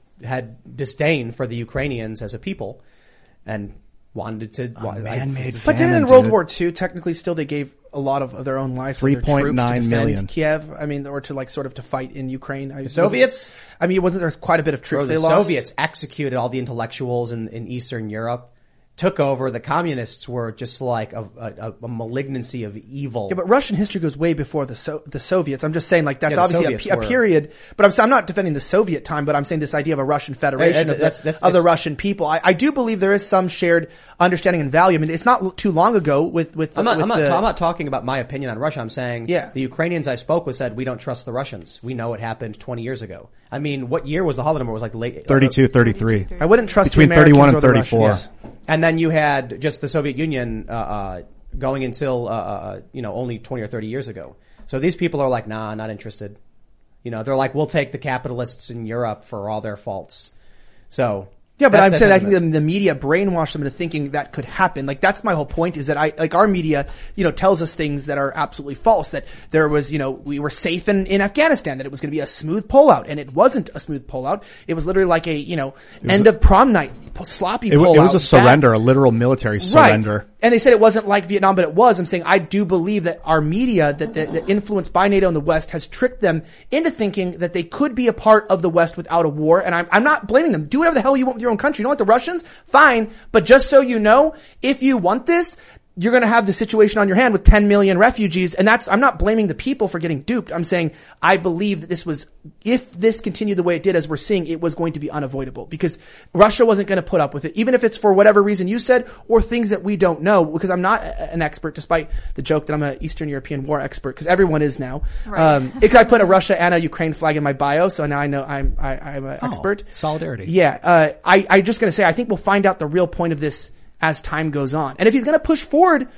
had disdain for the Ukrainians as a people and wanted to. wa-
man-made
I-
But didn't in
Famine,
World
dude.
War Two, technically still they gave a lot of their own lives to their troops to
three point nine
defend
million.
Kiev. I mean, or to like sort of to fight in Ukraine. I,
The Soviets?
I mean, wasn't there quite a bit of
Bro,
troops
the
they lost?
Soviets executed all the intellectuals in, in Eastern Europe, took over. The communists were just like a, a, a malignancy of evil.
Yeah, but Russian history goes way before the so- the Soviets. I'm just saying, like that's
Yeah, the
obviously a,
Soviets
pe- a
were-
period. But I'm, s- I'm not defending the Soviet time, but I'm saying this idea of a Russian federation
That's-
of, the,
that's- that's-
of the
that's-
Russian people. I, I do believe there is some shared understanding and value. I mean, it's not l- too long ago with with. The,
I'm not,
with
I'm, not,
the,
I'm not talking about my opinion on Russia. I'm saying
Yeah.
the Ukrainians I spoke with said, we don't trust the Russians. We know it happened twenty years ago. I mean, what year was the Holodomor? It was like late...
thirty-two, thirty-three.
I wouldn't trust
Between
the Americans
thirty-one and
or the
thirty-four.
Russians.
And then you had just the Soviet Union uh, uh, going until, uh, uh, you know, only twenty or thirty years ago. So these people are like, nah, not interested. You know, they're like, we'll take the capitalists in Europe for all their faults. So...
Yeah, but
that's
I'm
the
saying I think
sentiment.
the, the media brainwashed them into thinking that could happen. Like that's my whole point is that I, like our media, you know, tells us things that are absolutely false. That there was, you know, we were safe in, in Afghanistan, that it was going to be a smooth pullout. And it wasn't a smooth pullout. It was literally like a, you know, end of prom night, p- sloppy
It, w-
pullout.
it was a
Bad-
surrender, a literal military surrender.
Right. And they said it wasn't like Vietnam, but it was. I'm saying I do believe that our media, that the, the influenced by NATO in the West, has tricked them into thinking that they could be a part of the West without a war. And I'm, I'm not blaming them. Do whatever the hell you want with your own country. You don't like the Russians? Fine. But just so you know, if you want this, you're going to have the situation on your hand with ten million refugees. And that's, I'm not blaming the people for getting duped. I'm saying I believe that this was, if this continued the way it did, as we're seeing, it was going to be unavoidable because Russia wasn't going to put up with it, even if it's for whatever reason you said or things that we don't know, because I'm not a- an expert, despite the joke that I'm an Eastern European war expert, because everyone is now.
Right.
Um, because I put a Russia and a Ukraine flag in my bio, so now I know I'm, I, I'm an
Oh,
expert.
solidarity.
Yeah, uh, I, I just gonna say, I think we'll find out the real point of this as time goes on. And if he's gonna push forward,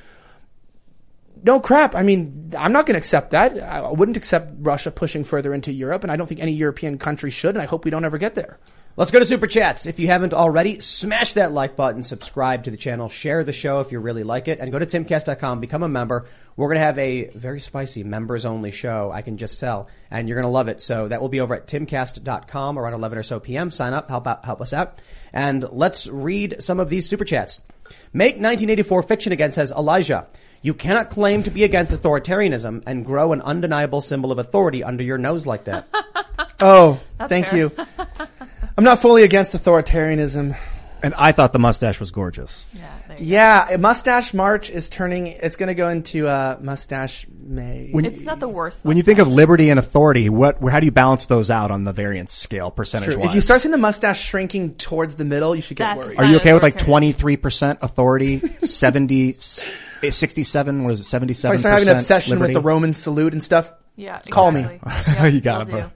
no crap. I mean, I'm not gonna accept that. I wouldn't accept Russia pushing further into Europe, and I don't think any European country should, and I hope we don't ever get there.
Let's go to Super Chats. If you haven't already, smash that like button, subscribe to the channel, share the show if you really like it, and go to timcast dot com, become a member. We're going to have a very spicy members-only show, I can just tell, and you're going to love it. So that will be over at timcast dot com around eleven or so p.m. Sign up, help out, help us out. And let's read some of these Super Chats. Make nineteen eighty-four Fiction Again says, Elijah, you cannot claim to be against authoritarianism and grow an undeniable symbol of authority under your nose like that.
Oh, thank
fair.
you. I'm not fully against authoritarianism.
And I thought the mustache was gorgeous.
Yeah, there you
Yeah, a mustache March is turning, it's gonna go into, uh, mustache May.
When
go. It's not the worst.
When you think of
mustache.
liberty and authority, what, how do you balance those out on the variance scale, percentage
True.
wise?
If you start seeing the mustache shrinking towards the middle, you should get
That's-
worried.
Are you okay with like
authoritarian.
twenty-three percent authority, seventy, sixty-seven, what is it,
If I
seventy-seven percent
start having an obsession
liberty?
with the Roman salute and stuff,
Yeah,
Call me.
exactly. Yep,
You got
will
it,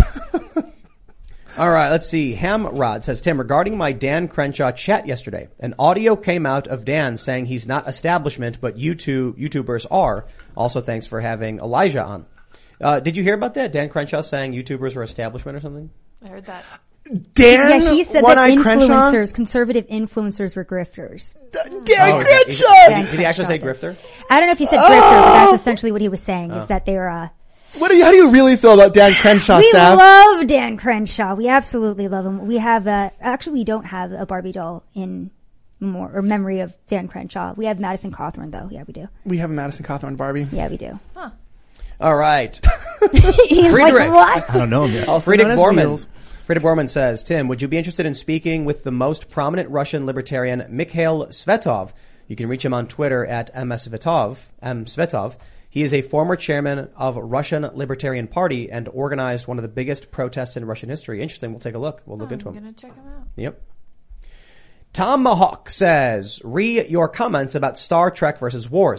do.
All right, let's see. Hamrod says, Tim, regarding my Dan Crenshaw chat yesterday, an audio came out of Dan saying he's not establishment, but YouTube, YouTubers are. Also, thanks for having Elijah on. Uh, did you hear about that? Dan Crenshaw saying YouTubers were establishment or something?
I heard that.
Dan,
Yeah, he said that
One-Eye Crenshaw?
influencers, conservative influencers were grifters.
Dan
Oh, is that- is
Crenshaw!
that-
Dan
did, did he actually say
Crenshaw
grifter?
I don't know if he said grifter, but that's essentially what he was saying, is that they were, uh,
What do you, how do you really feel about Dan Crenshaw,
we
Sav?
love Dan Crenshaw. We absolutely love him. We have, uh, actually we don't have a Barbie doll in more, or memory of Dan Crenshaw. We have Madison Cawthorn though. Yeah, we do.
We have a Madison Cawthorn Barbie.
Yeah, we do.
All right.
He's like,
Friedrich.
what?
I don't know him yet.
Also
Friedrich
known as
Borman.
Wheels.
Friedrich Borman says, Tim, would you be interested in speaking with the most prominent Russian libertarian, Mikhail Svetov? You can reach him on Twitter at msvetov, M. Svetov. He is a former chairman of Russian Libertarian Party and organized one of the biggest protests in Russian history. Interesting. We'll take a look. We'll look into
I'm
him.
gonna check him out.
Yep. Tom Mahawk says, re your comments about Star Trek versus Wars.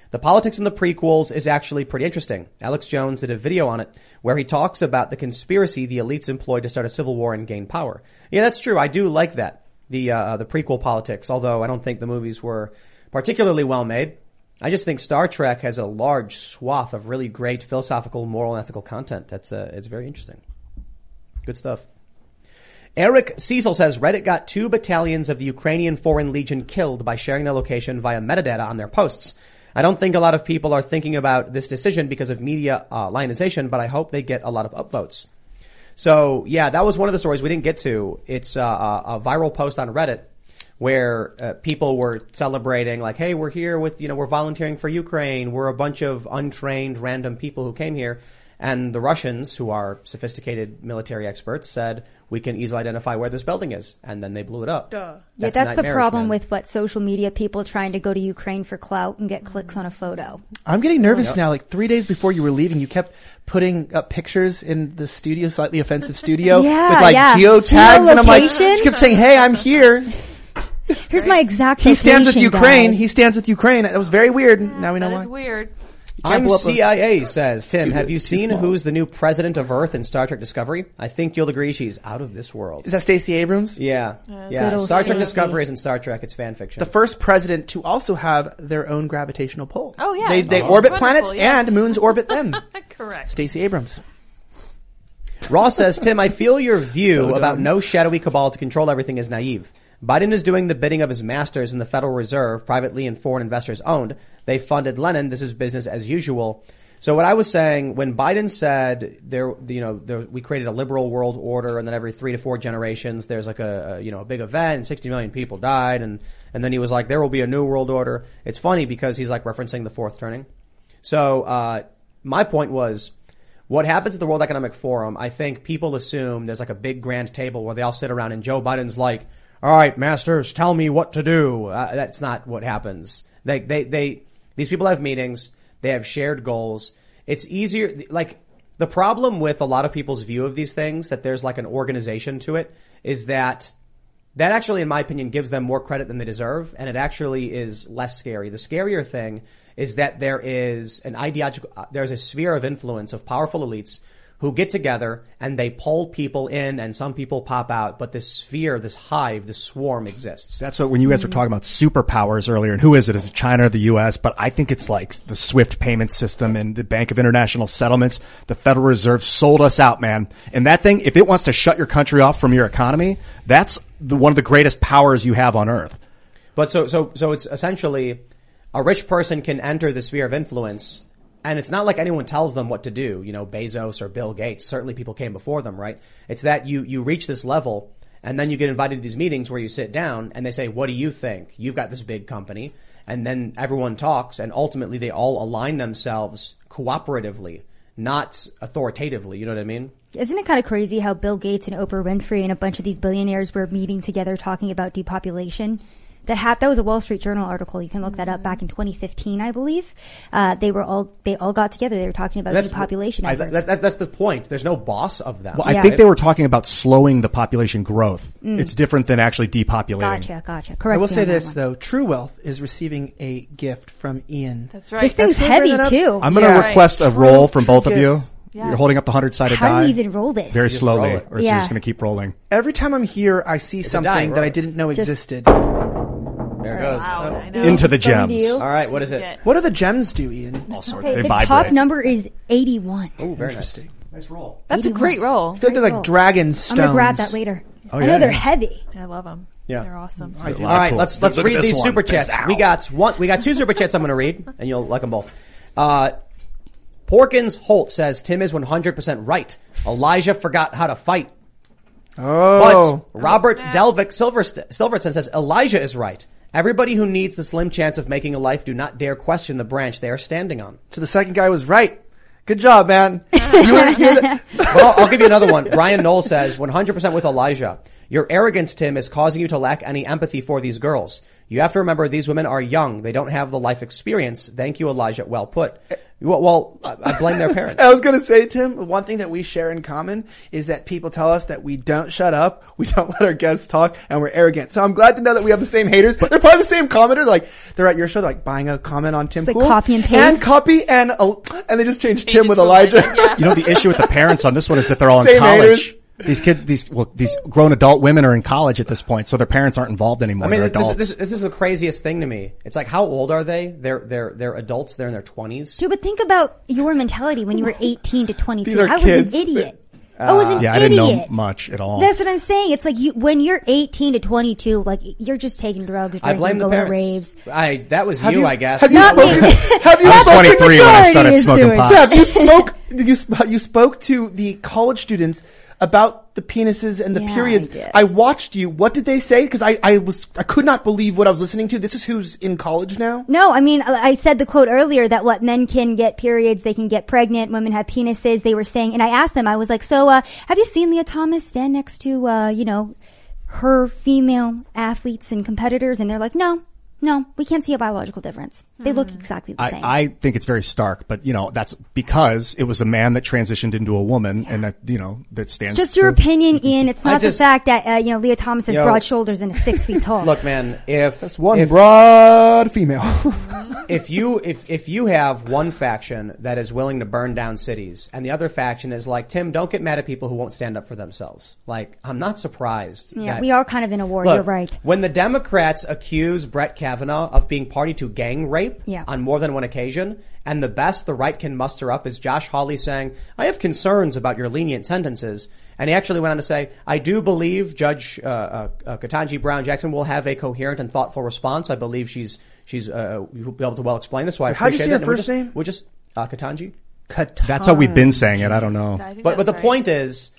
The politics in the prequels is actually pretty interesting. Alex Jones did a video on it where he talks about the conspiracy the elites employed to start a civil war and gain power. Yeah, that's true. I do like that. The, uh, the prequel politics, although I don't think the movies were particularly well made. I just think Star Trek has a large swath of really great philosophical, moral, and ethical content. That's, uh, it's very interesting. Good stuff. Eric Cecil says Reddit got two battalions of the Ukrainian Foreign Legion killed by sharing their location via metadata on their posts. I don't think a lot of people are thinking about this decision because of media uh, lionization, but I hope they get a lot of upvotes. So, yeah, that was one of the stories we didn't get to. It's uh, a viral post on Reddit where uh, people were celebrating, like, hey, we're here with, you know, we're volunteering for Ukraine. We're a bunch of untrained random people who came here. And the Russians, who are sophisticated military experts, said, we can easily identify where this building is. And then they blew it up.
Duh.
Yeah, that's the problem
man.
with what social media people trying to go to Ukraine for clout and get clicks on a photo.
I'm getting nervous
Yep.
now. Like three days before you were leaving, you kept putting up pictures in the studio, slightly offensive studio,
Yeah,
with like
yeah.
geotags, and I'm like,
Geolocation?
she kept saying, "Hey, I'm here."
Here's my exact
He stands with
location,
Ukraine.
guys.
He stands with Ukraine. It was very weird. Now we know
That
why.
is weird.
I'm
blow up a-
C I A, says Tim.
Dude,
Have you
it's too
seen
small.
who's the new president of Earth in Star Trek Discovery? I think you'll agree she's out of this world.
Is that Stacey Abrams?
Yeah.
Good
Yeah.
old
Star Trek
Stacey.
Discovery isn't Star Trek. It's fan fiction.
The first president to also have their own gravitational pull.
Oh, yeah.
They, they
Oh.
orbit
Wonderful,
planets
yes.
and moons orbit them.
Correct.
Stacey Abrams.
Ross says, Tim, I feel your view
So
about
dumb.
no shadowy cabal to control everything is naive. Biden is doing the bidding of his masters in the Federal Reserve, privately and foreign investors owned. They funded Lenin. This is business as usual. So what I was saying, when Biden said there, you know, there, we created a liberal world order, and then every three to four generations there's like a, a, you know, a big event, and sixty million people died, and and then he was like, there will be a new world order. It's funny because he's like referencing the fourth turning. So uh my point was, what happens at the World Economic Forum? I think people assume there's like a big grand table where they all sit around, and Joe Biden's like, all right, masters, tell me what to do. Uh, that's not what happens. They, they, they, these people have meetings. They have shared goals. It's easier, like, the problem with a lot of people's view of these things, that there's like an organization to it, is that that actually, in my opinion, gives them more credit than they deserve, and it actually is less scary. The scarier thing is that there is an ideological, uh, there's a sphere of influence of powerful elites who get together and they pull people in, and some people pop out, but this sphere, this hive, this swarm exists.
That's what, when you guys were talking about superpowers earlier, and who is it? Is it China or the U S? But I think it's like the SWIFT payment system and the Bank of International Settlements. The Federal Reserve sold us out, man. And that thing, if it wants to shut your country off from your economy, that's the, one of the greatest powers you have on earth.
But so, so, so it's essentially a rich person can enter the sphere of influence, and it's not like anyone tells them what to do. You know, Bezos or Bill Gates, certainly people came before them, right? It's that you, you reach this level, and then you get invited to these meetings where you sit down and they say, what do you think? You've got this big company. And then everyone talks, and ultimately they all align themselves cooperatively, not authoritatively. You know what I mean?
Isn't it kind of crazy how Bill Gates and Oprah Winfrey and a bunch of these billionaires were meeting together talking about depopulation? That ha- that was a Wall Street Journal article. You can look that up back in twenty fifteen, I believe. Uh, they were all, they all got together. They were talking about
That's,
depopulation
I,
efforts.
that, that, that's the point. There's no boss of them.
Well, I
Yeah.
think they were talking about slowing the population growth. It's different than actually depopulating.
Gotcha, gotcha. Correct.
I will
me
say
on that
this
one.
though: True Wealth is receiving a gift from Ian.
That's right.
This thing's
That's
heavy
bringing it up.
too.
I'm going to
Yeah.
request a
True-
roll from
true
both of you.
gifts.
Yeah.
You're holding up the hundred-sided
How
die.
do you even roll this?
Very
just
slowly,
roll it.
or it's
Yeah.
just going to keep rolling.
Every time I'm here, I see
a die,
something that
roll
I
it.
didn't know
Just-
existed.
There it goes.
Wow, I know.
Into the
Funny to
gems.
you.
All right, what is it?
Get-
What do the gems do, Ian?
All sorts.
Okay,
They
the
vibrate.
top number is eighty-one.
Oh, very
Interesting.
nice. Nice roll.
That's a
eighty-one.
great roll.
I feel like they're
Very
like
cool.
dragon stones.
I'm gonna grab that later.
Oh,
I
yeah,
know they're
yeah.
heavy.
I love them.
Yeah.
They're awesome.
I do.
All right,
cool.
let's let's
Look at
read
this
these
one.
super chats.
Ow.
We got one. We got two super chats. I'm going to read, and you'll like them both. Uh, Porkins Holt says Tim is one hundred percent right. Elijah forgot how to fight.
Oh,
But Robert Delvick Silverst- Silverton says Elijah is right. Everybody who needs the slim chance of making a life do not dare question the branch they are standing on.
so the second guy was right. Good job, man. You were- you're the-
But I'll, I'll give you another one. Brian Knoll says one hundred percent with Elijah. Your arrogance, Tim, is causing you to lack any empathy for these girls. You have to remember these women are young. They don't have the life experience. Thank you, Elijah. Well put. Well, well I, I blame their parents.
I was going to say, Tim, one thing that we share in common is that people tell us that we don't shut up, we don't let our guests talk, and we're arrogant. So I'm glad to know that we have the same haters. They're probably the same commenters. Like, they're at your show, they're like buying a comment on Tim
Just
Pool.
like copy and paste.
And copy and, uh, and they just changed
Change
Tim
it
with
to
Elijah.
Elijah, yeah.
You know, the issue with the parents on this one is that they're all in
Same
college.
haters.
These kids, these, well, these grown adult women are in college at this point, so their parents aren't involved anymore.
I mean,
they're
this,
adults.
this, this is the craziest thing to me. It's like, how old are they? They're, they're, they're adults. They're in their twenties.
Dude, but think about your mentality when you were eighteen to twenty-two.
These are
I was
kids.
an idiot. I was an
yeah, I
idiot.
didn't know much at all.
That's what I'm saying. It's like you, when you're eighteen to twenty-two, like you're just taking drugs,
I
drinking,
blame the
going to
parents.
raves.
I, that was
Have
you,
you-
I guess.
have you
Not
spoken,
me.
have you
I was
spoken
twenty-three when I
majority
started
is
smoking
doing.
pot.
Steph, you spoke, you, sp- you spoke to the college students about the penises and the
Yeah,
periods.
I did.
I watched you. What did they say? Because I, I was, I could not believe what I was listening to. This is who's in college now.
No, I mean, I I said the quote earlier that what men can get periods, they can get pregnant, women have penises. They were saying, and I asked them, I was like, so, uh, have you seen Leah Thomas stand next to, uh, you know, her female athletes and competitors? And they're like, no, no, we can't see a biological difference. They look exactly the same.
I, I think it's very stark, but you know, that's because it was a man that transitioned into a woman and that, you know, that stands.
It's just your
to-
opinion, Ian. It's
I
not
just-
the fact that, uh, you know, Leah Thomas has
Yo.
broad shoulders and is six feet tall.
Look, man, if,
That's one
if,
broad female.
if you, if, if you have one faction that is willing to burn down cities and the other faction is like, Tim, don't get mad at people who won't stand up for themselves. Like, I'm not surprised.
yeah,
that-
we are kind of in a war.
Look,
You're right.
when the Democrats accuse Brett Kavanaugh of being party to gang rape
Yeah.
on more than one occasion, and the best the right can muster up is Josh Hawley saying, I have concerns about your lenient sentences. And he actually went on to say, I do believe Judge uh, uh, uh, Ketanji Brown Jackson will have a coherent and thoughtful response. I believe she's she's uh, will be able to well explain this. So I
How'd you
appreciate
say
it.
her
And we'll
first
just-
name?
We'll just uh, Ketanji.
That's how we've been saying it. I don't know.
I think
But but the
that's right.
point is,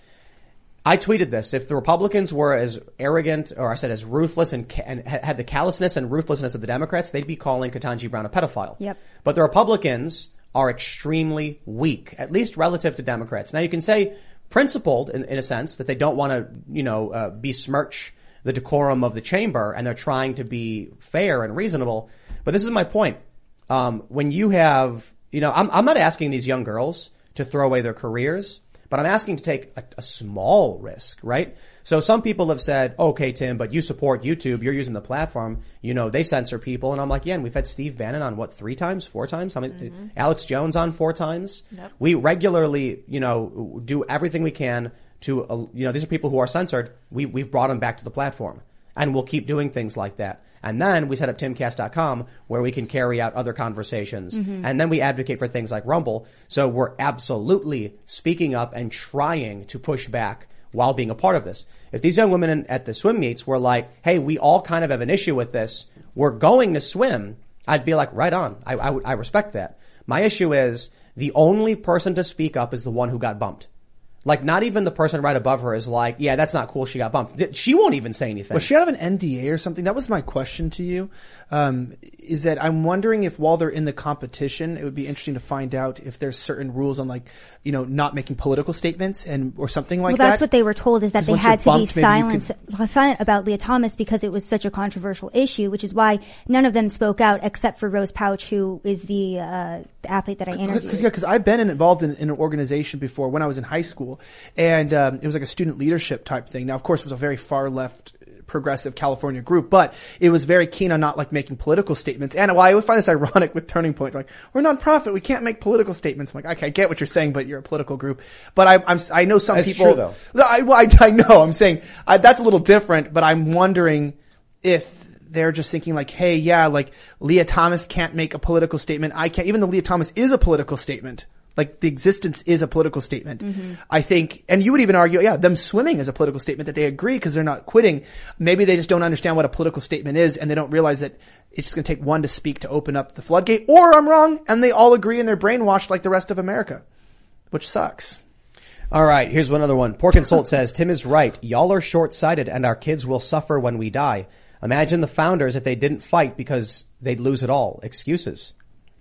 I tweeted this. If the Republicans were as arrogant, or I said as ruthless and, ca- and ha- had the callousness and ruthlessness of the Democrats, they'd be calling Ketanji Brown a pedophile.
Yep.
But the Republicans are extremely weak, at least relative to Democrats. Now you can say principled in, in a sense that they don't want to, you know, uh, besmirch the decorum of the chamber and they're trying to be fair and reasonable. But this is my point. Um, when you have, you know, I'm, I'm not asking these young girls to throw away their careers, but I'm asking to take a, a small risk, right? So some people have said, okay, Tim, but you support YouTube. You're using the platform. You know, they censor people. And I'm like, yeah, and we've had Steve Bannon on what, three times, four times? How many, mm-hmm. Alex Jones on four times.
Yep.
We regularly, you know, do everything we can to, uh, you know, these are people who are censored. We, we've brought them back to the platform and we'll keep doing things like that. And then we set up timcast dot com where we can carry out other conversations. Mm-hmm. And then we advocate for things like Rumble. So we're absolutely speaking up and trying to push back while being a part of this. If these young women in, at the swim meets were like, hey, we all kind of have an issue with this, we're going to swim, I'd be like, right on. I, I, I respect that. My issue is the only person to speak up is the one who got bumped. Like, not even the person right above her is like, yeah, that's not cool, she got bumped. She won't even say anything.
Was she out of an N D A or something? That was my question to you. Um, is that I'm wondering if while they're in the competition, it would be interesting to find out if there's certain rules on, like, you know, not making political statements and or something like
well,
that.
that's what they were told, is that
'Cause
they
once you're
had to be
bumped, maybe you
silent, silent about Leah Thomas because it was such a controversial issue, which is why none of them spoke out except for Rose Pouch, who is the uh, athlete that I interviewed.
Because yeah, 'cause I've been involved in, in an organization before when I was in high school, and um, it was like a student leadership type thing. Now, of course, it was a very far left progressive California group, but it was very keen on not like making political statements. And well, I always find this ironic with Turning Point. Like, we're a nonprofit, we can't make political statements. I'm like, okay, I get what you're saying, but you're a political group. But I, I'm, I know some
That's
people.
true, though.
No, I, well, I, I know. I'm saying I, that's a little different, but I'm wondering if they're just thinking like, hey, yeah, like Leah Thomas can't make a political statement. I can't, even though Leah Thomas is a political statement. Like, the existence is a political statement. Mm-hmm. I think, and you would even argue, yeah, them swimming is a political statement, that they agree because they're not quitting. Maybe they just don't understand what a political statement is, and they don't realize that it's just going to take one to speak to open up the floodgate. Or I'm wrong, and they all agree and they're brainwashed like the rest of America, which sucks.
All right, here's one other one. Pork and Salt says, Tim is right. Y'all are short-sighted and our kids will suffer when we die. Imagine the founders if they didn't fight because they'd lose it all. Excuses.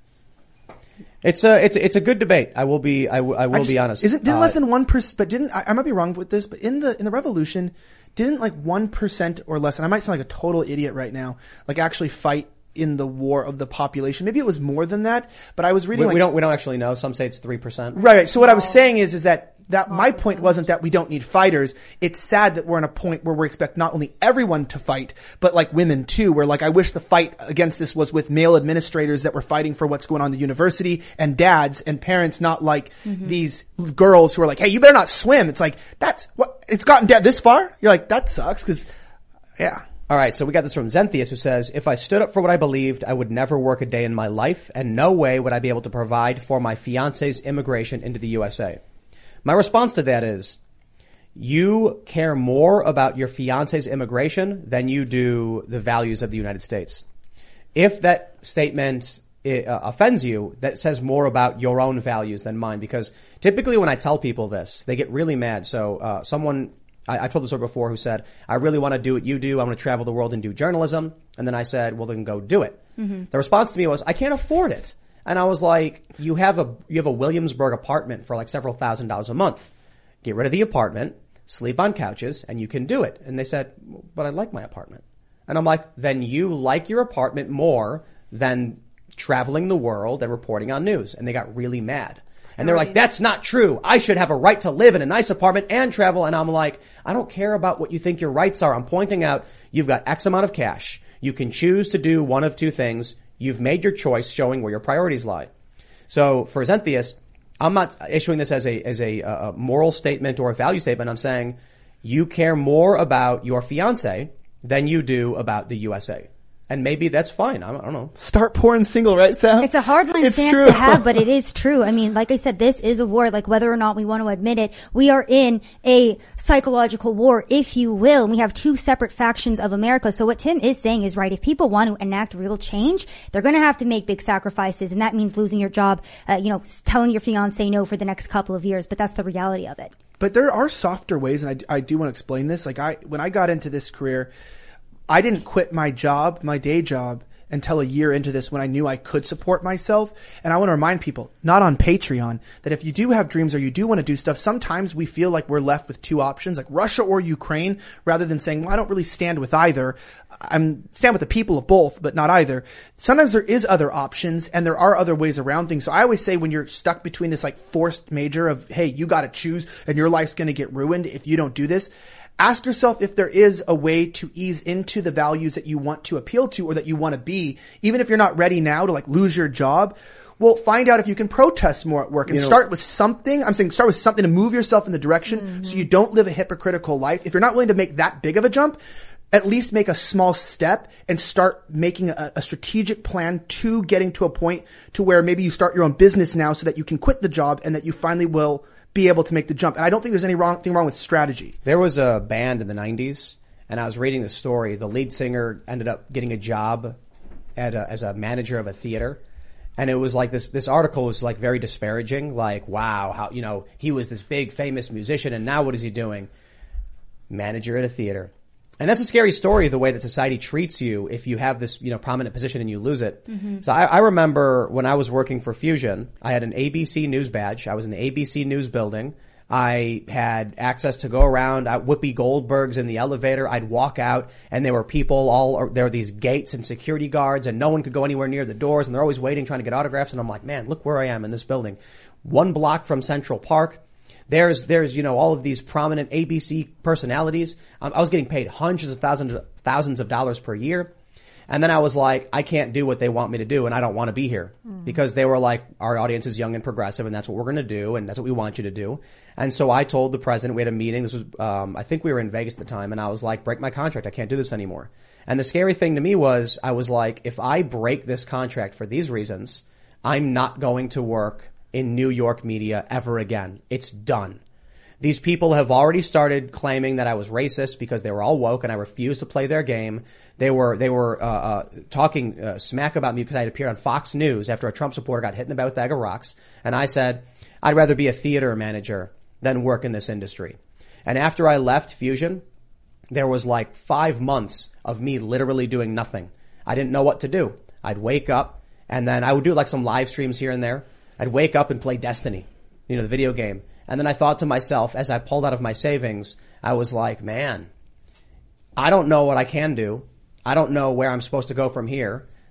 It's a, it's, it's a good debate. I will be, I, w- I will
I just-
be honest.
Isn't, didn't
Uh,
less than one percent, but didn't, I, I might be wrong with this, but in the, in the revolution, didn't like one percent or less, and I might sound like a total idiot right now, like actually fight in the war of the population. Maybe it was more than that, but I was reading
We,
like,
we don't we don't actually know. Some say it's three percent.
right, right. So what I was saying is, is that that my point wasn't that we don't need fighters. It's sad that we're in a point where we expect not only everyone to fight, but like women too, where like I wish the fight against this was with male administrators that were fighting for what's going on in the university, and dads and parents, not like mm-hmm. these girls who are like, hey, you better not swim. It's like, that's what, it's gotten down this far? You're like, that sucks, cause, yeah.
All right, so we got this from Xenthius, who says, if I stood up for what I believed, I would never work a day in my life, and no way would I be able to provide for my fiance's immigration into the U S A. My response to that is, you care more about your fiance's immigration than you do the values of the United States. If that statement uh, offends you, that says more about your own values than mine, because typically when I tell people this, they get really mad. So uh, someone, I, I've told this story before, who said, I really want to do what you do. I want to travel the world and do journalism. And then I said, well, then go do it. Mm-hmm. The response to me was, I can't afford it. And I was like, you have a, you have a Williamsburg apartment for like several thousand dollars a month. Get rid of the apartment, sleep on couches, and you can do it. And they said, but I like my apartment. And I'm like, then you like your apartment more than traveling the world and reporting on news. And they got really mad. And they're like, that's not true. I should have a right to live in a nice apartment and travel. And I'm like, I don't care about what you think your rights are. I'm pointing out you've got X amount of cash. You can choose to do one of two things. You've made your choice, showing where your priorities lie. So for Xenthius, I'm not issuing this as a as a, a moral statement or a value statement. I'm saying you care more about your fiance than you do about the U S A. And maybe that's fine. I don't, I don't know.
Start pouring single, right, Sal?
It's a hard line
it's
stance
true.
to have, but it is true. I mean, like I said, this is a war. Like whether or not we want to admit it, we are in a psychological war, if you will. We have two separate factions of America. So what Tim is saying is right. If people want to enact real change, they're going to have to make big sacrifices, and that means losing your job, uh, you know, telling your fiance no for the next couple of years. But that's the reality of it.
But there are softer ways, and I, I do want to explain this. Like I, when I got into this career, I didn't quit my job, my day job, until a year into this when I knew I could support myself. And I want to remind people, not on Patreon, that if you do have dreams or you do want to do stuff, sometimes we feel like we're left with two options, like Russia or Ukraine, rather than saying, well, I don't really stand with either. I'm stand with the people of both, but not either. Sometimes there is other options and there are other ways around things. So I always say when you're stuck between this like forced major of, hey, you got to choose and your life's going to get ruined if you don't do this, ask yourself if there is a way to ease into the values that you want to appeal to or that you want to be, even if you're not ready now to like lose your job. Well, find out if you can protest more at work and you know, start with something. I'm saying start with something to move yourself in the direction mm-hmm. so you don't live a hypocritical life. If you're not willing to make that big of a jump, at least make a small step and start making a, a strategic plan to getting to a point to where maybe you start your own business now so that you can quit the job and that you finally will be able to make the jump. And I don't think there's any wrong thing wrong with strategy.
There was a band in the nineties, and I was reading the story. The lead singer ended up getting a job at a, as a manager of a theater. And it was like this, this article was like very disparaging. Like, wow, how, you know, he was this big famous musician and now what is he doing? Manager at a theater. And that's a scary story, the way that society treats you if you have this, you know, prominent position and you lose it. Mm-hmm. So I, I remember when I was working for Fusion, I had an A B C News badge. I was in the A B C News building. I had access to go around. I, Whoopi Goldberg's in the elevator. I'd walk out and there were people all, there were these gates and security guards and no one could go anywhere near the doors and they're always waiting, trying to get autographs. And I'm like, man, look where I am in this building. One block from Central Park. There's, there's, you know, all of these prominent A B C personalities. Um, I was getting paid hundreds of thousands, thousands of dollars per year. And then I was like, I can't do what they want me to do and I don't want to be here mm. because they were like, our audience is young and progressive and that's what we're going to do and that's what we want you to do. And so I told the president, we had a meeting. This was, um, I think we were in Vegas at the time and I was like, break my contract. I can't do this anymore. And the scary thing to me was I was like, if I break this contract for these reasons, I'm not going to work in New York media ever again. It's done. These people have already started claiming that I was racist because they were all woke and I refused to play their game. They were, they were, uh, uh talking, uh, smack about me because I had appeared on Fox News after a Trump supporter got hit in the back with a bag of rocks. And I said, I'd rather be a theater manager than work in this industry. And after I left Fusion, there was like five months of me literally doing nothing. I didn't know what to do. I'd wake up and then I would do like some live streams here and there. I'd wake up and play Destiny, you know, the video game. And then I thought to myself, as I pulled out of my savings, I was like, man, I don't know what I can do. I don't know where I'm supposed to go from here.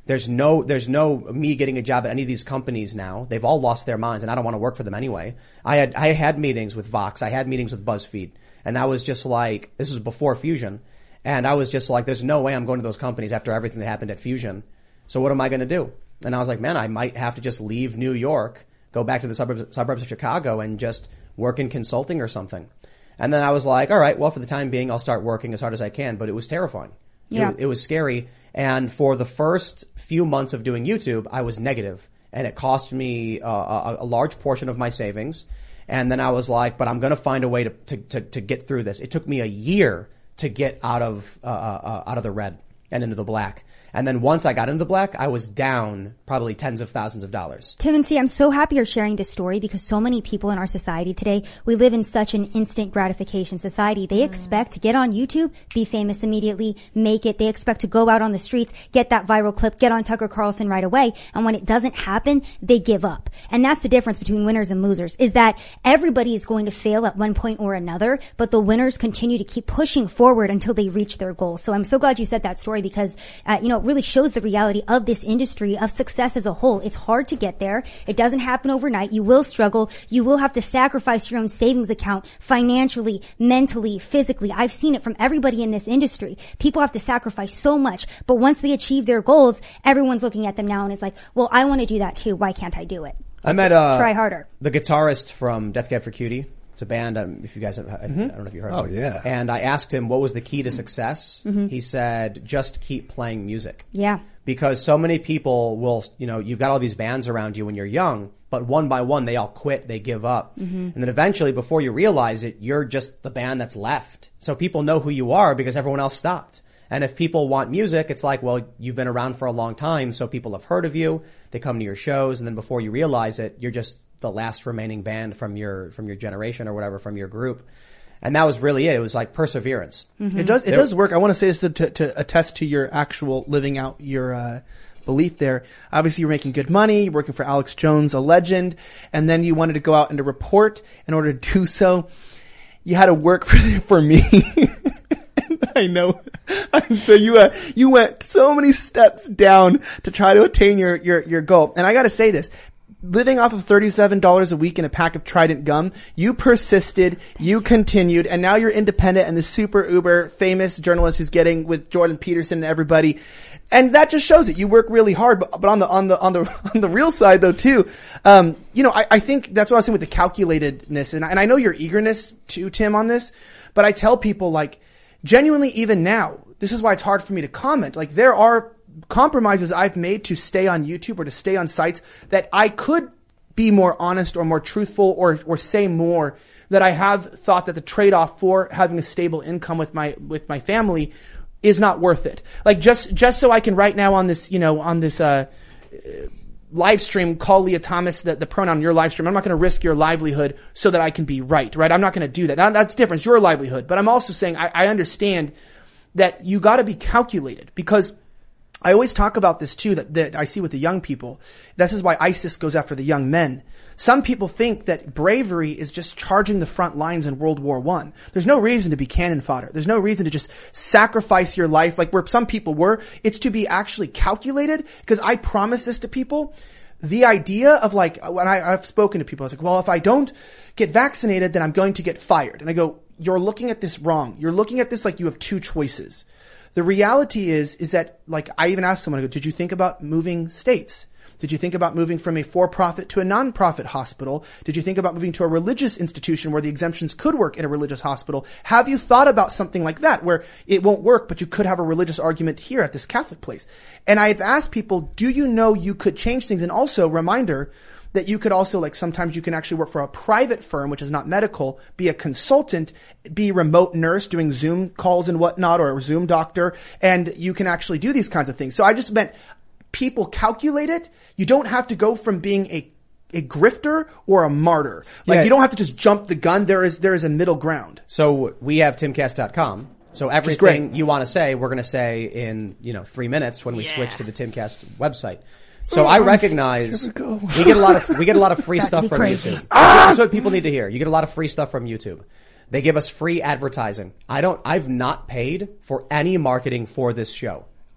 There's no, there's no me getting a job at any of these companies now. They've all lost their minds, and I don't want to work for them anyway. I had, I had meetings with Vox. I had meetings with BuzzFeed, and I was just like, this was before Fusion, and I was just like, there's no way I'm going to those companies after everything that happened at Fusion. So what am I going to do? And I was like, man, I might have to just leave New York, go back to the suburbs, suburbs of Chicago, and just work in consulting or something. And then I was like, all right, well, for the time being, I'll start working as hard as I can. But it was terrifying.
Yeah.
It, it was scary. And for the first few months of doing YouTube, I was negative, and it cost me uh, a, a large portion of my savings. And then I was like, but I'm going to find a way to, to, to, to get through this. It took me a year to get out of, uh, uh, out of the red and into the black. And then once I got into the black, I was down probably tens of thousands of dollars.
Tim and C, I'm so happy you're sharing this story because so many people in our society today, we live in such an instant gratification society. They expect to get on YouTube, be famous immediately, make it. They expect to go out on the streets, get that viral clip, get on Tucker Carlson right away. And when it doesn't happen, they give up. And that's the difference between winners and losers, is that everybody is going to fail at one point or another, but the winners continue to keep pushing forward until they reach their goal. So I'm so glad you said that story because, uh, you know, it really shows the reality of this industry, of success as a whole. It's hard to get there. It doesn't happen overnight. You will struggle. You will have to sacrifice your own savings account financially, mentally, physically. I've seen it from everybody in this industry. People have to sacrifice so much, but once they achieve their goals, everyone's looking at them now and is like, well, I want to do that too. Why can't I do it?
I met uh,
Try harder.
The guitarist from Death Cab for Cutie. It's a band, um, if you guys have, mm-hmm. I don't know if you heard
Oh,
of it.
yeah.
And I asked him what was the key to success. Mm-hmm. He said, just keep playing music.
Yeah.
Because so many people will, you know, you've got all these bands around you when you're young, but one by one they all quit, they give up. Mm-hmm. And then eventually, before you realize it, you're just the band that's left. So people know who you are because everyone else stopped. And if people want music, it's like, well, you've been around for a long time, so people have heard of you, they come to your shows, and then before you realize it, you're just the last remaining band from your from your generation or whatever, from your group. And that was really it. It was like perseverance.
Mm-hmm. It does it there, does work. I want to say this to, to, to attest to your actual living out your uh belief there. Obviously, you're making good money, you're working for Alex Jones, a legend, and then you wanted to go out and to report. In order to do so, you had to work for, for me. I know. So you uh, you went so many steps down to try to attain your your your goal. And I got to say this. Living off of thirty-seven dollars a week and a pack of Trident gum, you persisted, you continued, and now you're independent and the super uber famous journalist who's getting with Jordan Peterson and everybody. And that just shows it. You work really hard, but, but on the, on the, on the, on the real side though too, um, you know, I, I think that's what I was saying with the calculatedness. And, and I know your eagerness too, Tim, on this, but I tell people like, genuinely even now, this is why it's hard for me to comment. Like there are compromises I've made to stay on YouTube or to stay on sites that I could be more honest or more truthful or or say more, that I have thought that the trade-off for having a stable income with my with my family is not worth it. Like just just so I can right now on this, you know, on this uh live stream call Leah Thomas the, the pronoun your live stream. I'm not going to risk your livelihood so that I can be right, right? I'm not going to do that. Now, that's different. It's your livelihood. But I'm also saying I, I understand that you got to be calculated, because I always talk about this too, that, that I see with the young people. This is why ISIS goes after the young men. Some people think that bravery is just charging the front lines in World War One. There's no reason to be cannon fodder. There's no reason to just sacrifice your life like where some people were. It's to be actually calculated, because I promise this to people. The idea of like, when I, I've spoken to people, I was like, well, if I don't get vaccinated, then I'm going to get fired. And I go, you're looking at this wrong. You're looking at this like you have two choices. The reality is, is that, like, I even asked someone, I go, did you think about moving states? Did you think about moving from a for-profit to a non-profit hospital? Did you think about moving to a religious institution where the exemptions could work in a religious hospital? Have you thought about something like that where it won't work, but you could have a religious argument here at this Catholic place? And I've asked people, do you know you could change things? And also, reminder, that you could also, like, sometimes you can actually work for a private firm, which is not medical, be a consultant, be a remote nurse doing Zoom calls and whatnot, or a Zoom doctor, and you can actually do these kinds of things. So I just meant people calculate it. You don't have to go from being a a grifter or a martyr. Like,
Yeah.
you don't have to just jump the gun. There is there is a middle ground.
So we have timcast dot com. So everything you want to say, we're going to say in, you know, three minutes when we
Yeah.
switch to the Timcast website. So I recognize we, we get a lot of we get a lot of free
It's about
stuff
to
from
be crazy.
YouTube. This is what people need to hear. You get a lot of free stuff from YouTube. They give us free advertising. I don't. I've not paid for any marketing for this show.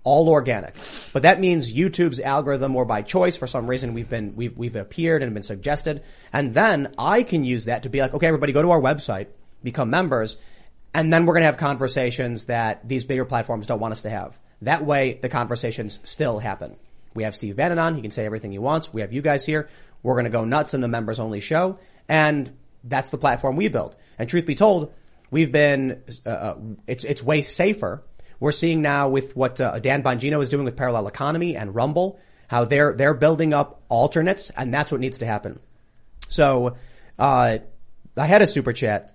all organic. But that means YouTube's algorithm, or by choice, for some reason we've been, we've, we've appeared and been suggested. And then I can use that to be like, okay, everybody go to our website, become members, and then we're going to have conversations that these bigger platforms don't want us to have. That way the conversations still happen. We have Steve Bannon on. He can say everything he wants. We have you guys here. We're going to go nuts in the members only show. And that's the platform we build. And truth be told, we've been, uh, it's, it's way safer. We're seeing now with what uh, Dan Bongino is doing with Parallel Economy and Rumble, how they're, they're building up alternates, and that's what needs to happen. So, uh, I had a super chat.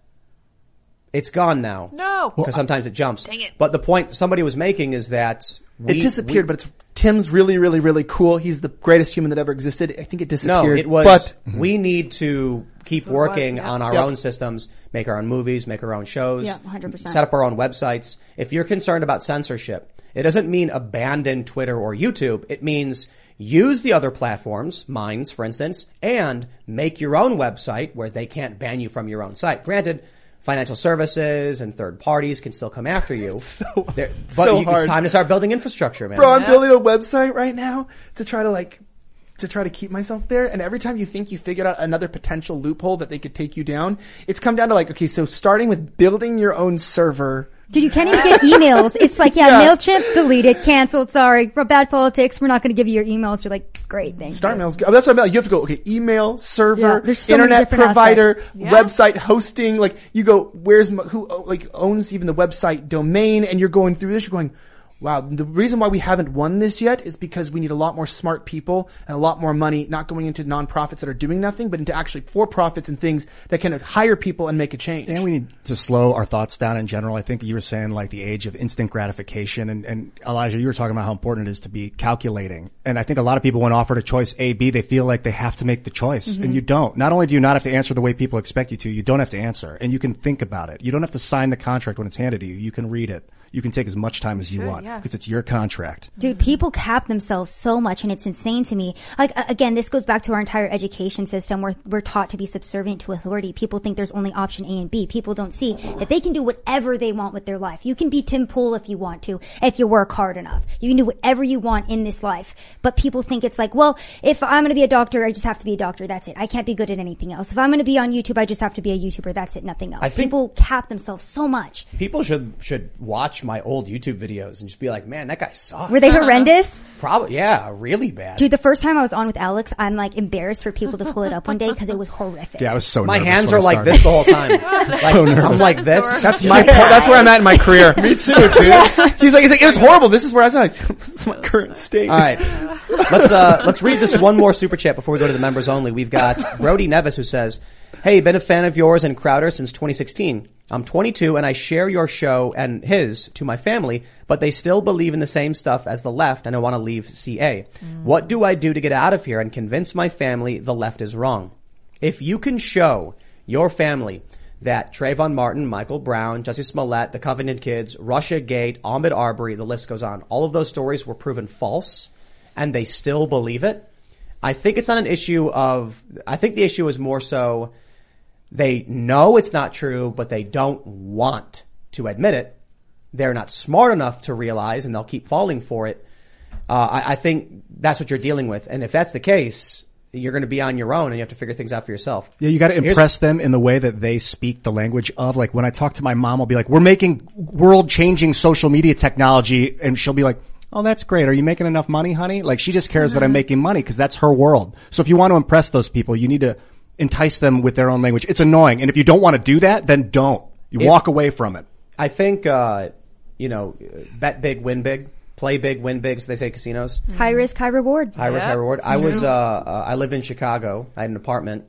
It's gone now.
No.
Because sometimes it jumps.
Dang it.
But the point somebody was making is that we,
it disappeared,
we,
but it's Tim's really, really, really cool. He's the greatest human that ever existed. I think it disappeared.
No, it was,
but
we need to keep
That's what it
working
was, yeah.
on our
Yep.
own systems, make our own movies, make our own shows.
Yeah, one hundred percent.
Set up our own websites. If you're concerned about censorship, it doesn't mean abandon Twitter or YouTube. It means use the other platforms, Minds, for instance, and make your own website where they can't ban you from your own site. Granted, financial services and third parties can still come after you.
so,
They're- but
so
you,
hard.
it's time to start building infrastructure, man.
Bro, I'm
Yeah.
building a website right now to try to like, to try to keep myself there. And every time you think you figured out another potential loophole that they could take you down, it's come down to like, okay, so starting with building your own server.
Dude, you can't even get emails. It's like, yeah,
Yeah.
MailChimp, deleted, canceled, sorry. Bad politics, we're not going to give you your emails. You're like, great, thank
Start
you.
mails. Oh, that's what I meant. You have to go, okay, email, server,
Yeah, there's so many
internet
different
provider,
aspects.
Yeah.
website hosting. Like you go, where's my, who like owns even the website domain? And you're going through this. You're going, wow. The reason why we haven't won this yet is because we need a lot more smart people and a lot more money, not going into nonprofits that are doing nothing, but into actually for profits and things that can hire people and make a change.
And we need to slow our thoughts down in general. I think you were saying like the age of instant gratification, and, and Elijah, you were talking about how important it is to be calculating. And I think a lot of people, when offered a choice A, B, they feel like they have to make the choice.
Mm-hmm.
And you don't. Not only do you not have to answer the way people expect you to, you don't have to answer. And you can think about it. You don't have to sign the contract when it's handed to you. You can read it. You can take as much time as you
Sure,
want
yeah.
because it's your contract.
Dude, people cap themselves so much, and it's insane to me. Like, uh, again, this goes back to our entire education system where we're taught to be subservient to authority. People think there's only option A and B. People don't see that they can do whatever they want with their life. You can be Tim Pool if you want to, if you work hard enough. You can do whatever you want in this life. But people think it's like, well, if I'm going to be a doctor, I just have to be a doctor. That's it. I can't be good at anything else. If I'm going to be on YouTube, I just have to be a YouTuber. That's it. Nothing else.
I think-
People cap themselves so much.
People should, should watch my old YouTube videos and just be like, man, that guy sucks.
Were they horrendous?
Probably, yeah, really bad.
Dude, the first time I was on with Alex, I'm like embarrassed for people to pull it up one day because it was horrific.
Yeah, I was so
My
nervous
hands
when
are
I
like
started.
this the whole time. Like, I'm like this.
That's my, po- that's where I'm at in my career. Me too, dude. He's like, he's like, it was horrible. This is where I was at. This is my current state.
All right, let's uh let's read this one more super chat before we go to the members only. We've got Brody Nevis who says, "Hey, been a fan of yours and Crowder since twenty sixteen. I'm twenty-two and I share your show and his to my family, but they still believe in the same stuff as the left and I want to leave C A. Mm. What do I do to get out of here and convince my family the left is wrong? If you can show your family that Trayvon Martin, Michael Brown, Jussie Smollett, the Covenant Kids, Russia Gate, Ahmaud Arbery, the list goes on, all of those stories were proven false and they still believe it, I think it's not an issue of, I think the issue is more so they know it's not true, but they don't want to admit it. They're not smart enough to realize and they'll keep falling for it. Uh, I, I think that's what you're dealing with. And if that's the case, you're going to be on your own and you have to figure things out for yourself.
Yeah, you got to
Here's-
impress them in the way that they speak the language of. Like when I talk to my mom, I'll be like, we're making world-changing social media technology. And she'll be like, oh, that's great. Are you making enough money, honey? Like she just cares mm-hmm. that I'm making money because that's her world. So if you want to impress those people, you need to entice them with their own language. It's annoying. And if you don't want to do that, then don't. You
If-
walk away from it.
I think, uh, you know, bet big, win big, play big, win big, so they say casinos.
High risk, high reward.
High risk,
Yep,
high reward. I
true.
was, uh, uh, I lived in Chicago. I had an apartment.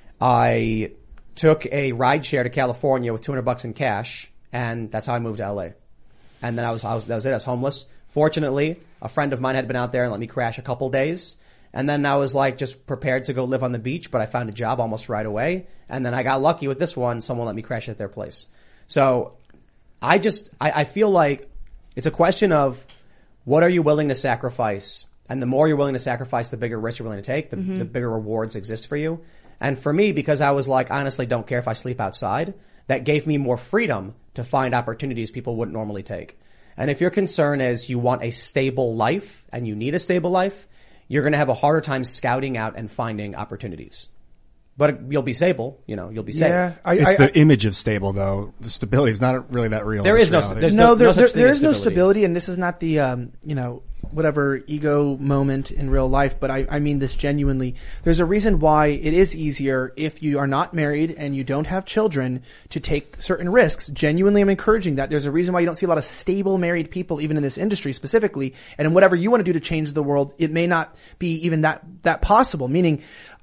I took a ride share to California with two hundred bucks in cash, and that's how I moved to L A. And then I was, I was, that was it. I was homeless. Fortunately, a friend of mine had been out there and let me crash a couple days. And then I was like just prepared to go live on the beach, but I found a job almost right away. And then I got lucky with this one. Someone let me crash at their place. So I just, I, I feel like it's a question of what are you willing to sacrifice? And the more you're willing to sacrifice, the bigger risk you're willing to take, the, mm-hmm. the bigger rewards exist for you. And for me, because I was like, honestly, don't care if I sleep outside, that gave me more freedom to find opportunities people wouldn't normally take. And if your concern is you want a stable life and you need a stable life, you're going to have a harder time scouting out and finding opportunities. But you'll be stable, you know, you'll be safe.
Yeah, I,
It's
I,
the image of stable, though. The stability is not really that real.
There
in
is no-
reality.
there's
no,
no
there,
such
there,
thing
there
as
is no
stability.
stability, and this is not the, um, you know, whatever ego moment in real life, but I, I mean this genuinely. There's a reason why it is easier if you are not married and you don't have children to take certain risks. Genuinely, I'm encouraging that. There's a reason why you don't see a lot of stable married people, even in this industry specifically, and in whatever you want to do to change the world, it may not be even that, that possible, meaning,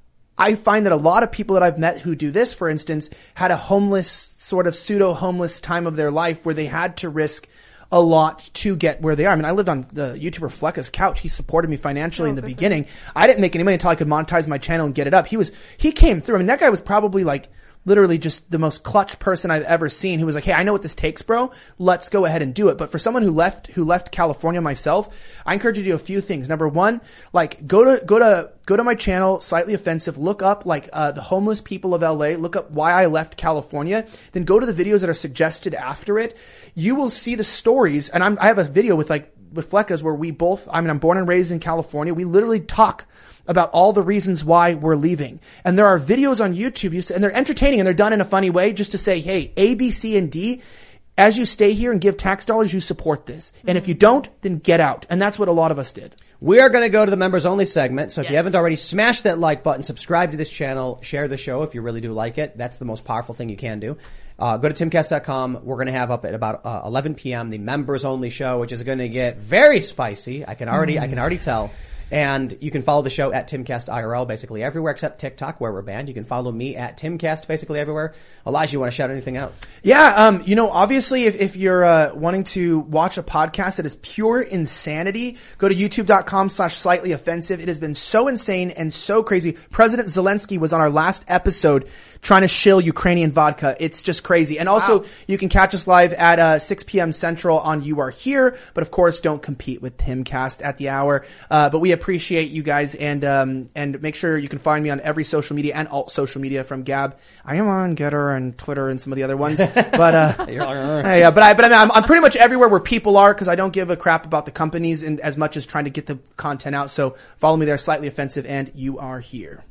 I find that a lot of people that I've met who do this, for instance, had a homeless, sort of pseudo-homeless time of their life where they had to risk a lot to get where they are. I mean, I lived on the YouTuber Flecka's couch. He supported me financially
Oh,
in the
good for
beginning. I didn't make any money until I could monetize my channel and get it up. He was, he came through. I mean, that guy was probably like, literally just the most clutch person I've ever seen who was like, hey, I know what this takes, bro. Let's go ahead and do it. But for someone who left, who left California myself, I encourage you to do a few things. Number one, like go to, go to, go to my channel, Slightly Offensive, look up like, uh, the homeless people of L A, look up why I left California, then go to the videos that are suggested after it. You will see the stories. And I'm, I have a video with like, with Flecka's where we both, I mean, I'm born and raised in California. We literally talk about all the reasons why we're leaving. And there are videos on YouTube, and they're entertaining and they're done in a funny way just to say, hey, A, B, C, and D, as you stay here and give tax dollars, you support this. And if you don't, then get out. And that's what a lot of us did.
We are going to go to the members only segment. So if you
Yes.
haven't already, smash that like button, subscribe to this channel, share the show if you really do like it. That's the most powerful thing you can do. Uh, go to timcast dot com. We're going to have up at about uh, eleven p.m. the members only show, which is going to get very spicy. I can already, I can already tell. And you can follow the show at Timcast I R L basically everywhere except TikTok where we're banned. You can follow me at Timcast basically everywhere. Elijah, you want to shout anything out?
Yeah, um, you know, obviously if, if you're, uh, wanting to watch a podcast that is pure insanity, go to youtube.com slash slightly offensive. It has been so insane and so crazy. President Zelensky was on our last episode trying to shill Ukrainian vodka. It's just crazy. And also
Wow.
you can catch us live at, uh, six p.m. Central on You Are Here. But of course, don't compete with Timcast at the hour. Uh, but we appreciate you guys and, um, and make sure you can find me on every social media and alt social media from Gab. I am on Getter and Twitter and some of the other ones. But, uh, yeah, but I, but I mean, I'm, I'm pretty much everywhere where people are because I don't give a crap about the companies and as much as trying to get the content out. So follow me there, Slightly Offensive, and You Are Here.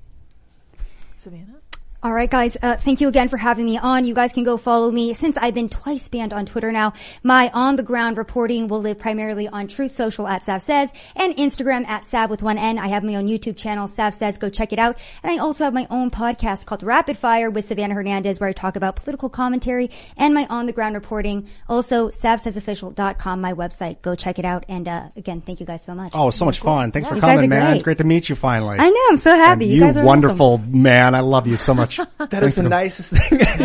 Savannah?
All right, guys. Uh, thank you again for having me on. You guys can go follow me. Since I've been twice banned on Twitter now, my on-the-ground reporting will live primarily on Truth Social at Sav Says and Instagram at Sav with one N. I have my own YouTube channel, Sav Says. Go check it out. And I also have my own podcast called Rapid Fire with Savannah Hernandez, where I talk about political commentary and my on-the-ground reporting. Also, sav says official dot com, my website. Go check it out. And uh, again, thank you guys so much.
Oh, it was so much fun. Thanks
Yeah,
for
you guys
coming,
are
man.
great.
It's great to meet you finally.
I know. I'm so happy.
And
You
you
guys are
wonderful man. I love you so much.
That is the nicest thing anybody's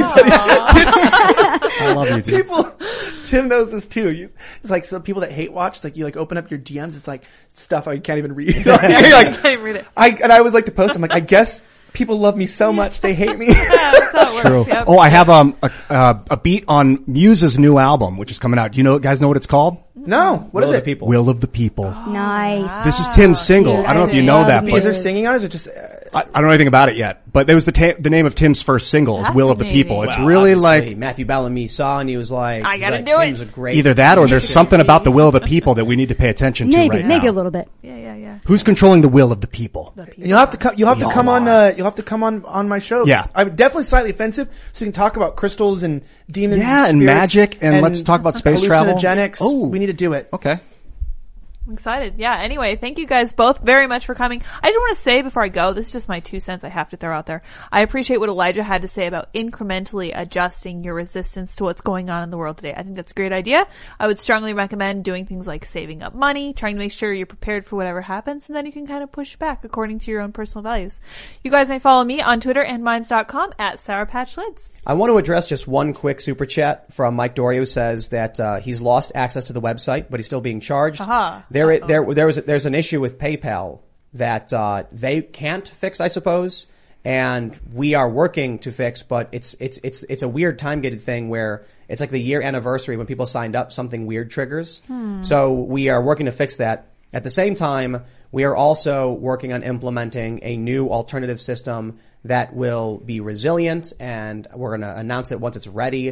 I love you, too.
People, Tim knows this too. You, it's like some people that hate watch. It's like you like open up your D Ms. It's like stuff I can't even read. You're like,
I can't read it.
I and I always like to post. I'm like, I guess people love me so much they hate me.
Yeah, that's how it works.
True.
Yep.
Oh, I have um a, uh, a beat on Muse's new album, which is coming out. Do you know, guys know what it's called?
No, what is
Will of
it?
the people.
Will of the People.
Nice.
This is Tim's single. I don't know if you know that,
Is
but
there singing on it? Or is it just? Uh,
I, I don't know anything about it yet. But that was the ta- the name of Tim's first single is Will of the People. It's
Well,
really
obviously,
like
Matthew Bellamy saw and he was like,
I
he's
gotta
like,
do it.
Tim's a great
either that or there's something about the will of the people that we need to pay attention to
Maybe,
right
maybe
now.
a little bit.
Yeah, yeah, yeah.
Who's controlling the will of the people?
and you'll have to come. You'll have to
We
come
all
on.
are.
Uh, you'll have to come on on my show.
Yeah.
I'm definitely slightly offensive, so we can talk about crystals and demons.
Yeah, and
spirits
magic, and let's talk about space travel.
hallucinogenics.
Oh.
We need to do it.
Okay.
I'm excited. Yeah, anyway, thank you guys both very much for coming. I just want to say before I go, this is just my two cents I have to throw out there. I appreciate what Elijah had to say about incrementally adjusting your resistance to what's going on in the world today. I think that's a great idea. I would strongly recommend doing things like saving up money, trying to make sure you're prepared for whatever happens, and then you can kind of push back according to your own personal values. You guys may follow me on Twitter and minds dot com at Sour Patch Lids.
I want to address just one quick super chat from Mike Dorio, who says that uh, he's lost access to the website, but he's still being charged.
Aha.
There, Uh-oh. there, there was there's an issue with PayPal that uh, they can't fix, I suppose, and we are working to fix. But it's it's it's it's a weird time gated thing where it's like the year anniversary when people signed up, something weird triggers. Hmm. So we are working to fix that. At the same time, we are also working on implementing a new alternative system that will be resilient, and we're going to announce it once it's ready.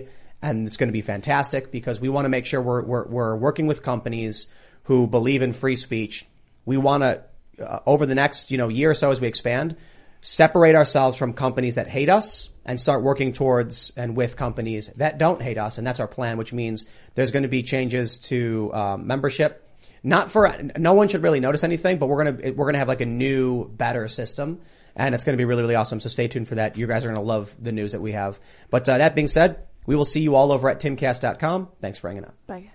And it's going to be fantastic because we want to make sure we're, we're, we're working with companies who believe in free speech. We want to, uh, over the next, you know, year or so as we expand, separate ourselves from companies that hate us and start working towards and with companies that don't hate us. And that's our plan, which means there's going to be changes to um, membership. Not for, no one should really notice anything, but we're going to, we're going to have like a new, better system. And it's going to be really, really awesome. So stay tuned for that. You guys are going to love the news that we have. But uh, that being said, we will see you all over at timcast dot com. Thanks for hanging out.
Bye.